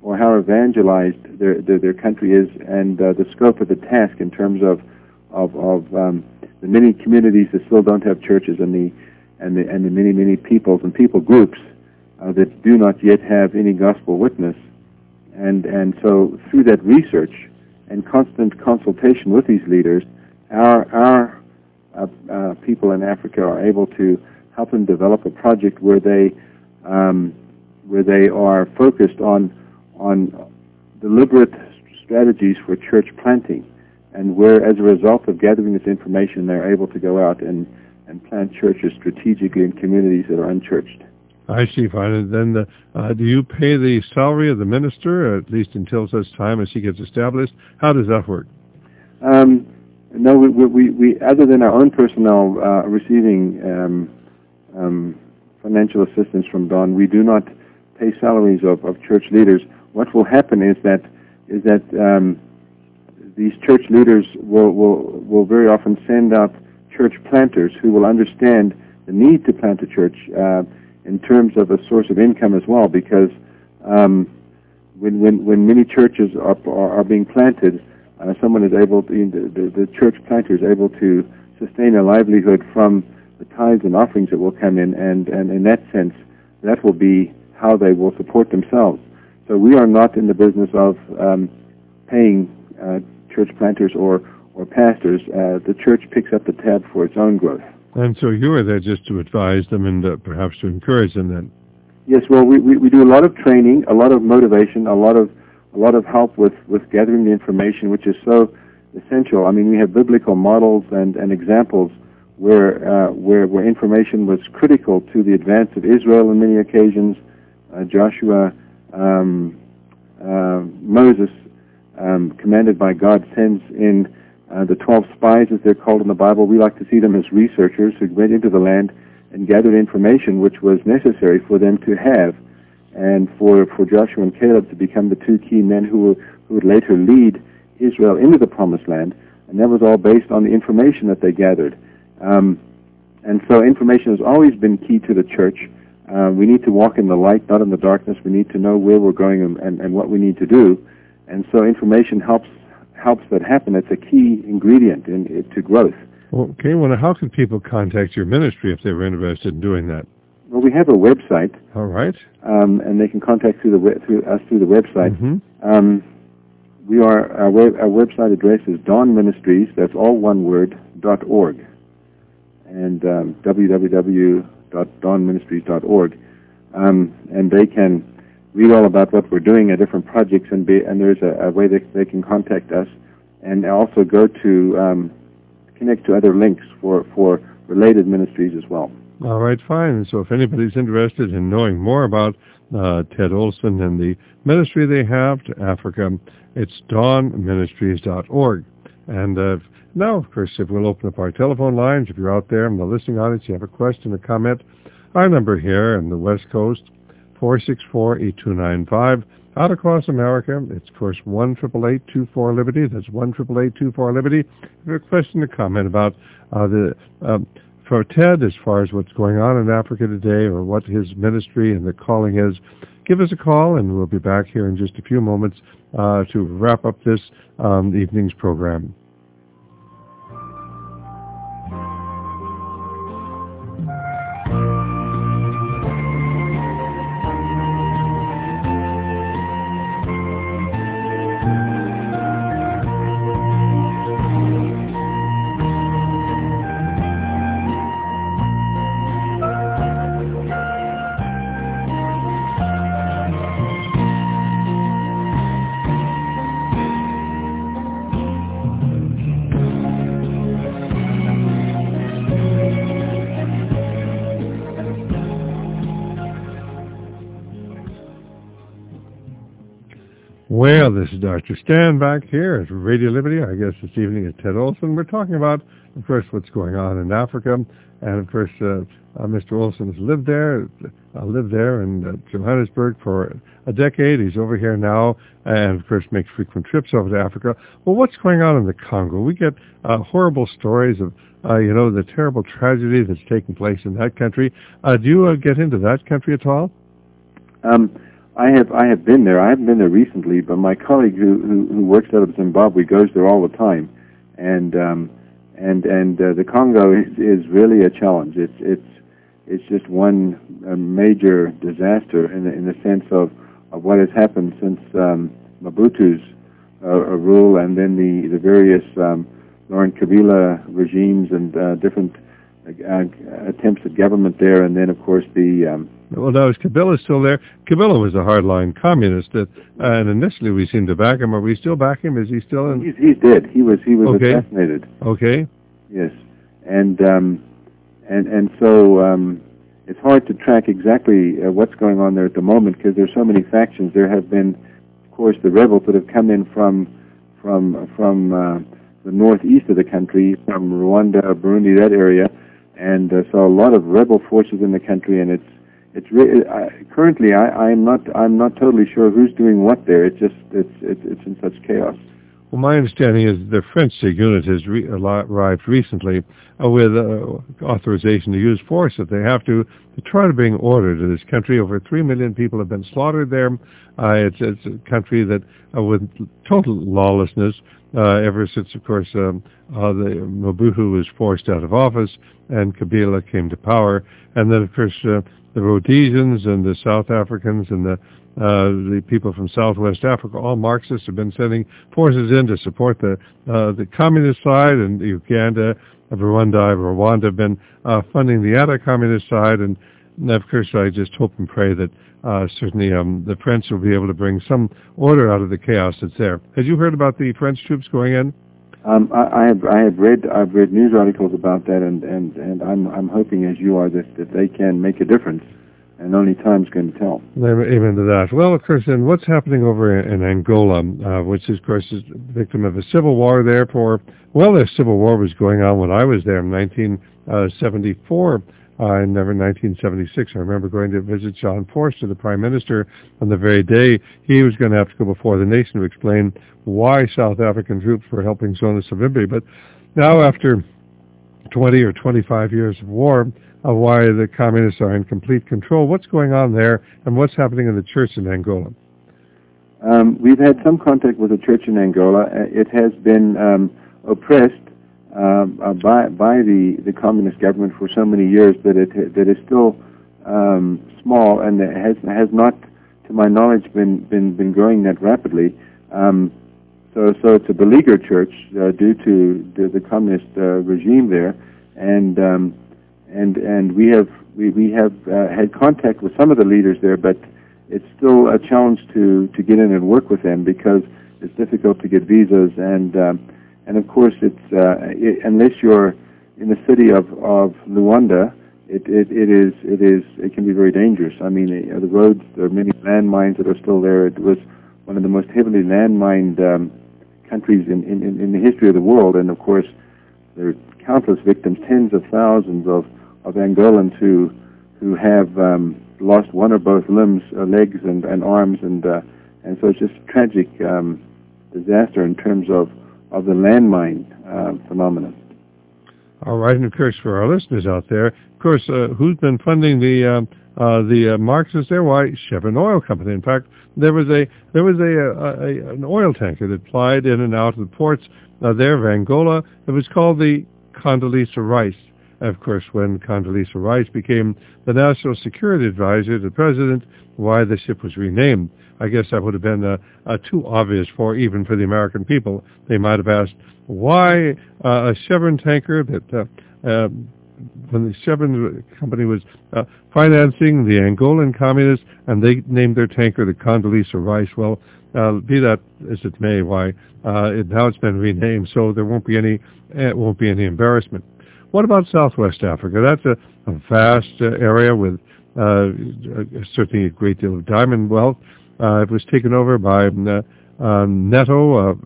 or how evangelized their their, their country is, and uh, the scope of the task in terms of of, of um, the many communities that still don't have churches, and the and the and the many many peoples and people groups uh, that do not yet have any gospel witness, and and so through that research and constant consultation with these leaders, our our uh, uh, people in Africa are able to help them develop a project where they um, where they are focused on on deliberate strategies for church planting, and where, as a result of gathering this information, they're able to go out and, and plant churches strategically in communities that are unchurched. I see, fine. Then the, uh, do you pay the salary of the minister, at least until such time as he gets established? How does that work? Um, no, we, we, we, other than our own personnel uh, receiving um, um, financial assistance from Don, we do not pay salaries of, of church leaders. What will happen is that is that um, these church leaders will, will will very often send out church planters who will understand the need to plant a church uh, in terms of a source of income as well, because um, when, when when many churches are are, are being planted, uh, someone is able to, the, the, the church planter is able to sustain a livelihood from the tithes and offerings that will come in, and, and in that sense, that will be how they will support themselves. So we are not in the business of um, paying uh, church planters or, or pastors. Uh, the church picks up the tab for its own growth. And so you are there just to advise them and uh, perhaps to encourage them then? Yes, well, we, we, we do a lot of training, a lot of motivation, a lot of a lot of help with, with gathering the information, which is so essential. I mean, we have biblical models and, and examples where, uh, where where information was critical to the advance of Israel on many occasions. Uh, Joshua, um, uh, Moses, um, commanded by God, sends in uh, the twelve spies, as they're called in the Bible. We like to see them as researchers who went into the land and gathered information which was necessary for them to have, and for, for Joshua and Caleb to become the two key men who, were, who would later lead Israel into the Promised Land. And that was all based on the information that they gathered. Um, and so information has always been key to the church. Uh, we need to walk in the light, not in the darkness. We need to know where we're going and, and, and what we need to do. And so information helps helps that happen. It's a key ingredient in, in, to growth. Okay, well, how can people contact your ministry if they were interested in doing that? Well, we have a website. All right. Um, and they can contact through the we- through us through the website. Mm-hmm. Um, we are our, web, our website address is Dawn Ministries. That's all one word. dot org, and um, w w w dot dawn ministries dot org, um, and they can read all about what we're doing at different projects, and be and there's a, a way that they can contact us, and also go to um, connect to other links for for related ministries as well. All right, fine. So if anybody's interested in knowing more about uh, Ted Olson and the ministry they have to Africa, it's dawn ministries dot org. And uh, now, of course, if we'll open up our telephone lines, if you're out there in the listening audience, you have a question or comment, our number here in the West Coast, four six four, eight two nine five. Out across America, it's, of course, one eight eight eight, two four, Liberty. That's one eight eight eight, two four, Liberty. If you have a question or comment about uh, the... Um, for Ted, as far as what's going on in Africa today or what his ministry and the calling is, give us a call, and we'll be back here in just a few moments uh, to wrap up this um, evening's program. Well, this is Doctor Stan back here at Radio Liberty. Our guest this evening is Ted Olson. We're talking about, of course, what's going on in Africa. And, of course, uh, uh, Mister Olson has lived there, uh, lived there in uh, Johannesburg for a decade. He's over here now and, of course, makes frequent trips over to Africa. Well, what's going on in the Congo? We get uh, horrible stories of, uh, you know, the terrible tragedy that's taking place in that country. Uh, do you uh, get into that country at all? Um I have I have been there. I haven't been there recently, but my colleague who who, who works out of Zimbabwe goes there all the time, and um, and and uh, the Congo is, is really a challenge. It's it's it's just one uh, major disaster in the, in the sense of, of what has happened since um, Mobutu's uh, rule, and then the the various um, Laurent Kabila regimes and uh, different uh, attempts at government there, and then of course the um, well, now is Kabila still there? Kabila was a hardline communist, that, uh, and initially we seemed to back him. Are we still back him? Is he still in? He's, he's dead. He was he was okay. assassinated. Okay. Yes, and um, and and so um, it's hard to track exactly uh, what's going on there at the moment because there's so many factions. There have been, of course, the rebels that have come in from from from uh, the northeast of the country, from Rwanda, Burundi, that area, and uh, so a lot of rebel forces in the country, and it's. It's re- I, currently I, I'm not I'm not totally sure who's doing what there. It's just it's it's, it's in such chaos. Well, my understanding is the French unit has re- arrived recently uh, with uh, authorization to use force. That they have to, to try to bring order to this country. Over three million people have been slaughtered there. Uh, it's it's a country that uh, with total lawlessness uh, ever since, of course, um, uh, the Mobutu was forced out of office and Kabila came to power, and then of course. Uh, The Rhodesians and the South Africans and the uh, the people from Southwest Africa, all Marxists, have been sending forces in to support the uh, the communist side, and Uganda, Rwanda, Rwanda have been uh, funding the anti-communist side, and, and of course I just hope and pray that uh, certainly um, the French will be able to bring some order out of the chaos that's there. Have you heard about the French troops going in? Um, I, I have I have read I've read news articles about that, and, and, and I'm I'm hoping, as you are, that, that they can make a difference, and only time's going to tell. Amen to that. Well, of course, and what's happening over in, in Angola, uh, which is, of course, is a victim of a civil war there for well, the civil war was going on when I was there in nineteen seventy-four. Uh, in nineteen seventy-six, I remember going to visit John Forster, the Prime Minister, on the very day he was going to have to go before the nation to explain why South African troops were helping Zona Savimbi. But now, after twenty or twenty-five years of war, uh, why the communists are in complete control. What's going on there, and what's happening in the church in Angola? Um, we've had some contact with the church in Angola. It has been um, oppressed Um, uh, by by the, the communist government for so many years that it that is still um, small and has has not, to my knowledge, been been, been growing that rapidly. Um, so so it's a beleaguered church uh, due to the, the communist uh, regime there, and um, and and we have we we have uh, had contact with some of the leaders there, but it's still a challenge to to get in and work with them because it's difficult to get visas and. Um, And of course, it's uh, it, unless you're in the city of, of Luanda, it, it it is it is it can be very dangerous. I mean, uh, the roads, there are many landmines that are still there. It was one of the most heavily landmined um, countries in, in, in the history of the world, and of course, there are countless victims, tens of thousands of, of Angolans who who have um, lost one or both limbs, uh, legs, and, and arms, and uh, and so it's just a tragic um, disaster in terms of. of the landmine uh, phenomenon. All right, and of course, for our listeners out there, of course, uh, who's been funding the uh, uh, the uh, Marxists there? Why, Chevron Oil Company. In fact, there was a there was a, a, a an oil tanker that plied in and out of the ports uh, there of Angola. It was called the Condoleezza Rice. Of course, when Condoleezza Rice became the national security advisor to the president, why the ship was renamed. I guess that would have been uh, uh, too obvious for even for the American people. They might have asked, why uh, a Chevron tanker that uh, uh, when the Chevron company was uh, financing the Angolan communists, and they named their tanker the Condoleezza Rice. Well, uh, be that as it may, why uh, it, now it's been renamed, so there won't be any it won't be any embarrassment. What about Southwest Africa? That's a, a vast uh, area with uh, certainly a great deal of diamond wealth. Uh, it was taken over by uh, um, Neto,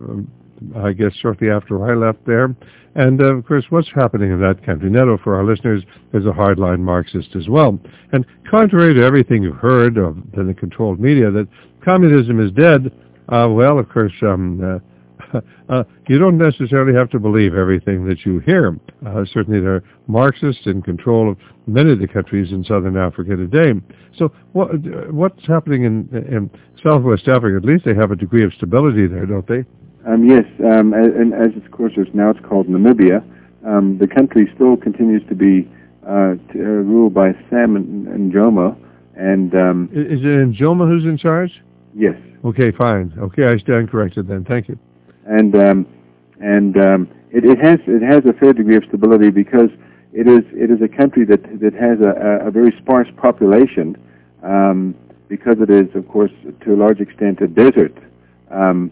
uh, I guess, shortly after I left there. And, uh, of course, what's happening in that country? Neto, for our listeners, is a hardline Marxist as well. And contrary to everything you've heard of in the controlled media, that communism is dead, uh, well, of course, um, uh, uh, you don't necessarily have to believe everything that you hear. Uh, certainly there are Marxists in control of many of the countries in southern Africa today. So what, what's happening in, in Southwest Africa? At least they have a degree of stability there, don't they? Um, yes, um, and as of course it's now it's called Namibia. Um, the country still continues to be uh, to, uh, ruled by Sam Njomo. And um, is it Njomo who's in charge? Yes. Okay, fine. Okay, I stand corrected then. Thank you. And um, and um, it, it has it has a fair degree of stability because it is it is a country that that has a, a very sparse population um, because it is, of course, to a large extent a desert. Um,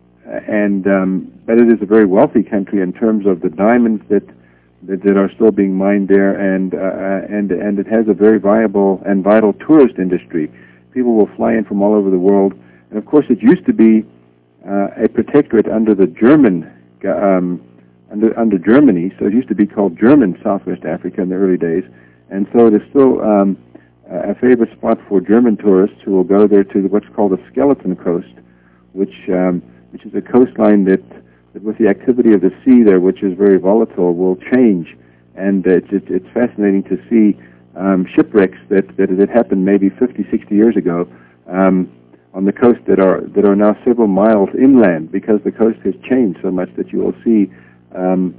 and um, but it is a very wealthy country in terms of the diamonds that that, that are still being mined there, and uh, and and it has a very viable and vital tourist industry. People will fly in from all over the world. And of course, it used to be uh, a protectorate under the German, um, under under Germany. So it used to be called German Southwest Africa in the early days, and so it is still um, a favorite spot for German tourists who will go there to what's called the Skeleton Coast, which um, which is a coastline that, that, with the activity of the sea there, which is very volatile, will change. And uh, it's, it's it's fascinating to see um, shipwrecks that, that that happened maybe fifty, sixty years ago. Um, on the coast that are that are now several miles inland, because the coast has changed so much that you will see um,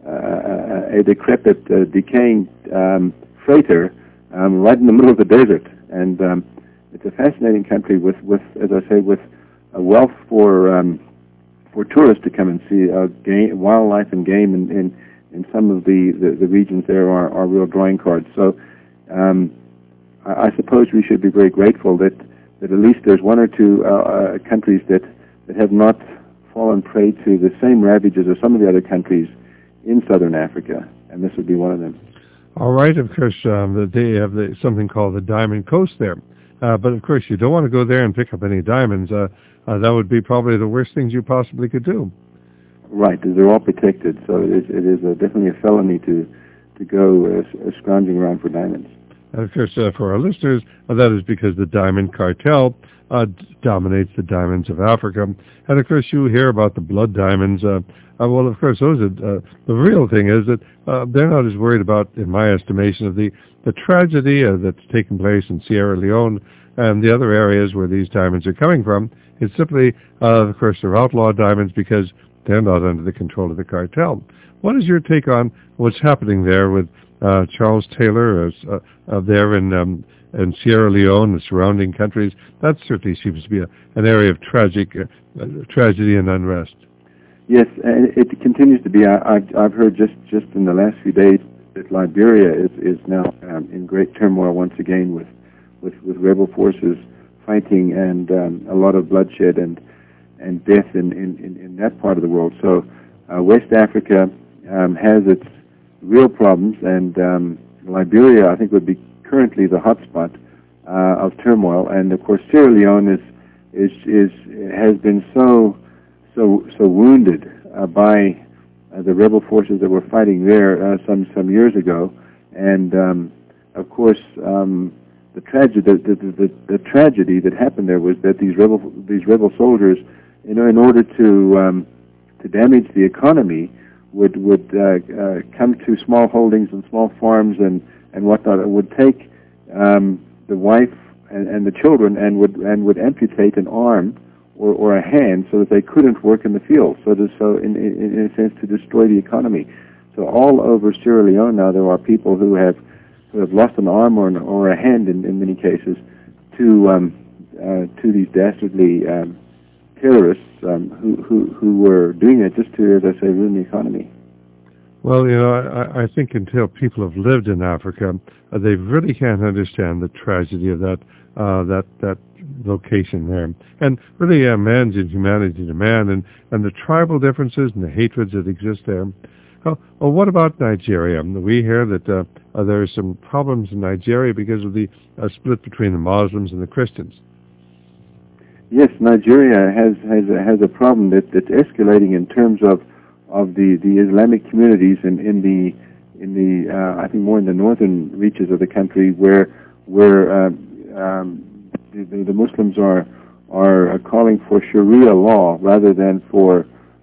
uh, a decrepit, uh, decaying um, freighter um, right in the middle of the desert. And um, it's a fascinating country with, with, as I say, with a wealth for um, for tourists to come and see. Uh, game, wildlife and game in, in, in some of the, the, the regions there are, are real drawing cards. So um, I, I suppose we should be very grateful that that at least there's one or two uh, uh, countries that, that have not fallen prey to the same ravages as some of the other countries in southern Africa, and this would be one of them. All right, of course, um, they have the, something called the Diamond Coast there. Uh, but, of course, you don't want to go there and pick up any diamonds. Uh, uh, that would be probably the worst things you possibly could do. Right, they're all protected, so it is, it is a, definitely a felony to, to go uh, uh, scrounging around for diamonds. And of course, uh, for our listeners, uh, that is because the diamond cartel uh, d- dominates the diamonds of Africa. And of course, you hear about the blood diamonds. Uh, uh, well, of course, those are, uh, the real thing is that uh, they're not as worried about, in my estimation, of the, the tragedy uh, that's taken place in Sierra Leone and the other areas where these diamonds are coming from. It's simply, uh, of course, they're outlaw diamonds because they're not under the control of the cartel. What is your take on what's happening there with Uh, Charles Taylor uh, uh, there in, um, in Sierra Leone, the surrounding countries? That certainly seems to be a, an area of tragic uh, uh, tragedy and unrest. Yes, and it continues to be. I, I've, I've heard just, just in the last few days that Liberia is, is now um, in great turmoil once again with, with, with rebel forces fighting and um, a lot of bloodshed and and death in, in, in that part of the world. So uh, West Africa um, has its real problems, and um, Liberia, I think, would be currently the hotspot uh, of turmoil. And of course, Sierra Leone is is is has been so so so wounded uh, by uh, the rebel forces that were fighting there uh, some some years ago. And um, of course, um, the tragedy the, the, the, the tragedy that happened there was that these rebel these rebel soldiers, you know, in order to um, to damage the economy, would would uh, uh, come to small holdings and small farms and, and whatnot. It would take um, the wife and, and the children and would and would amputate an arm or, or a hand so that they couldn't work in the field. So to, so in, in, in a sense to destroy the economy. So all over Sierra Leone now there are people who have who have lost an arm or an, or a hand in, in many cases to um, uh, to these dastardly um, terrorists um, who, who who were doing it just to, as I say, ruin the economy. Well, you know, I, I think until people have lived in Africa, uh, they really can't understand the tragedy of that uh, that that location there, and really uh, man's inhumanity to man, and, and the tribal differences and the hatreds that exist there. Oh, well, what about Nigeria? We hear that uh, uh, there are some problems in Nigeria because of the uh, split between the Muslims and the Christians. Yes, Nigeria has has a, has a problem that, that's escalating in terms of of the, the Islamic communities in, in the in the uh, I think more in the northern reaches of the country where where uh, um, the, the Muslims are are calling for Sharia law rather than for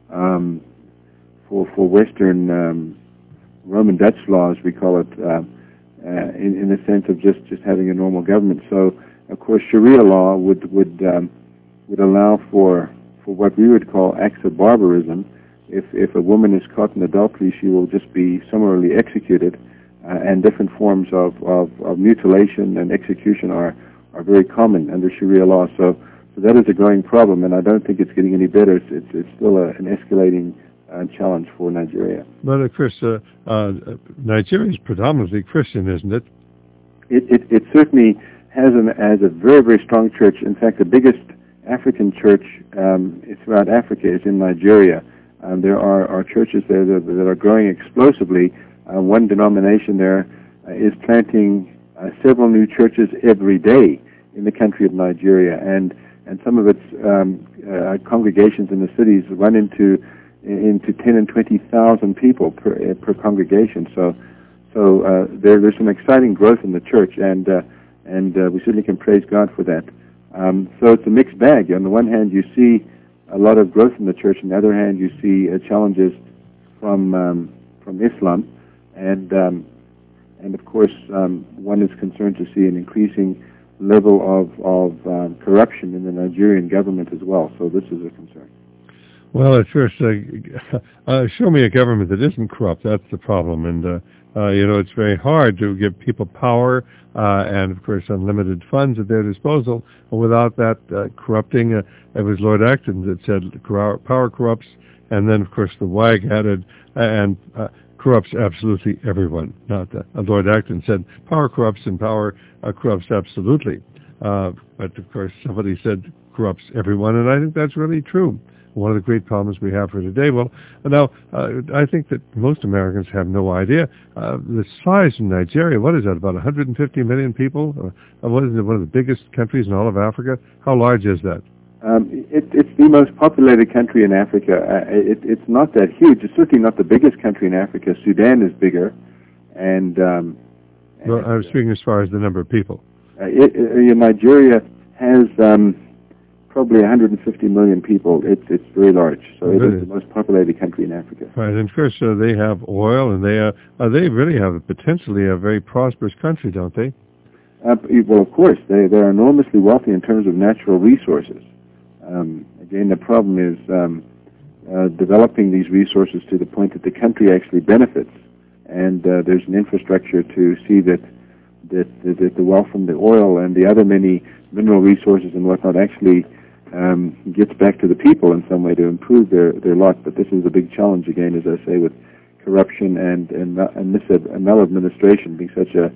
um, for for Western um, Roman Dutch laws, we call it, uh, uh, in, in the sense of just, just having a normal government. So, of course, Sharia law would would um, would allow for for what we would call acts of barbarism. If if a woman is caught in adultery, she will just be summarily executed, uh, and different forms of, of, of mutilation and execution are, are very common under Sharia law. So, so that is a growing problem, and I don't think it's getting any better. It's it's, it's still a, an escalating uh, challenge for Nigeria. But of course, uh, uh, Nigeria is predominantly Christian, isn't it? It it, it certainly has an has a very very strong church. In fact, the biggest African church um, throughout Africa is in Nigeria. Um, there are, are churches there that, that are growing explosively. Uh, one denomination there uh, is planting uh, several new churches every day in the country of Nigeria, and and some of its um, uh, congregations in the cities run into into ten and twenty thousand people per uh, per congregation. So so uh, there there's some exciting growth in the church, and uh, and uh, we certainly can praise God for that. Um, so it's a mixed bag. On the one hand, you see a lot of growth in the church. On the other hand, you see uh, challenges from um, from Islam, and um, and of course, um, one is concerned to see an increasing level of of um, corruption in the Nigerian government as well. So this is a concern. Well, at first, uh, uh, show me a government that isn't corrupt. That's the problem, and uh, uh, you know it's very hard to give people power uh, and, of course, unlimited funds at their disposal without that uh, corrupting. Uh, it was Lord Acton that said power corrupts, and then, of course, the W A G added and uh, corrupts absolutely everyone. Not that. Uh, Lord Acton said power corrupts and power uh, corrupts absolutely, uh, but of course somebody said corrupts everyone, and I think that's really true. One of the great problems we have for today. Well, now, uh, I think that most Americans have no idea. Uh, the size of Nigeria, what is that, about one hundred fifty million people? Uh, what is it, one of the biggest countries in all of Africa? How large is that? Um, it, it's the most populated country in Africa. Uh, it, it's not that huge. It's certainly not the biggest country in Africa. Sudan is bigger. And, um, and well, I was speaking as far as the number of people. Uh, it, it, Nigeria has... Um, probably one hundred fifty million people. It's it's very large. So it really? is the most populated country in Africa. Right, and of course uh, they have oil, and they uh, uh, they really have potentially a very prosperous country, don't they? Uh, well, of course, they they're enormously wealthy in terms of natural resources. Um, again, the problem is um, uh, developing these resources to the point that the country actually benefits, and uh, there's an infrastructure to see that that, that the wealth from the oil and the other many mineral resources and whatnot actually Um, gets back to the people in some way to improve their, their lot. But this is a big challenge, again, as I say, with corruption and and, and mis- maladministration being such a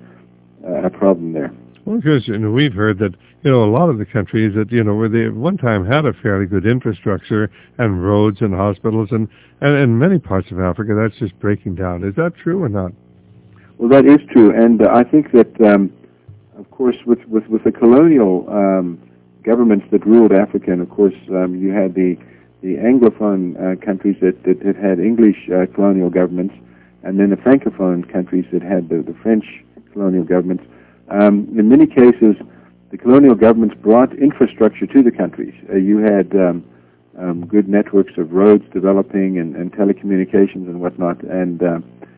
a problem there. Well, because you know, we've heard that you know a lot of the countries that you know where they at one time had a fairly good infrastructure and roads and hospitals, and and in many parts of Africa that's just breaking down. Is that true or not? Well, that is true, and uh, I think that um, of course with with with the colonial um, governments that ruled Africa, and of course um, you had the the Anglophone uh, countries that, that had had English uh, colonial governments, and then the Francophone countries that had the, the French colonial governments. Um, in many cases, the colonial governments brought infrastructure to the countries. Uh, you had um, um, good networks of roads developing and, and telecommunications and whatnot, and uh,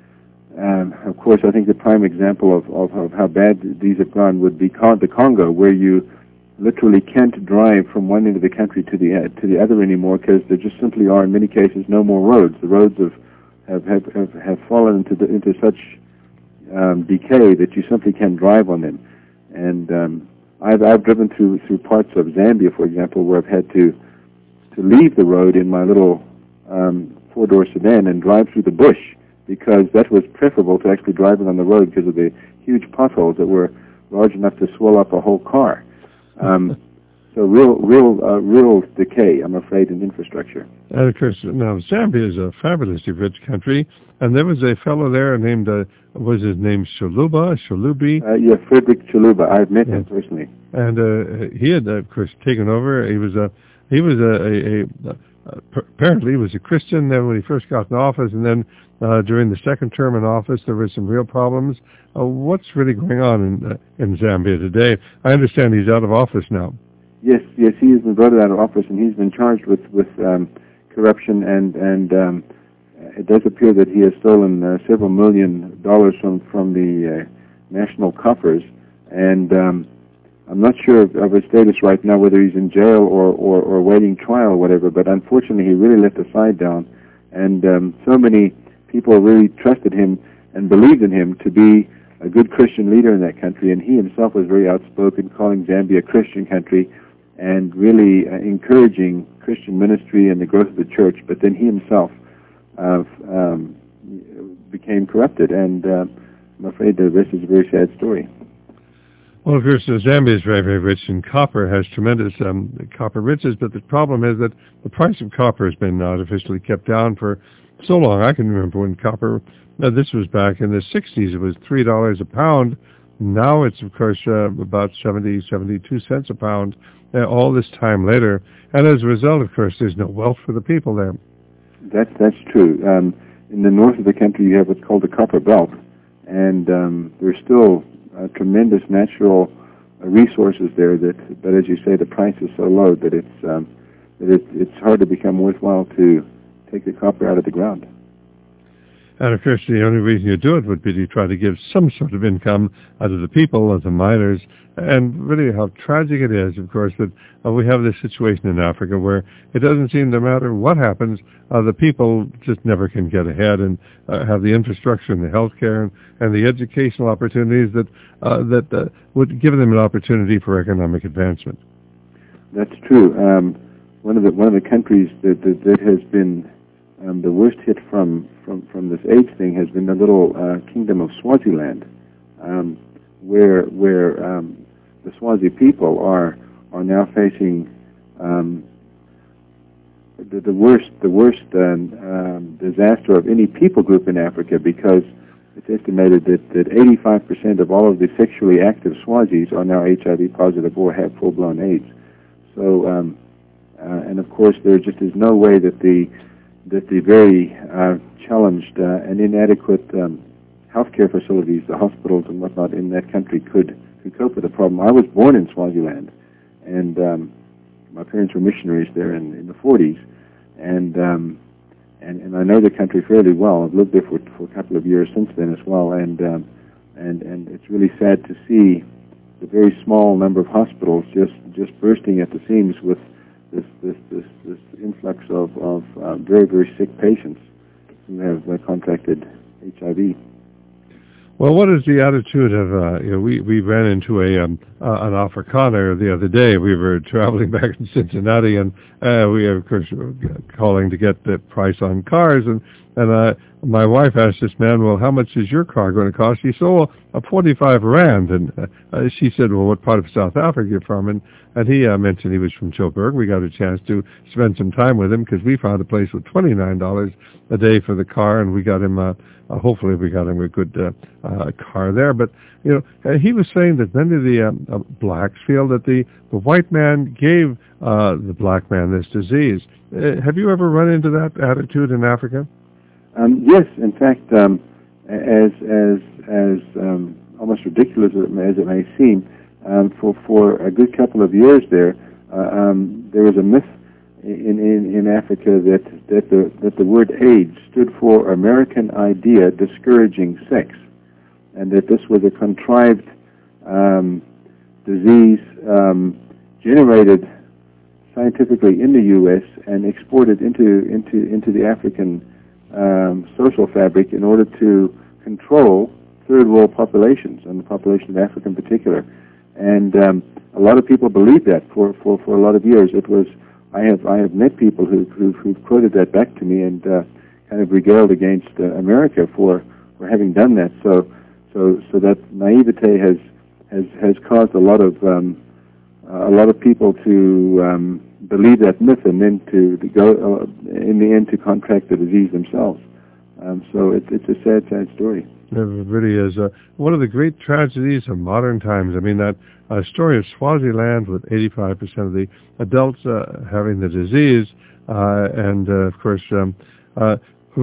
um, of course I think the prime example of, of, of how bad these have gone would be the Congo, where you literally can't drive from one end of the country to the uh, to the other anymore because there just simply are, in many cases, no more roads. The roads have have have, have, have fallen into the, into such um, decay that you simply can't drive on them. And um, I've I've driven through through parts of Zambia, for example, where I've had to to leave the road in my little um, four-door sedan and drive through the bush because that was preferable to actually driving on the road because of the huge potholes that were large enough to swallow up a whole car. Um, so real, real, uh, real decay, I'm afraid, in infrastructure. And of course, now Zambia is a fabulously rich country, and there was a fellow there named, uh, was his name Chuluba, Chulubi? Uh, yeah, Frederick Chuluba. I've met yeah. him personally. And uh, he had, of course, taken over. He was a, he was a, a, a uh, apparently he was a Christian then when he first got in office, and then uh, during the second term in office there were some real problems. Uh, what's really going on in uh, in Zambia today? I understand he's out of office now. Yes, yes, he has been voted out of office, and he's been charged with with um, corruption, and and um, it does appear that he has stolen uh, several million dollars from from the uh, national coffers, and um, I'm not sure of, of his status right now, whether he's in jail or, or, or waiting trial or whatever, but unfortunately he really let the side down, and um, so many people really trusted him and believed in him to be a good Christian leader in that country, and he himself was very outspoken, calling Zambia a Christian country and really uh, encouraging Christian ministry and the growth of the church, but then he himself uh, um, became corrupted, and uh, I'm afraid the rest is a very sad story. Well, of course, uh, Zambia is very, very rich in copper, has tremendous um, copper riches, but the problem is that the price of copper has been artificially kept down for so long. I can remember when copper, uh, this was back in the sixties, it was three dollars a pound. Now it's, of course, uh, about seventy, seventy-two cents a pound, uh, all this time later. And as a result, of course, there's no wealth for the people there. That's, that's true. Um, in the north of the country, you have what's called the Copper Belt, and um, there's still uh, tremendous natural uh, resources there. That, but as you say, the price is so low that it's um, that it, it's hard to become worthwhile to take the copper out of the ground. And of course, the only reason you do it would be to try to give some sort of income out of the people, of the miners, and really how tragic it is, of course, that uh, we have this situation in Africa where it doesn't seem no matter what happens, uh, the people just never can get ahead and uh, have the infrastructure and the healthcare and, and the educational opportunities that uh, that uh, would give them an opportunity for economic advancement. That's true. Um, one of the one of the countries that that, that has been Um, the worst hit from, from, from this AIDS thing has been the little uh, kingdom of Swaziland, um, where where um, the Swazi people are are now facing um, the, the worst the worst um, um, disaster of any people group in Africa, because it's estimated that, that eighty-five percent of all of the sexually active Swazis are now H I V positive or have full-blown AIDS. So, um, uh, and of course, there just is no way that the that the very uh, challenged uh, and inadequate um, healthcare facilities, the hospitals and whatnot in that country could, could cope with the problem. I was born in Swaziland, and um, my parents were missionaries there in, in the forties, and, um, and and I know the country fairly well. I've lived there for, for a couple of years since then as well, and um, and and it's really sad to see the very small number of hospitals just just bursting at the seams with This, this this this influx of of uh, very very sick patients who have uh, contracted H I V. Well, what is the attitude of uh, you know we we ran into a um, uh, an Afrikaner the other day. We were traveling back in Cincinnati, and uh, we of course were calling to get the price on cars, and and uh, my wife asked this man, well, how much is your car going to cost? He said, oh, a forty-five rand, and uh, she said, well, what part of South Africa you're from? And and he uh, mentioned he was from Joburg. We got a chance to spend some time with him because we found a place with twenty-nine dollars a day for the car, and we got him, uh, uh, hopefully we got him a good uh, uh, car there. But, you know, uh, he was saying that many of the um, uh, blacks feel that the, the white man gave uh, the black man this disease. Uh, have you ever run into that attitude in Africa? Um, yes, in fact, um, as as as um, almost ridiculous as it may seem, um, for for a good couple of years there, uh, um, there was a myth in, in in Africa that that the that the word AIDS stood for American Idea Discouraging Sex, and that this was a contrived um, disease um, generated scientifically in the U S and exported into into into the African Um, social fabric in order to control third world populations, and the population of Africa in particular. And um, a lot of people believed that for, for, for a lot of years. It was I have I have met people who who've, who've quoted that back to me and uh, kind of regaled against uh, America for, for having done that. So so so that naivete has has has caused a lot of um, uh, a lot of people to um, believe that myth, and then to, to go uh, in the end to contract the disease themselves. Um, so it, it's a sad, sad story. It really is. Uh, one of the great tragedies of modern times. I mean, that uh, story of Swaziland with eighty-five percent of the adults uh, having the disease, uh, and uh, of course, um, uh,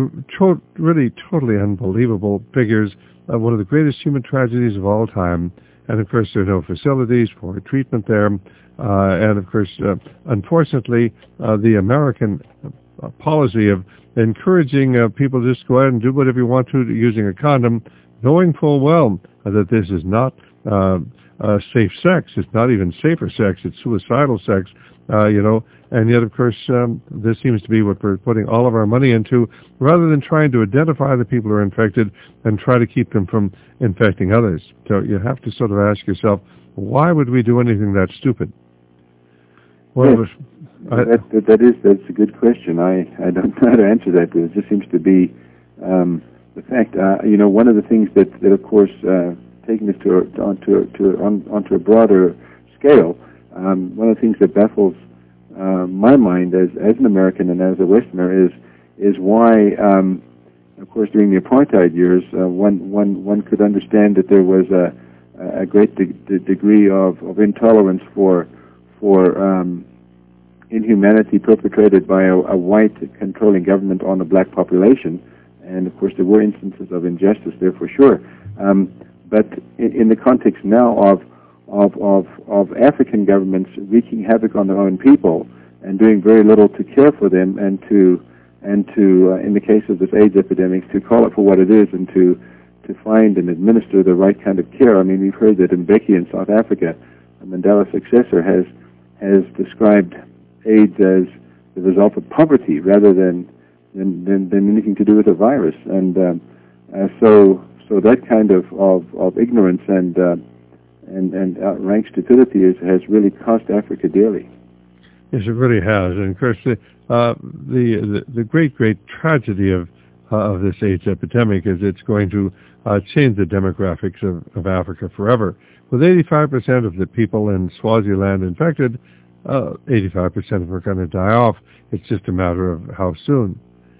to- really totally unbelievable figures. Uh, one of the greatest human tragedies of all time. And of course, there are no facilities for treatment there. Uh, and of course, uh, unfortunately, uh, the American a policy of encouraging uh, people to just go ahead and do whatever you want to using a condom, knowing full well that this is not uh, uh, safe sex. It's not even safer sex. It's suicidal sex, uh, you know. And yet, of course, um, this seems to be what we're putting all of our money into, rather than trying to identify the people who are infected and try to keep them from infecting others. So you have to sort of ask yourself, why would we do anything that stupid? Well, yes, I, that, that, that is that's a good question. I, I don't know how to answer that, but it just seems to be um, the fact. Uh, you know, one of the things that, that of course, uh, taking this to a, onto to on, onto a broader scale, um, one of the things that baffles uh, my mind as as an American and as a Westerner is is why, um, of course, during the apartheid years, uh, one one one could understand that there was a a great de- de- degree of, of intolerance for for um, inhumanity perpetrated by a, a white controlling government on a black population, and of course there were instances of injustice there for sure. Um, but in, in the context now of, of of of African governments wreaking havoc on their own people and doing very little to care for them, and to and to uh, in the case of this AIDS epidemic, to call it for what it is and to to find and administer the right kind of care. I mean, we've heard that Mbeki in South Africa, a Mandela successor, has has described AIDS as the result of poverty rather than than, than, than anything to do with a virus. And um, uh, so so that kind of, of, of ignorance and uh, and and rank stupidity is, has really cost Africa dearly. Yes, it really has. And of course, the uh, the, the the great great tragedy of uh, of this AIDS epidemic is it's going to uh, change the demographics of, of Africa forever. With eighty-five percent of the people in Swaziland infected, uh, eighty-five percent of them are going to die off. It's just a matter of how soon.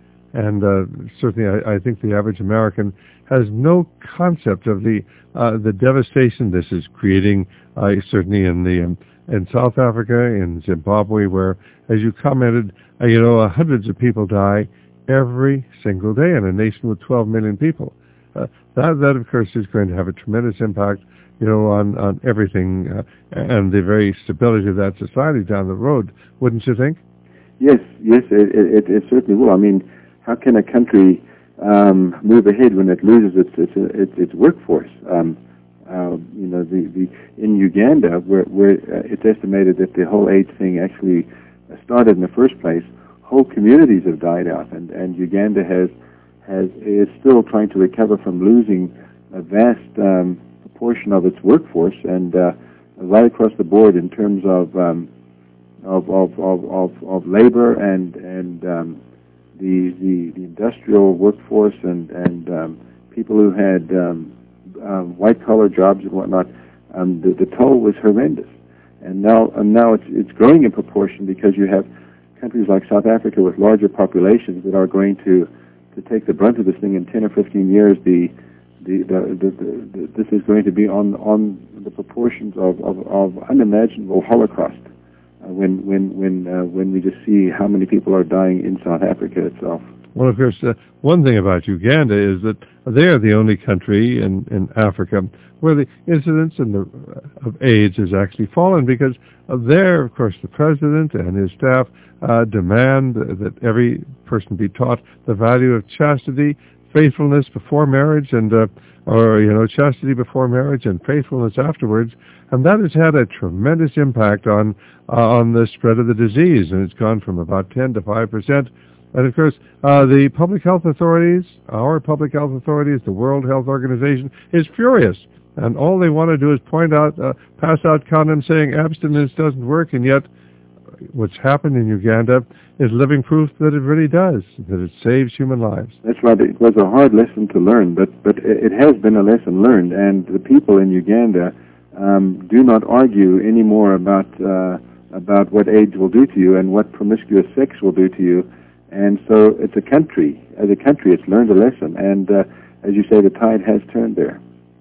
And uh, certainly, I, I think the average American has no concept of the uh, the devastation this is creating. Uh, certainly in the um, in South Africa, in Zimbabwe, where, as you commented, uh, you know, uh, hundreds of people die every single day in a nation with twelve million people. Uh, that, that, of course, is going to have a tremendous impact, you know, on, on everything uh, and the very stability of that society down the road, wouldn't you think? Yes, yes, it, it, it certainly will. I mean, how can a country um, move ahead when it loses its its, its, its workforce? Um, uh, you know, the, the in Uganda, where, where uh, it's estimated that the whole AIDS thing actually started in the first place, whole communities have died out, and, and Uganda has has is still trying to recover from losing a vast um, proportion of its workforce, and uh, right across the board in terms of um, of, of, of, of, of labor and and um, the, the the industrial workforce and and um, people who had um, um, white collar jobs and whatnot. Um, the, the toll was horrendous, and now and now it's it's growing in proportion because you have countries like South Africa with larger populations that are going to, to take the brunt of this thing in ten or fifteen years. The the, the, the, the, the this is going to be on on the proportions of, of, of unimaginable Holocaust. Uh, when when when uh, when we just see how many people are dying in South Africa itself. Well, of course, uh, one thing about Uganda is that they are the only country in, in Africa where the incidence in the, uh, of AIDS has actually fallen, because uh, there, of course, the president and his staff uh, demand that every person be taught the value of chastity, faithfulness before marriage, and uh, or you know, chastity before marriage and faithfulness afterwards, and that has had a tremendous impact on uh, on the spread of the disease, and it's gone from about ten to five percent. And of course, uh, the public health authorities, our public health authorities, the World Health Organization, is furious. And all they want to do is point out, uh, pass out condoms saying abstinence doesn't work, and yet what's happened in Uganda is living proof that it really does, that it saves human lives. That's right. It was a hard lesson to learn, but, but it has been a lesson learned, and the people in Uganda um, do not argue anymore about, uh, about what AIDS will do to you and what promiscuous sex will do to you. And so it's a country, as a country, it's learned a lesson. And uh, as you say, the tide has turned there.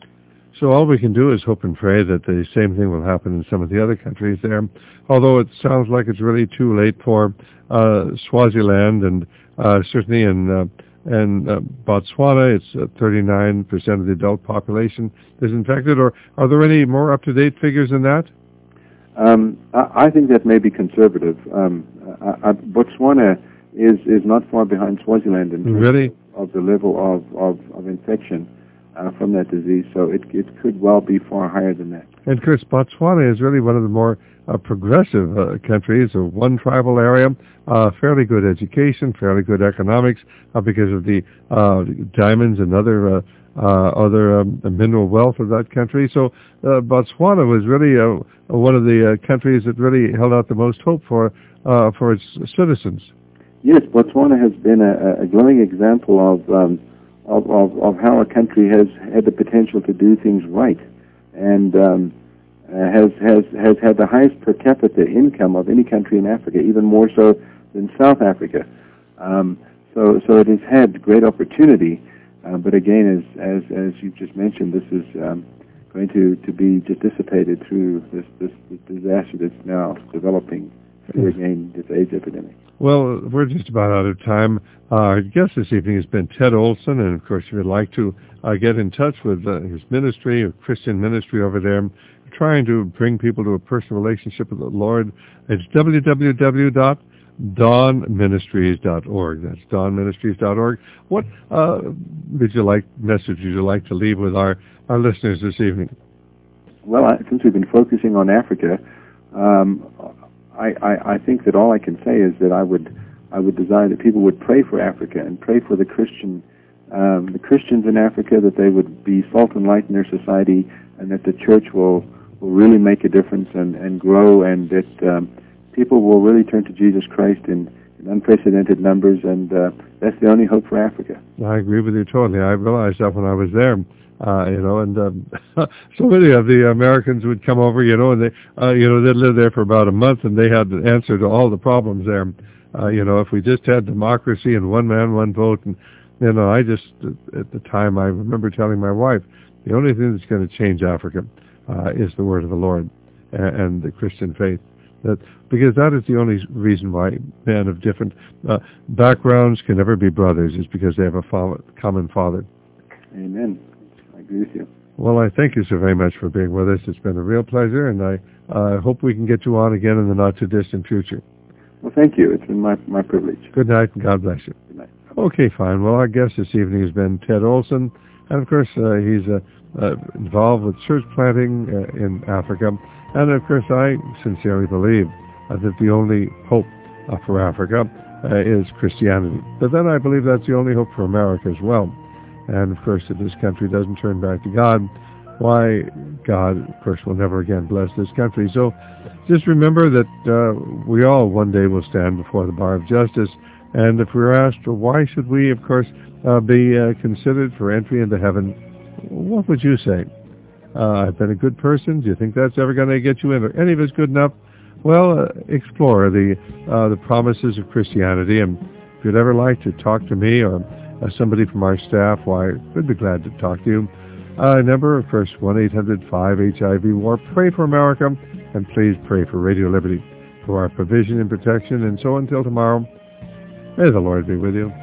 So all we can do is hope and pray that the same thing will happen in some of the other countries there. Although it sounds like it's really too late for uh, Swaziland, and uh, certainly in, uh, in uh, Botswana, it's uh, thirty-nine percent of the adult population is infected. Or are there any more up-to-date figures than that? Um, I, I think that may be conservative. Um, I, I, Botswana is is not far behind Swaziland in terms Really? of the level of, of, of infection uh, from that disease. So it it could well be far higher than that. And of course, Botswana is really one of the more uh, progressive uh, countries, a one tribal area, uh, fairly good education, fairly good economics uh, because of the uh, diamonds and other uh, uh, other um, mineral wealth of that country. So uh, Botswana was really uh, one of the uh, countries that really held out the most hope for uh, for its citizens. Yes, Botswana has been a, a glowing example of, um, of, of of how a country has had the potential to do things right, and um, uh, has has has had the highest per capita income of any country in Africa, even more so than South Africa. Um, so so it has had great opportunity, uh, but again, as as as you just mentioned, this is um, going to, to be just dissipated through this, this this disaster that's now developing through again this AIDS epidemic. Well, we're just about out of time. Uh, our guest this evening has been Ted Olson, and of course, if you'd like to uh, get in touch with uh, his ministry, a Christian ministry over there, trying to bring people to a personal relationship with the Lord, it's w w w dot dawn ministries dot org. That's dawn ministries dot org. What uh, would you like, message would you like to leave with our, our listeners this evening? Well, I, since we've been focusing on Africa, um, I, I, I think that all I can say is that I would I would desire that people would pray for Africa and pray for the Christian um, the Christians in Africa, that they would be salt and light in their society, and that the church will, will really make a difference and, and grow, and that um, people will really turn to Jesus Christ in, in unprecedented numbers, and uh, that's the only hope for Africa. I agree with you totally. I realized that when I was there. Uh, you know, and um, so many of the Americans would come over, you know, and they, uh, you know, they'd live there for about a month, and they had the answer to all the problems there. Uh, you know, if we just had democracy and one man, one vote, and you know, I just at the time I remember telling my wife, the only thing that's going to change Africa uh, is the word of the Lord and, and the Christian faith. That because that is the only reason why men of different uh, backgrounds can never be brothers, is because they have a father, common father. Amen. With you. Well, I thank you so very much for being with us. It's been a real pleasure, and I uh, hope we can get you on again in the not-too-distant future. Well, thank you. It's been my, my privilege. Good night, and God bless you. Good night. Okay, fine. Well, our guest this evening has been Ted Olson, and of course, uh, he's uh, uh, involved with church planting uh, in Africa. And of course, I sincerely believe uh, that the only hope uh, for Africa uh, is Christianity. But then I believe that's the only hope for America as well. And, of course, if this country doesn't turn back to God, why, God, of course, will never again bless this country. So just remember that uh, we all one day will stand before the bar of justice. And if we're asked, well, why should we, of course, uh, be uh, considered for entry into heaven, what would you say? Uh, I've been a good person. Do you think that's ever going to get you in? Are any of us good enough? Well, uh, explore the, uh, the promises of Christianity. And if you'd ever like to talk to me or Uh, somebody from our staff, why, we'd be glad to talk to you. Uh, number, of course, one eight hundred five H I V war. Pray for America, and please pray for Radio Liberty for our provision and protection. And so until tomorrow, may the Lord be with you.